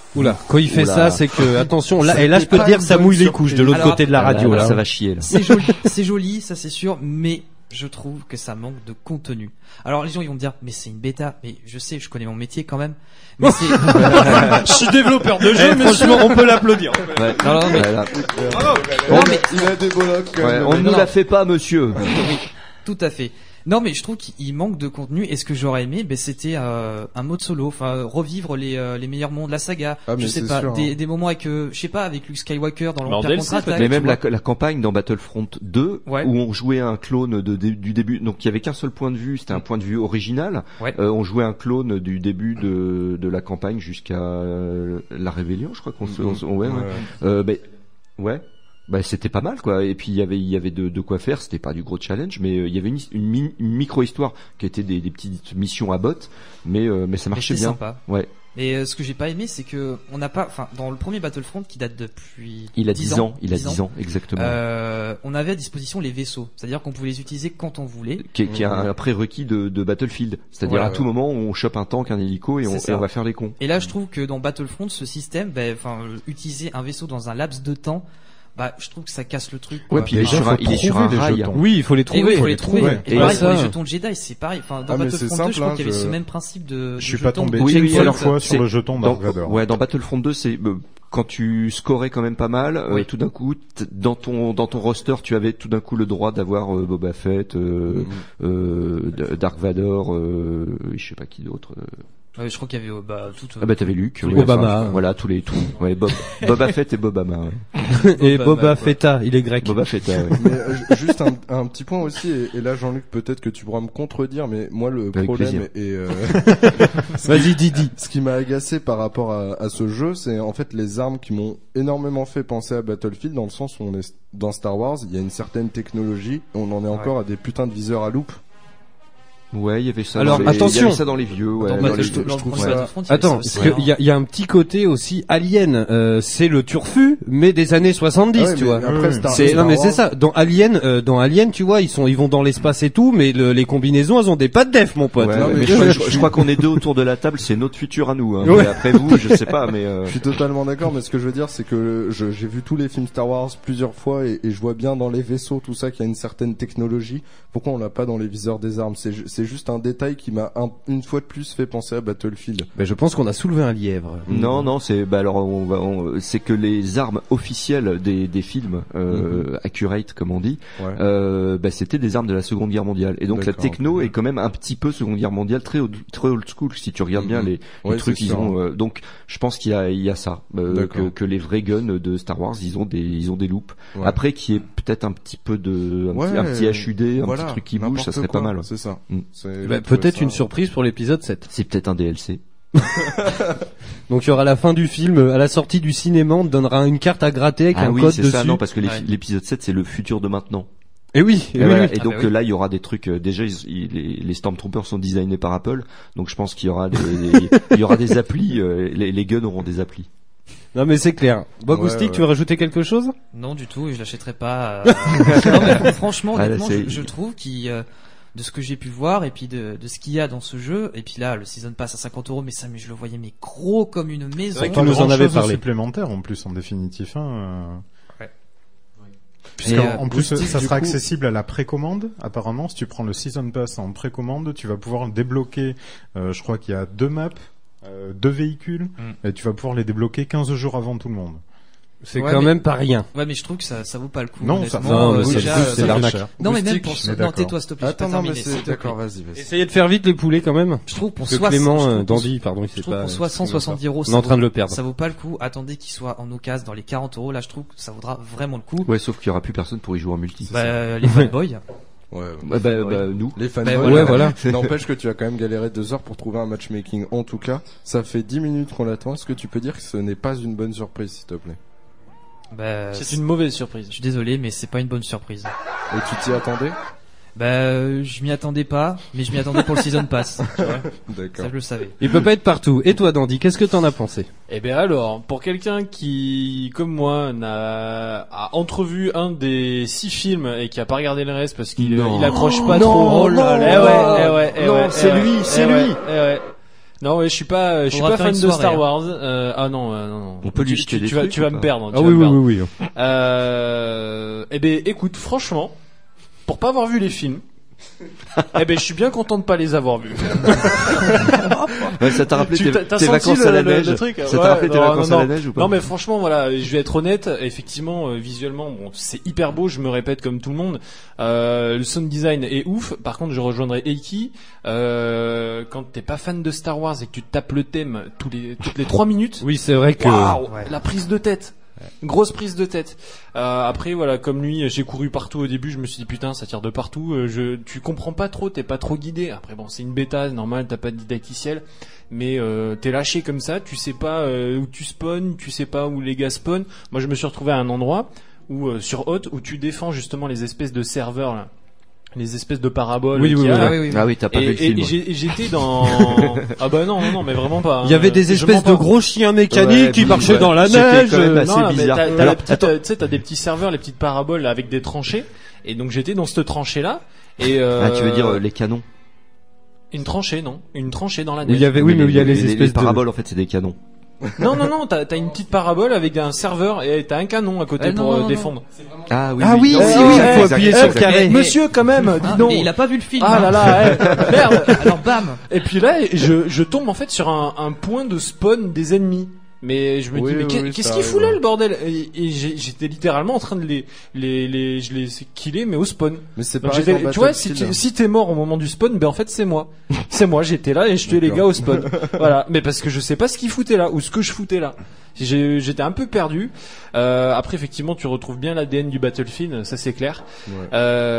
Oula, quand il fait Oula. ça, c'est que attention. Là, et là, je peux te dire, ça mouille les couches de l'autre Alors, côté de la radio. là, Là, ça va chier. Là. C'est joli, c'est joli, ça c'est sûr, mais je trouve que ça manque de contenu. Alors les gens ils vont me dire, mais c'est une bêta, mais je sais, je connais mon métier quand même. Mais c'est. Je suis développeur de jeux, mais franchement, on peut l'applaudir. Ouais. Non, non, mais- Voilà. Non, mais- Il a des bolocs. quand Ouais, même. on ne nous non. la fait pas, monsieur. Oui, tout à fait. Non, mais je trouve qu'il manque de contenu. Et ce que j'aurais aimé, ben, c'était euh, un mode solo, enfin revivre les euh, les meilleurs moments de la saga. Ah, mais je sais c'est pas, sûr, des, hein. des moments avec, euh, je sais pas, avec Luke Skywalker dans Mais en l'Empire D L C, contre-attaque. Mais tu même vois. la, la campagne dans Battlefront deux, Ouais. où on jouait un clone de, dé- du début, donc il y avait qu'un seul point de vue, c'était un point de vue original. Ouais. Euh, on jouait un clone du début de, de la campagne jusqu'à euh, la rébellion, je crois qu'on se, on se- ouais, ouais. Ouais. Euh, ben, ouais. Bah, c'était pas mal quoi, et puis il y avait il y avait de, de quoi faire, c'était pas du gros challenge, mais euh, il y avait une, une, mi- une micro histoire qui était des, des petites missions à bot, mais euh, mais ça Mais marchait c'était bien. sympa. Ouais. Et euh, ce que j'ai pas aimé, c'est que on n'a pas, enfin, dans le premier Battlefront qui date depuis Il a dix ans, il a dix ans, exactement. Euh, on avait à disposition les vaisseaux, c'est-à-dire qu'on pouvait les utiliser quand on voulait. Qui, est- qui est un prérequis de, de Battlefield, c'est-à-dire Voilà. à tout moment on chope un tank, un hélico et on, C'est ça. et on va faire les cons. Et là, je trouve que dans Battlefront, ce système, ben, enfin, euh, utiliser un vaisseau dans un laps de temps, bah, je trouve que ça casse le truc. Ouais, quoi. puis il est sur un, il est sur un rail. Oui, il faut les Et trouver. oui, il faut les trouver. Ouais. Et Et pareil ça- pour les jetons de Jedi, c'est pareil. Enfin, dans Ah, mais Battlefront c'est deux, simple, je crois hein, qu'il y avait je- ce même principe de. Je de suis pas jetons. tombé Oui, une oui, seule alors, fois c'est- sur le jeton dans, Dark Vador. ouais, dans Battlefront deux, c'est euh, quand tu scorais quand même pas mal, euh, Oui. tout d'un coup, t- dans ton dans ton roster, tu avais tout d'un coup le droit d'avoir euh, Boba Fett, euh, euh, D- Dark Vador, euh, je sais pas qui d'autre. euh. Ouais, je crois qu'il y avait euh, bah, tout. Ah bah t'avais Luke, Tous les ouais, Obama. enfin, voilà tous les tout. Ouais, Bob, Boba Fett et Bobama. Ouais. Et Boba, Boba quoi. Fetta, il est grec. Boba Fett, ouais. Mais euh, ju- juste un, un petit point aussi, et, et là Jean-Luc peut-être que tu pourras me contredire, mais moi le Avec problème plaisir. est... euh, Vas-y, Didi. Ce qui m'a agacé par rapport à, à ce jeu, c'est en fait les armes qui m'ont énormément fait penser à Battlefield, dans le sens où on est dans Star Wars, il y a une certaine technologie, et on en est encore à des putains de viseurs à loupe. Ouais, il y avait ça. Alors, dans les, attention. il y avait ça dans les vieux. Ouais, Dans dans bah, les Battle- vieux, dans je le trouve premier ça. Battlefront, il y avait Attends, ça parce aussi, qu'il hein. y a, il y a un petit côté aussi Alien. Euh, c'est le turfu, mais des années soixante-dix, Ah ouais, tu mais vois. après, Star- C'est Star non mais c'est Wars- ça. Dans Alien, euh, dans Alien, tu vois, ils sont, ils vont dans l'espace et tout, mais le- les combinaisons, elles ont des pattes def, mon pote. Ouais, Non, ouais, mais mais je- je, crois- je- je- je crois qu'on est deux autour de la table, c'est notre futur à nous. Hein. Ouais. Mais après vous, je sais pas, mais euh, Je suis totalement d'accord, mais ce que je veux dire, c'est que je- j'ai vu tous les films Star Wars plusieurs fois, et, et je vois bien dans les vaisseaux, tout ça, qu'il y a une certaine technologie. Pourquoi on l'a pas dans les viseurs des armes? C'est ju- c'est juste un détail qui m'a un- une fois de plus fait penser à Battlefield. Ben, je pense qu'on a soulevé un lièvre. non, non, c'est bah alors on va, on- c'est que les armes officielles des, des films euh, accurate comme on dit, Ouais. euh, bah, c'était des armes de la Seconde Guerre mondiale. Et donc la D'accord, techno ok. est quand même un petit peu Seconde Guerre mondiale, très old, très old school. Si tu regardes bien Mhm. les, les Ouais, trucs, c'est ils sûr. ont. euh, donc je pense qu'il y a, il y a ça, euh, D'accord. que, que les vrais guns de Star Wars, ils ont des, ils ont des loops. Ouais. Après, qui est peut-être un petit peu de, un, Ouais, petit, un petit H U D, un voilà, petit truc qui bouge, n'importe ça serait quoi, pas mal. Ouais. C'est ça. Mm. C'est- Ben, j'ai trouvé peut-être ça- une surprise pour l'épisode sept. C'est peut-être un D L C. Donc il y aura la fin du film, à la sortie du cinéma, on te donnera une carte à gratter avec Ah un oui, code c'est dessus. ça, non, parce que les- Ouais. l'épisode sept, c'est le futur de maintenant. Et oui, et Et, oui, voilà. oui. Et donc Ah bah oui. là, il y aura des trucs. euh, déjà, ils- ils- les, les Stormtroopers sont designés par Apple, donc je pense qu'il y aura des, des- il y aura des applis. euh, les, les guns auront des applis. Non mais c'est clair. Bogoustic, Ouais, ouais. tu veux rajouter quelque chose? Non, du tout, et je l'achèterai pas. euh. non, mais franchement, Ah, là, honnêtement, c'est- je, je trouve qu'il, euh, de ce que j'ai pu voir, et puis de, de ce qu'il y a dans ce jeu, et puis là, le season pass à cinquante euros, mais ça, mais je le voyais, mais gros comme une maison. vrai que Pas tu nous en grand-chose avais de parlé. supplémentaire en plus en définitif. Hein. euh. Ouais. Puisqu'en Et, euh, en plus, Boostic, ça du sera coup- accessible à la précommande. Apparemment, si tu prends le Season Pass en précommande, tu vas pouvoir débloquer, euh, je crois qu'il y a deux maps, euh, deux véhicules, et tu vas pouvoir les débloquer quinze jours avant tout le monde. C'est Ouais, quand mais- même pas rien. Ouais, mais je trouve que ça, ça vaut pas le coup. Non, ça- honnêtement. non, mais Euh, c'est- déjà, c'est euh, de ça- l'arnaque. Non, mais même Boostic, pour, mais non, d'accord. tais-toi, s'il te plaît, j'ai Attends, pas non, mais terminé, s'il c'est te d'accord, plaît. vas-y, vas-y. Essayez de faire vite les poulets quand même. Je trouve pour Parce que soixante- Clément, je trouve euh, pour- Dandy, pardon, il Je sait trouve pas. pour soit cent soixante-dix euros, On est en train de le perdre. ça vaut pas le coup. Attendez qu'il soit en occasion dans les quarante euros. Là, je trouve que ça vaudra vraiment le coup. Ouais, sauf qu'il y aura plus personne pour y jouer en multi. Bah, les fanboys. Ouais, Bah, bah, bah, nous. les fanboys. Bah, Ouais, voilà. N'empêche que tu as quand même galéré deux heures pour trouver un matchmaking. En tout cas, ça fait dix minutes qu'on l'attend. Est-ce que tu peux dire que ce n'est pas une bonne surprise, s'il te plaît? Bah, C'est une mauvaise surprise. je suis désolé, mais c'est pas une bonne surprise. Et tu t'y attendais? Bah, euh, je m'y attendais pas, mais je m'y attendais pour le season pass. Tu vois, D'accord. ça je le savais. Il peut pas être partout. Et toi, Dandy, qu'est-ce que t'en as pensé? Eh bien alors, pour quelqu'un qui, comme moi, n'a a entrevu un des six films et qui a pas regardé le reste parce qu'il Non. il accroche pas Non, trop. oh là Eh là. ouais, eh ouais, eh Non, ouais, c'est eh ouais, lui, eh c'est ouais, lui. eh ouais. Non, ouais, je suis pas, je suis Faudra pas faire fan une de soirée, Star hein. Wars. Euh, ah non, euh, non, non. On peut lui Tu- jeter tu, des tu vas, trucs tu vas ou me pas perdre. Ah tu vas oui, me oui, perdre. oui, oui. Euh, eh ben, écoute, franchement, pour pas avoir vu les films, eh ben, je suis bien content de pas les avoir vus. Ouais, ça t'a rappelé Tu- tes, t'as- t'as tes senti vacances le- à la le- neige le truc Ça Ouais, t'a rappelé tes non, vacances non, à la non. neige ou pas? Non, mais franchement, voilà, je vais être honnête. Effectivement, euh, visuellement, bon, c'est hyper beau. Je me répète comme tout le monde. Euh, le sound design est ouf. Par contre, je rejoindrai Eiki. Euh, quand t'es pas fan de Star Wars et que tu te tapes le thème tous les toutes les trois minutes. Oui, c'est vrai que Waouh, Ouais. la prise de tête. Grosse prise de tête. Euh, après voilà, comme lui, j'ai couru partout au début. Je me suis dit putain, ça tire de partout. Euh, je, tu comprends pas trop, t'es pas trop guidé. Après bon, c'est une bêta, c'est normal, t'as pas de didacticiel, mais euh, t'es lâché comme ça. Tu sais pas euh, où tu spawns, tu sais pas où les gars spawnent. Moi, je me suis retrouvé à un endroit où euh, sur Hot où tu défends justement les espèces de serveurs là. Les espèces de paraboles. Oui, oui, qu'il y a, oui, là. oui, oui, oui. Ah oui, t'as pas et, vu le et- film. et j'ai- et j'étais dans. Ah bah non, non, non, mais vraiment pas. il y avait des Je espèces mens de pas. gros chiens mécaniques Ouais, qui ouais, marchaient ouais. dans la C'était neige. quand même assez Non, non, mais bizarre. t'as, t'as la Alors, petite, attends. euh, tu sais, t'as des petits serveurs, les petites paraboles avec des tranchées. Et donc j'étais dans cette tranchée là. Et euh, Ah, tu veux dire euh, les canons? une tranchée, non, une tranchée dans la Où neige. il y avait, oui, mais où il y a les espèces de paraboles, en fait, c'est des canons. Non, non, non, t'as, t'as une petite parabole avec un serveur et t'as un canon à côté Eh, non, pour euh, non, non. défendre. Ah oui, Ah oui, non, si, non, oui, il ouais, faut exact, appuyer exact, sur le exact. carré. Monsieur, quand même, dis Ah, donc. mais il a pas vu le film. Ah hein. là là, eh, merde. Alors bam. Et puis là, je, je tombe en fait sur un, un point de spawn des ennemis. Mais je me Oui, dis, mais oui, qu'est- oui, qu'est-ce ça qu'il arrive, fout là, ouais. le bordel? Et, et j'ai- j'étais littéralement en train de les, les, les, je les killais, mais au spawn. Mais c'est Donc pareil j'étais- dans tu vois, si, Battlefield. tu, si t'es mort au moment du spawn, ben en fait c'est moi. C'est moi, j'étais là et je tuais les D'accord. gars au spawn. Voilà. Mais parce que je sais pas ce qu'ils foutaient là, ou ce que je foutais là. J'ai- J'étais un peu perdu. Euh, après, effectivement, tu retrouves bien l'A D N du Battlefield, ça c'est clair. Ouais.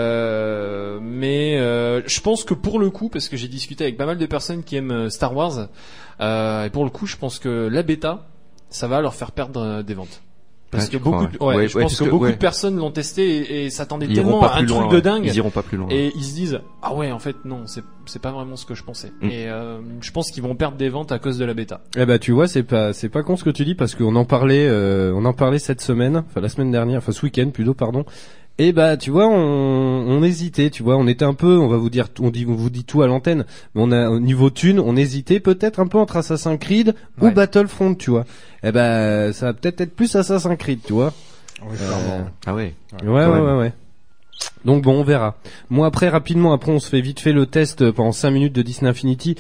Euh, mais euh, je pense que pour le coup, parce que j'ai discuté avec pas mal de personnes qui aiment euh, Star Wars, euh, et pour le coup, je pense que la bêta, ça va leur faire perdre euh, des ventes. Parce Ah, que tu beaucoup, crois, de, ouais. ouais, Ouais, je ouais, pense parce que, que, beaucoup ouais. de personnes l'ont testé et, et s'attendaient Ils iront tellement pas à un plus truc loin, de ouais. dingue. Ils iront pas plus loin. Et ils se disent, ah ouais, en fait, non, c'est, c'est pas vraiment ce que je pensais. Mm. Et euh, je pense qu'ils vont perdre des ventes à cause de la bêta. Eh ben tu vois, c'est pas c'est pas con ce que tu dis parce qu'on en parlait euh, on en parlait cette semaine, enfin la semaine dernière, enfin ce week-end plutôt pardon. Et bah tu vois, on, on hésitait, tu vois, on était un peu, on va vous dire, on dit, on vous dit tout à l'antenne, mais on a au niveau thune, on hésitait peut-être un peu entre Assassin's Creed Ouais. ou Battlefront, tu vois. Eh ben ça va peut-être être plus Assassin's Creed, tu vois. Oui, Euh, clairement. Ah ouais. Ouais, ouais, quand même. ouais, ouais. Donc bon, on verra. Moi après, rapidement, après on se fait vite fait le test pendant cinq minutes de Disney Infinity.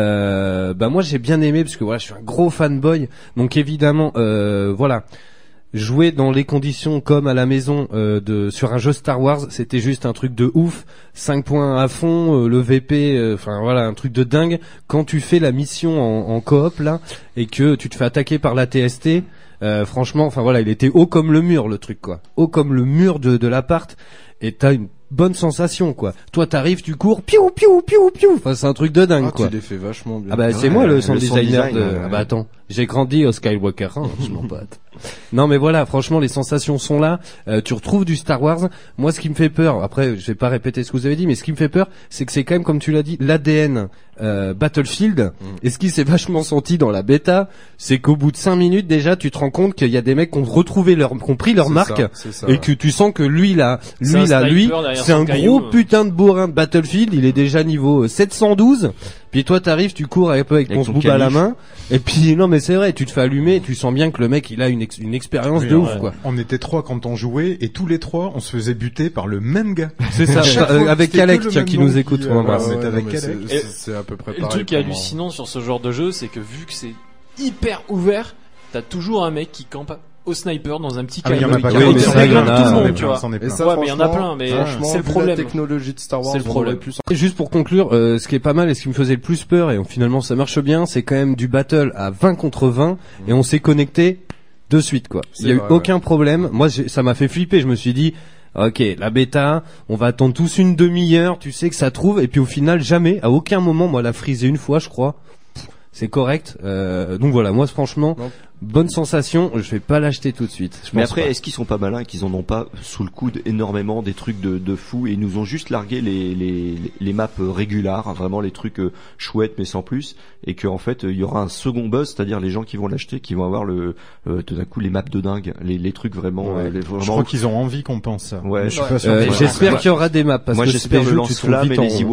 Euh, bah moi j'ai bien aimé parce que voilà, je suis un gros fanboy. Donc évidemment, euh, voilà, jouer dans les conditions comme à la maison euh, de sur un jeu Star Wars, c'était juste un truc de ouf. cinq points à fond, euh, le V P, euh, enfin voilà, un truc de dingue. Quand tu fais la mission en, en coop là et que tu te fais attaquer par la T S T. Euh, franchement, enfin voilà, il était haut comme le mur le truc quoi, haut comme le mur de, de l'appart, et t'as une bonne sensation quoi. Toi t'arrives, tu cours, piou piou piou piou, enfin c'est un truc de dingue Ah, quoi. tu l'as fait vachement bien. Ah bah c'est Ouais, moi le le sound sound designer design, de. ouais. Ah bah attends, j'ai grandi au Skywalker, hein, je m'en batte. Non mais voilà, franchement les sensations sont là. Euh, tu retrouves du Star Wars. Moi ce qui me fait peur, après je vais pas répéter ce que vous avez dit, mais ce qui me fait peur, c'est que c'est quand même comme tu l'as dit, l'A D N euh, Battlefield. Mm. Et ce qui s'est vachement senti dans la bêta, c'est qu'au bout de cinq minutes déjà, tu te rends compte qu'il y a des mecs qui ont retrouvé leur, qui ont pris leur C'est marque, ça, c'est ça, et ouais. que tu sens que lui là, C'est lui un là, lui, sniper derrière c'est son un caillou. gros putain de bourrin de Battlefield. Il est déjà niveau euh, sept cent douze. Puis toi t'arrives, tu cours un peu avec, Avec ton ton boob à la calife. main. Et puis non mais c'est vrai, tu te fais allumer, et tu sens bien que le mec il a une, ex- une expérience Oui, de alors, ouf quoi. On était trois quand on jouait et tous les trois on se faisait buter par le même gars. C'est ça. Chaque Euh, fois, avec c'était que Alec, le tiens, même qui nom nous écoute, on euh, l'embrasse. ouais, Ouais, avec non, mais Alec. c'est- Et- c'est- c'est à peu près Et le pareil truc qui est pour moi. hallucinant sur ce genre de jeu, c'est que vu que c'est hyper ouvert, t'as toujours un mec qui campe au sniper dans un petit Ah, mais il y en caillou. a pas qui qu'un, a mais des ça, règles il y en de a, tout le c'en est monde, plein, tu vois. c'en est Et plein. ça, Ouais, mais il y en a franchement, plein, mais franchement, c'est le vu problème. la technologie de Star Wars, C'est le on aurait problème. pu s'en- Et juste pour conclure, euh, ce qui est pas mal et ce qui me faisait le plus peur, et finalement ça marche bien, c'est quand même du battle à vingt contre vingt, et on s'est connecté de suite quoi. Il y a C'est eu vrai, aucun problème. Moi j'ai- ça m'a fait flipper, je me suis dit ok, la bêta, on va attendre tous une demi-heure, tu sais que ça trouve, et puis au final jamais, à aucun moment, moi la frisé une fois je crois. Pff, c'est correct. Euh, donc voilà, moi franchement, Non. bonne sensation, je vais pas l'acheter tout de suite. Je Mais pense après, pas. est-ce qu'ils sont pas malins et qu'ils en ont pas sous le coude énormément des trucs de, de fous et ils nous ont juste largué les, les, les maps euh, régulares, hein, vraiment les trucs euh, chouettes mais sans plus, et qu'en fait il y aura un second buzz, c'est-à-dire les gens qui vont l'acheter, qui vont avoir le euh, tout d'un coup les maps de dingue, les, les trucs vraiment, Ouais. euh, les, vraiment. Je crois qu'ils ont envie qu'on pense ça. Ouais. Je suis pas sûr. Euh, que- j'espère qu'il y aura des maps parce Moi que j'espère c'est le des jeux qui sont lance-flamme vite et en les rond. Ewoks.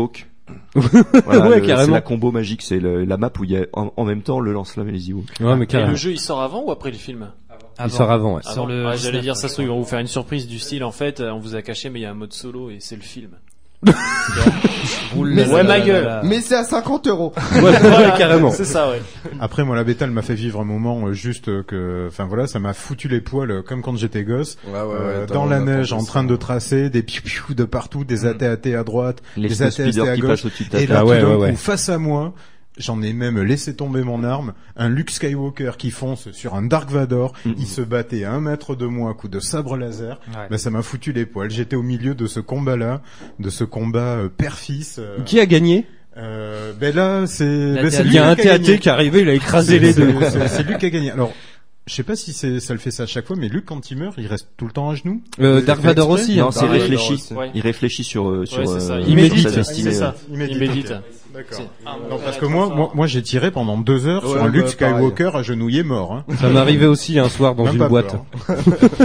Voilà, ouais, le- carrément. C'est la combo magique, c'est le- la map où il y a en, en même temps le lance-flamme et les Ewoks. Ouais, mais Et carrément. le jeu, il sort avant ou après le film? Il sort avant, ouais. Sur le ouais, dix-neuf, j'allais dire ça, je soit ils vont vous faire une surprise du style, en fait, on vous a caché, mais il y a un mode solo et c'est le film. Mais ouais, ma gueule. Mais c'est à cinquante euros. Ouais, ouais, carrément. C'est ça, ouais. Après, moi, la bêta, elle m'a fait vivre un moment euh, juste euh, que, enfin voilà, ça m'a foutu les poils euh, comme quand j'étais gosse, Ouais, ouais, euh, ouais, dans t'en- la t'en neige, en penses, train hein. de tracer des piou-piou de partout, des A T A T à droite, Les des A T A T speeders à qui gauche, passent au-dessus de ta et tête. là, Ah tout ouais, d'un ouais, coup, ouais. face à moi, j'en ai même laissé tomber mon arme, un Luke Skywalker qui fonce sur un Dark Vador, Mhm. il se battait à un mètre de moi à coup de sabre laser, Ouais. bah, ça m'a foutu les poils. J'étais au milieu de ce combat-là, de ce combat euh, père-fils. euh, Qui a gagné? euh, ben là, c'est, La ben, c'est T A T. lui Il y a un qui T A gagné. T qui est arrivé, il a écrasé les C'est- deux. c'est- C'est lui qui a gagné. Alors, je sais pas si c'est, ça le fait ça à chaque fois, mais Luke, quand il meurt, il reste tout le temps à genoux. Euh, Il Dark fait Vador exprès aussi, Non, hein. c'est Dark Vador réfléchi. aussi. Ouais. Il réfléchit sur euh, sur Ouais, c'est euh, ça. Il Il médite, médite, sa c'est destinée. ça. Il Il médite. D'accord. C'est- Ah, Non, ouais, parce que comme moi, ça. moi, moi, j'ai tiré pendant deux heures Ouais, sur un bah, Luke pareil. Skywalker agenouillé mort, hein. Ça m'est arrivé aussi un soir dans Même une pas boîte. peur.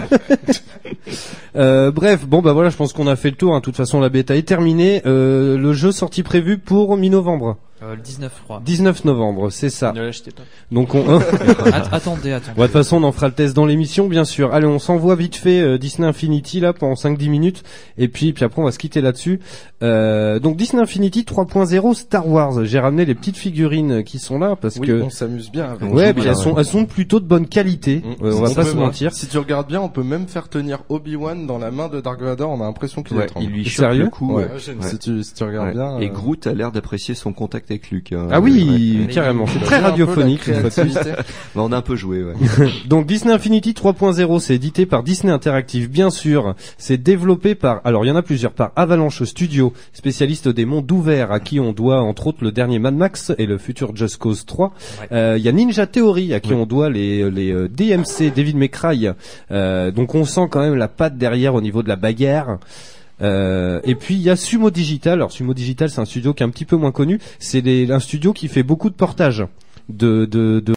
Euh, bref, bon bah voilà, je pense qu'on a fait le tour. Hein. De toute façon, la bêta est terminée. Euh, le jeu sorti prévu pour mi-novembre. Euh, le dix-neuf, je crois. dix-neuf novembre, c'est ça. Ne l'achetez pas. Donc on. Att- attendez, attendez. Bon, de toute façon, on en fera le test dans l'émission, bien sûr. Allez, on s'envoie vite fait euh, Disney Infinity là pendant cinq dix minutes, et puis puis après on va se quitter là-dessus. Euh, donc Disney Infinity trois point zéro Star Wars. J'ai ramené les petites figurines qui sont là parce Oui, que on s'amuse bien avec. ouais, joue puis bien, elles sont ouais. elles sont plutôt de bonne qualité. Mmh. Euh, on va On pas peut se voir. mentir. Si tu regardes bien, on peut même faire tenir Obi-Wan dans la main de Dark Vador. On a l'impression qu'il Ouais, est tremble. il lui chope Sérieux le cou. Ouais. ouais. génial. Si tu si tu regardes Ouais. bien. Et euh, Groot a l'air d'apprécier son contact avec Luke. hein. Ah oui, Ouais. carrément. C'est il très a un peu la radiophonique. cette fois-ci. créativité. Bah, on a un peu joué, ouais. Donc Disney Infinity trois point zéro, c'est édité par Disney Interactive, bien sûr. C'est développé par, alors il y en a plusieurs, par Avalanche Studio, spécialiste des mondes ouverts, à qui on doit entre autres le dernier Mad Max et le futur Just Cause trois. Euh, Il y a Ninja Theory, à qui on doit les, les euh, D M C, Devil May Cry. Euh, donc on sent quand même la patte derrière au niveau de la bagarre. Euh, et puis il y a Sumo Digital. Alors Sumo Digital, c'est un studio qui est un petit peu moins connu. C'est les- un studio qui fait beaucoup de portages de de, de